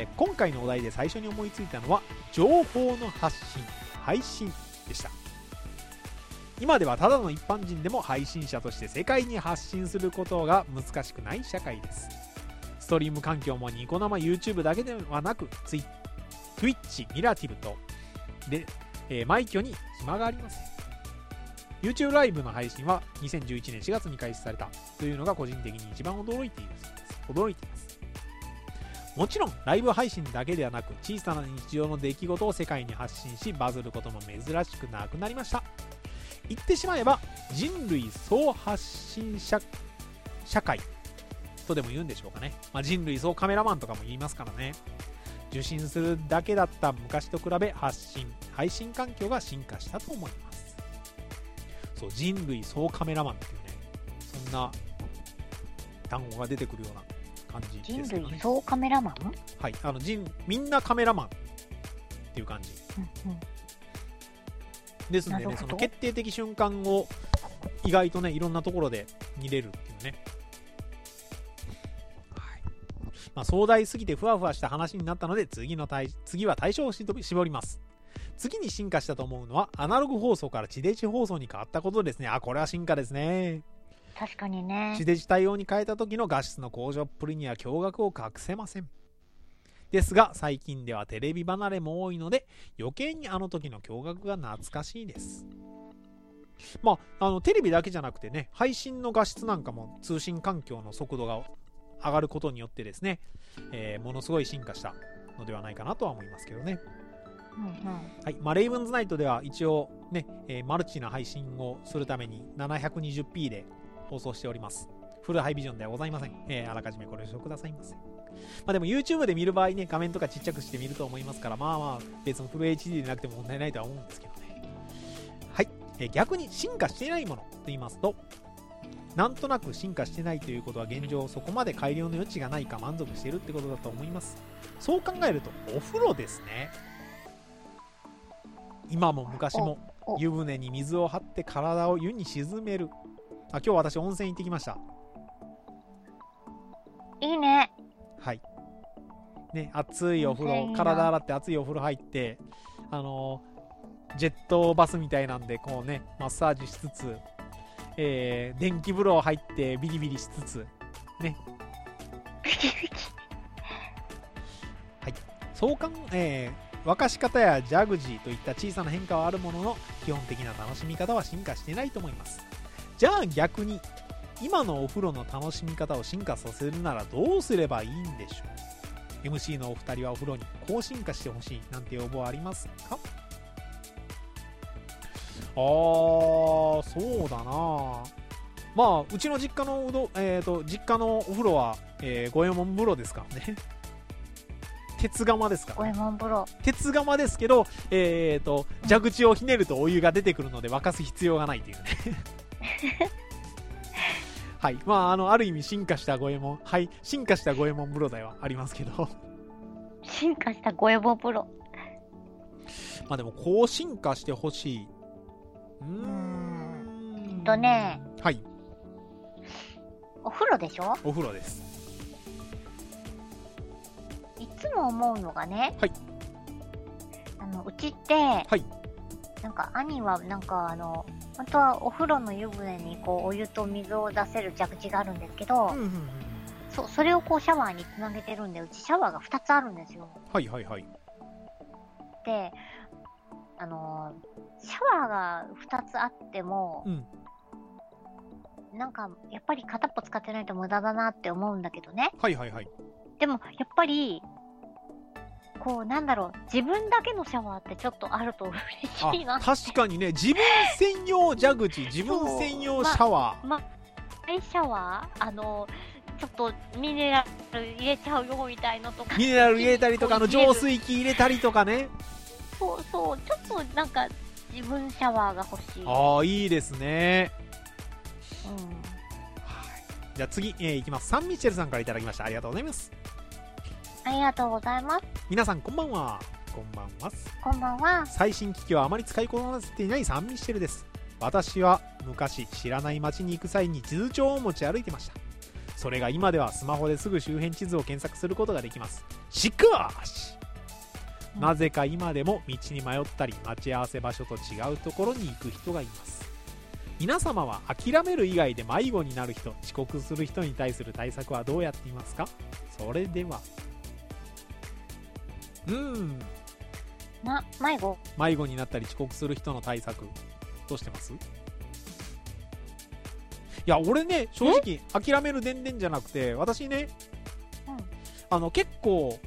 Speaker 1: 今回のお題で最初に思いついたのは、情報の発信、配信でした。今ではただの一般人でも配信者として世界に発信することが難しくない社会です。ストリーム環境もニコ生 YouTube だけではなく Twitch、ミラティブとで、枚挙に暇がありません。 YouTube ライブの配信は2011年4月に開始されたというのが個人的に一番驚いているそうです。驚いています。もちろんライブ配信だけではなく小さな日常の出来事を世界に発信しバズることも珍しくなくなりました。言ってしまえば人類総発信社会とでも言うんでしょうかね。人類総カメラマンとかも言いますからね。受信するだけだった昔と比べ配信環境が進化したと思います。そう、人類総カメラマンっていうね、そんな単語が出てくるような感じですね。
Speaker 2: 人類総カメラマン？
Speaker 1: はい、みんなカメラマンっていう感じ。ですのでね、その決定的瞬間を意外とね、いろんなところで見れるっていうね。はい。壮大すぎてふわふわした話になったので、次は対象を絞ります。次に進化したと思うのは、アナログ放送から地デジ放送に変わったことですね。これは進化ですね。
Speaker 2: 確かにね。
Speaker 1: 地デジ対応に変えた時の画質の向上っぷりには驚愕を隠せません。ですが最近ではテレビ離れも多いので余計にあの時の驚愕が懐かしいです。テレビだけじゃなくてね、配信の画質なんかも通信環境の速度が上がることによってですね、ものすごい進化したのではないかなとは思いますけどね。はい。レイブンズナイトでは一応ね、マルチな配信をするために 720p で放送しております。フルハイビジョンではございません。あらかじめご了承くださいませ。でも YouTube で見る場合ね、画面とかちっちゃくして見ると思いますから、別にフル HD でなくても問題ないとは思うんですけどね。はい。逆に進化していないものと言いますと、なんとなく進化してないということは現状そこまで改良の余地がないか満足しているってことだと思います。そう考えるとお風呂ですね。今も昔も湯船に水を張って体を湯に沈める。今日私温泉行ってきました。
Speaker 2: いいね。
Speaker 1: はい。ね、熱いお風呂、体洗って熱いお風呂入って、ジェットバスみたいなんでこうね、マッサージしつつ、電気風呂入ってビリビリしつつ、ね。はい。そう沸かし方やジャグジーといった小さな変化はあるものの基本的な楽しみ方は進化していないと思います。じゃあ逆に今のお風呂の楽しみ方を進化させるならどうすればいいんでしょう。 MC のお二人はお風呂にこう進化してほしいなんて要望ありますか？そうだな。うちの実家の実家のお風呂は、五右衛門風呂ですからね。鉄釜ですから、ね、
Speaker 2: 五右衛門風呂。
Speaker 1: 鉄釜ですけど、蛇口をひねるとお湯が出てくるので沸かす必要がないというね。はい。ある意味進化した五右衛門、はい、進化した五右衛門風呂ではありますけど。
Speaker 2: 進化した五右衛門風呂。
Speaker 1: でもこう進化してほしい。
Speaker 2: ね。
Speaker 1: はい。
Speaker 2: お風呂でしょ？
Speaker 1: お風呂です。
Speaker 2: いつも思うのがね。
Speaker 1: はい。
Speaker 2: うちって、
Speaker 1: はい。
Speaker 2: なんか兄は本当はお風呂の湯船にこうお湯と水を出せる蛇口があるんですけど、それをこうシャワーにつなげてるんで、うちシャワーが2つあるんですよ。
Speaker 1: はいはいはい。
Speaker 2: で、シャワーが2つあっても、なんかやっぱり片っぽ使ってないと無駄だなって思うんだけどね。
Speaker 1: はいはいはい。
Speaker 2: でもやっぱりこう自分だけのシャワーってちょっとあると嬉しいな。
Speaker 1: 確かにね、自分専用蛇口、自分専用シャワー。
Speaker 2: アイシャワーちょっとミネラル入れちゃうよみたいのとか。
Speaker 1: ミネラル入れたりとか、浄水器入れたりとかね。
Speaker 2: そうそう、ちょっと自分シャワーが欲しい。
Speaker 1: いいですね。じゃあ次、いきます。サンミッチェルさんからいただきました。ありがとうございます。
Speaker 2: ありがとうございます。
Speaker 1: 皆さんこんばんは。こんばんは。
Speaker 2: こんばんは。
Speaker 1: 最新機器はあまり使いこなせていないサンミッシェルです。私は昔知らない街に行く際に地図帳を持ち歩いてました。それが今ではスマホですぐ周辺地図を検索することができます。しかしなぜか今でも道に迷ったり待ち合わせ場所と違うところに行く人がいます。皆様は諦める以外で迷子になる人、遅刻する人に対する対策はどうやっていますか？それでは。迷子になったり遅刻する人の対策どうしてます？いや俺ね、正直諦めるでんでんじゃなくて、私ね、結構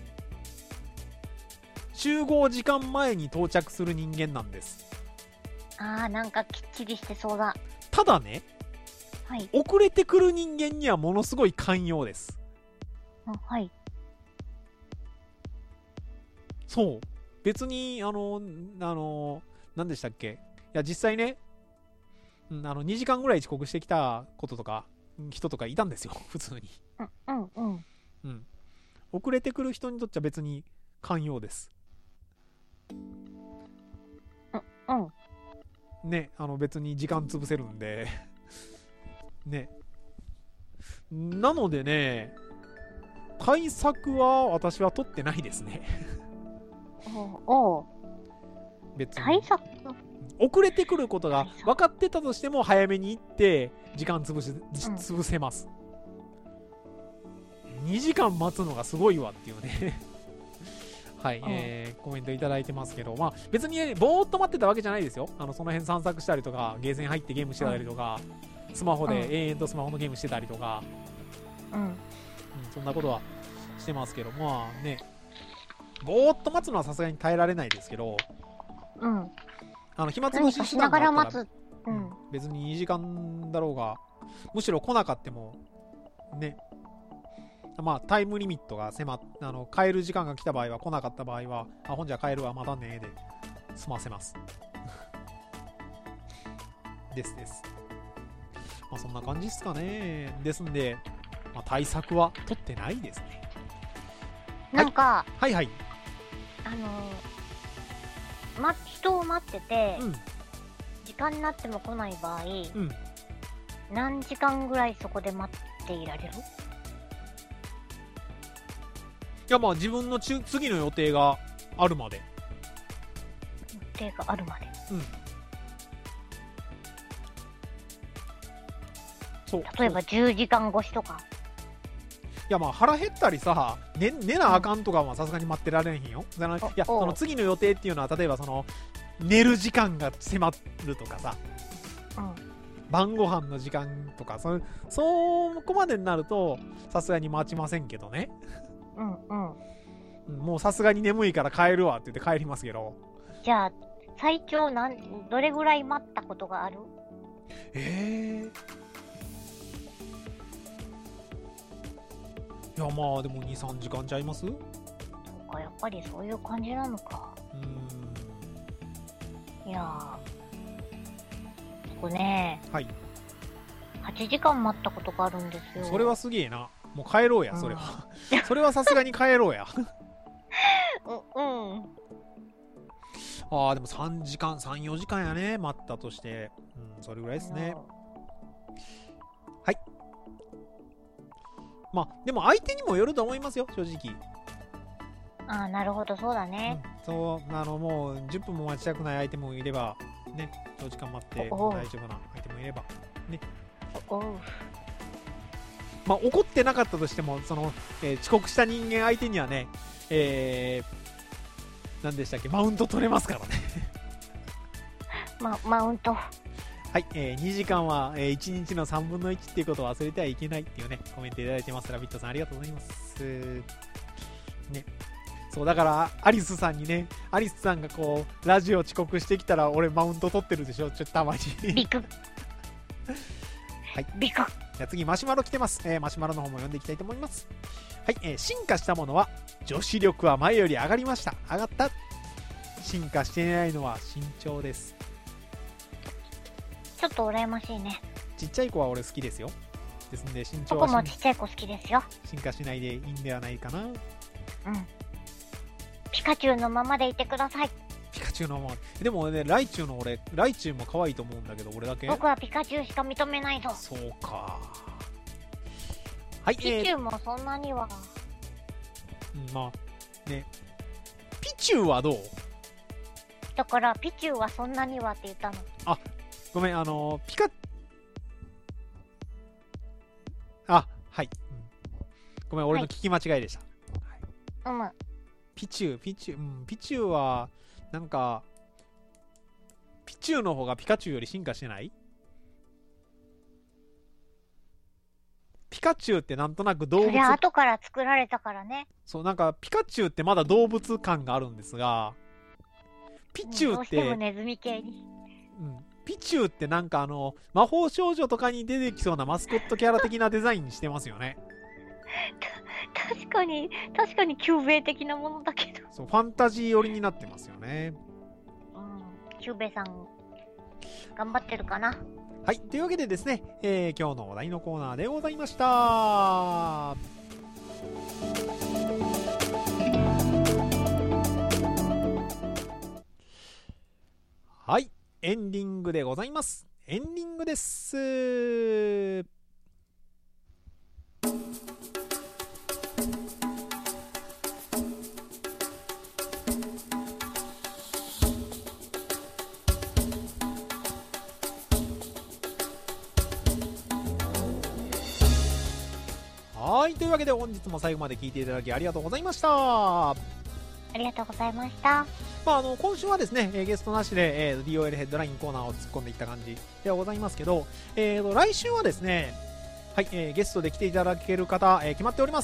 Speaker 1: 集合時間前に到着する人間なんです。
Speaker 2: なんかきっちりしてそうだ。
Speaker 1: ただね、
Speaker 2: はい、
Speaker 1: 遅れてくる人間にはものすごい寛容です。
Speaker 2: はい。
Speaker 1: そう別に何でしたっけ、いや実際ね、2時間ぐらい遅刻してきたこととか人とかいたんですよ普通に。遅れてくる人にとっちゃ別に寛容です。ね、別に時間潰せるんでね。なのでね、対策は私は取ってないですね別に
Speaker 2: 対策
Speaker 1: 遅れてくることが分かってたとしても早めに行って時間潰せます。2時間待つのがすごいわっていうねはい、コメントいただいてますけど、まあ別に、ね、ぼーっと待ってたわけじゃないですよ。その辺散策したりとか、ゲーセン入ってゲームしてたりとか、スマホで延々とスマホのゲームしてたりとか、そんなことはしてますけど、まあね、ぼーっと待つのはさすがに耐えられないですけど、暇つぶししながら待つ、別に2時間だろうが、むしろ来なかってもね、まあタイムリミットが帰る時間が来た場合は、来なかった場合は、ほんじゃ帰るわまたねで済ませますです。まあそんな感じですかね。ですんで、まあ、対策は取ってないですね。
Speaker 2: なんか、
Speaker 1: はいはい、
Speaker 2: 人を待ってて、時間になっても来ない場合、何時間ぐらいそこで待っていられる？
Speaker 1: いや、まあ自分の次の予定があるまで。
Speaker 2: 予定があるまで。
Speaker 1: そう。
Speaker 2: 例えば10時間越しとか。
Speaker 1: いや、まあ腹減ったりさ、寝なあかんとかはさすがに待ってられへんよ。いや、その次の予定っていうのは、例えばその寝る時間が迫るとかさ、晩ご飯の時間とか、そこまでになるとさすがに待ちませんけどね。もうさすがに眠いから帰るわって言って帰りますけど。
Speaker 2: じゃあ最長どれぐらい待ったことがある？いや、まあでも 2,3 時間ちゃいます？そうか、やっぱりそういう感じなのか。いやー、そこね、
Speaker 1: はい、
Speaker 2: 8時間待ったことがあるんですよ。
Speaker 1: それはすげえな。もう帰ろうや、それはそれはさすがに帰ろうやでも3時間、3、4時間やね、待ったとして。それぐらいですね。はい。まあ、でも相手にもよると思いますよ、正直。
Speaker 2: なるほど、そうだね。
Speaker 1: もう10分も待ちたくない相手もいれば、ね、長時間待って大丈夫な相手もいれば、ね。まあ、怒ってなかったとしても、遅刻した人間相手にはね、何でしたっけ、マウント取れますからね
Speaker 2: マウント。
Speaker 1: はい、2時間は、1日の3分の1っていうことを忘れてはいけないっていうね、コメントいただいてます。ラビットさんありがとうございます。ね。そう、だから、アリスさんにね、アリスさんがこう、ラジオ遅刻してきたら、俺マウント取ってるでしょ、たまに。
Speaker 2: ビク。
Speaker 1: はい。
Speaker 2: ビク。
Speaker 1: じゃあ次、マシュマロ来てます。マシュマロの方も読んでいきたいと思います。はい、進化したものは、女子力は前より上がりました。上がった。進化していないのは身長です。
Speaker 2: ちょっと羨ましいね。
Speaker 1: ちっちゃい子は俺好きですよ。ですので身長は
Speaker 2: 僕もちっちゃい子好きですよ。
Speaker 1: 進化しないでいいんではないかな。
Speaker 2: ピカチュウのままでいてください。
Speaker 1: ピカチュウのままでもね、ライチュウも可愛いと思うんだけど、俺だけ。
Speaker 2: 僕はピカチュウしか認めないぞ。
Speaker 1: そうか。はい、
Speaker 2: ピチュウもそんなには。
Speaker 1: まあね、ピチュウはどう？
Speaker 2: だからピチュウはそんなにはって言ったの。
Speaker 1: ごめん、はい、ごめん、俺の聞き間違いでした。ピチュウはなんかピチュウの方がピカチュウより進化してない？ピカチュウってなんとなく動物。
Speaker 2: それは後から作られたからね。
Speaker 1: そう、なんかピカチュウってまだ動物感があるんですが、ピチュウって、
Speaker 2: どうしてもネズミ系に。
Speaker 1: ピチュウってなんか魔法少女とかに出てきそうなマスコットキャラ的なデザインにしてますよね。
Speaker 2: 確かにキューベイ的なものだけど。
Speaker 1: そう、ファンタジー寄りになってますよね。
Speaker 2: キューベイさん頑張ってるかな。
Speaker 1: はい、というわけでですね、今日のお題のコーナーでございました。はい、エンディングでございます。エンディングです。 というわけで本日も最後まで聞いていただきありがとうございました。
Speaker 2: ありがとうございました。
Speaker 1: 今週はですね、ゲストなしで、DOL ヘッドラインコーナーを突っ込んでいった感じではございますけど、来週はですね、はい、ゲストで来ていただける方、決まっております。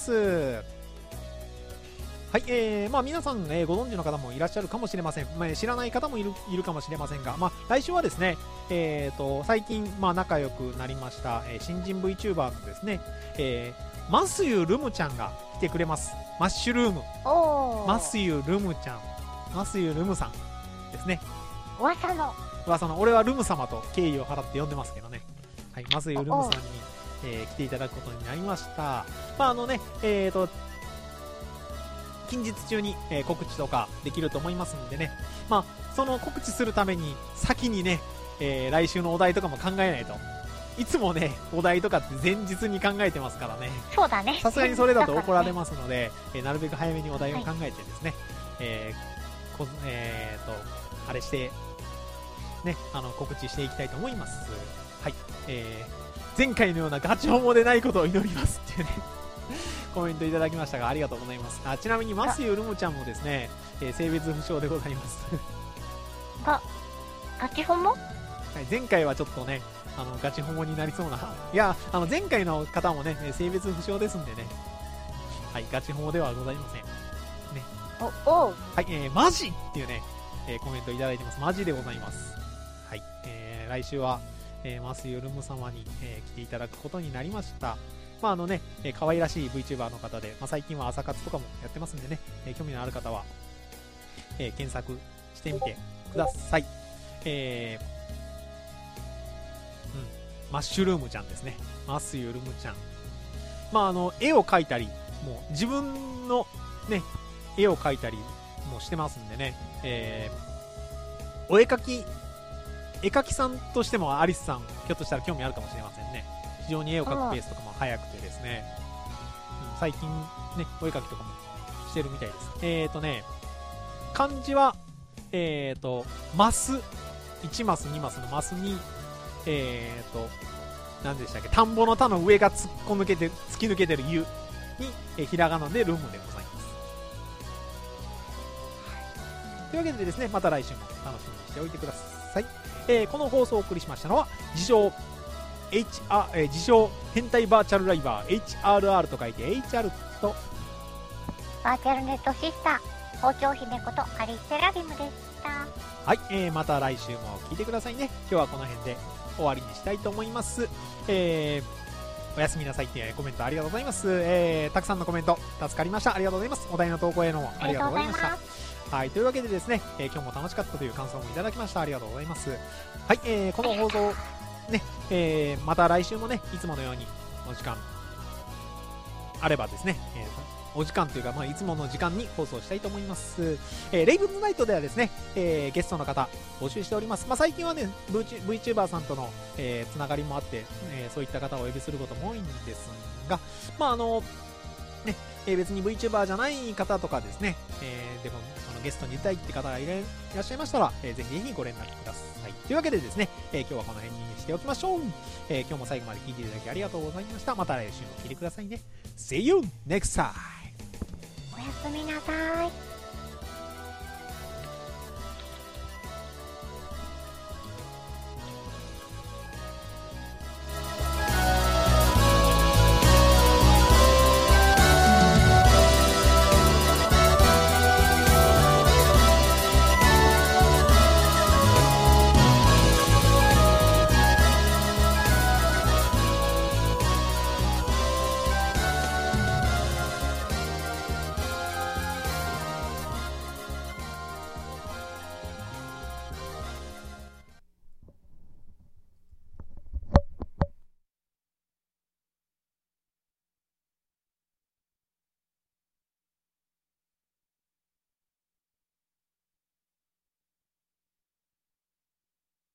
Speaker 1: はい、皆さん、ご存知の方もいらっしゃるかもしれません。知らない方もいるかもしれませんが、来週はですね、最近、仲良くなりました、新人 VTuber のですね、マスユルムちゃんが来てくれます。マッシュルーム。マスユルムちゃん。マスユルムさんですね。噂の、俺はルム様と敬意を払って呼んでますけどね。はい、マスユルムさんに、来ていただくことになりました。近日中に、告知とかできると思いますんでね。その告知するために先にね、来週のお題とかも考えないと。いつもね、お題とかって前日に考えてますからね。
Speaker 2: そうだね。
Speaker 1: さすがにそれだと怒られますので、なるべく早めにお題を考えてですね、あれして、ね、告知していきたいと思います。はい。前回のようなガチホモでないことを祈りますっていうね、コメントいただきましたが、ありがとうございます。ちなみに、マスユルムちゃんもですね、性別不詳でございます。
Speaker 2: ガチホモ？
Speaker 1: はい、前回はちょっとね、ガチホモになりそうな。いや、前回の方もね、性別不詳ですんでね。はい、ガチホモではございません。ね。はい、マジっていうね、コメントいただいてます。マジでございます。はい、来週は、マスユルム様に、来ていただくことになりました。可愛らしい VTuber の方で、最近は朝活とかもやってますんでね、興味のある方は、検索してみてください。マッシュルームちゃんですね。マスユルムちゃん。絵を描いたり、もう自分のね、絵を描いたりもしてますんでね、絵描きさんとしてもアリスさん、ひょっとしたら興味あるかもしれませんね。非常に絵を描くペースとかも速くてですね、最近ね、お絵描きとかもしてるみたいです。漢字は、マス、1マス、2マスのマスに、何でしたっけ、田んぼの田の上が突き抜けてる湯に、ひらがなでルムでございます。というわけでですね、また来週も楽しみにしておいてください。この放送をお送りしましたのは、自称変態バーチャルライバー HRR と書いて HR と
Speaker 2: バーチャルネットシスター包丁姫ことアリステラビムでした。
Speaker 1: はい、また来週も聞いてくださいね。今日はこの辺で終わりにしたいと思います。おやすみなさいってコメントありがとうございます。たくさんのコメント助かりました。ありがとうございます。お題の投稿へのありがとうございました。はい、というわけでですね、今日も楽しかったという感想もいただきました。ありがとうございます。はい、この放送ね、また来週もね、いつものようにお時間あればですね、お時間というか、いつもの時間に放送したいと思います。レイブンズナイトではですね、ゲストの方募集しております。最近はね、VTuber さんとの、つながりもあって、そういった方をお呼びすることも多いんですが、別に VTuber じゃない方とかですね、でもゲストに出たいって方がいらっしゃいましたら、ぜひぜひご連絡ください。というわけでですね、今日はこの辺にしておきましょう。今日も最後まで聞いていただきありがとうございました。また来週も聞いてくださいね。See you next time!
Speaker 2: おやすみなさい。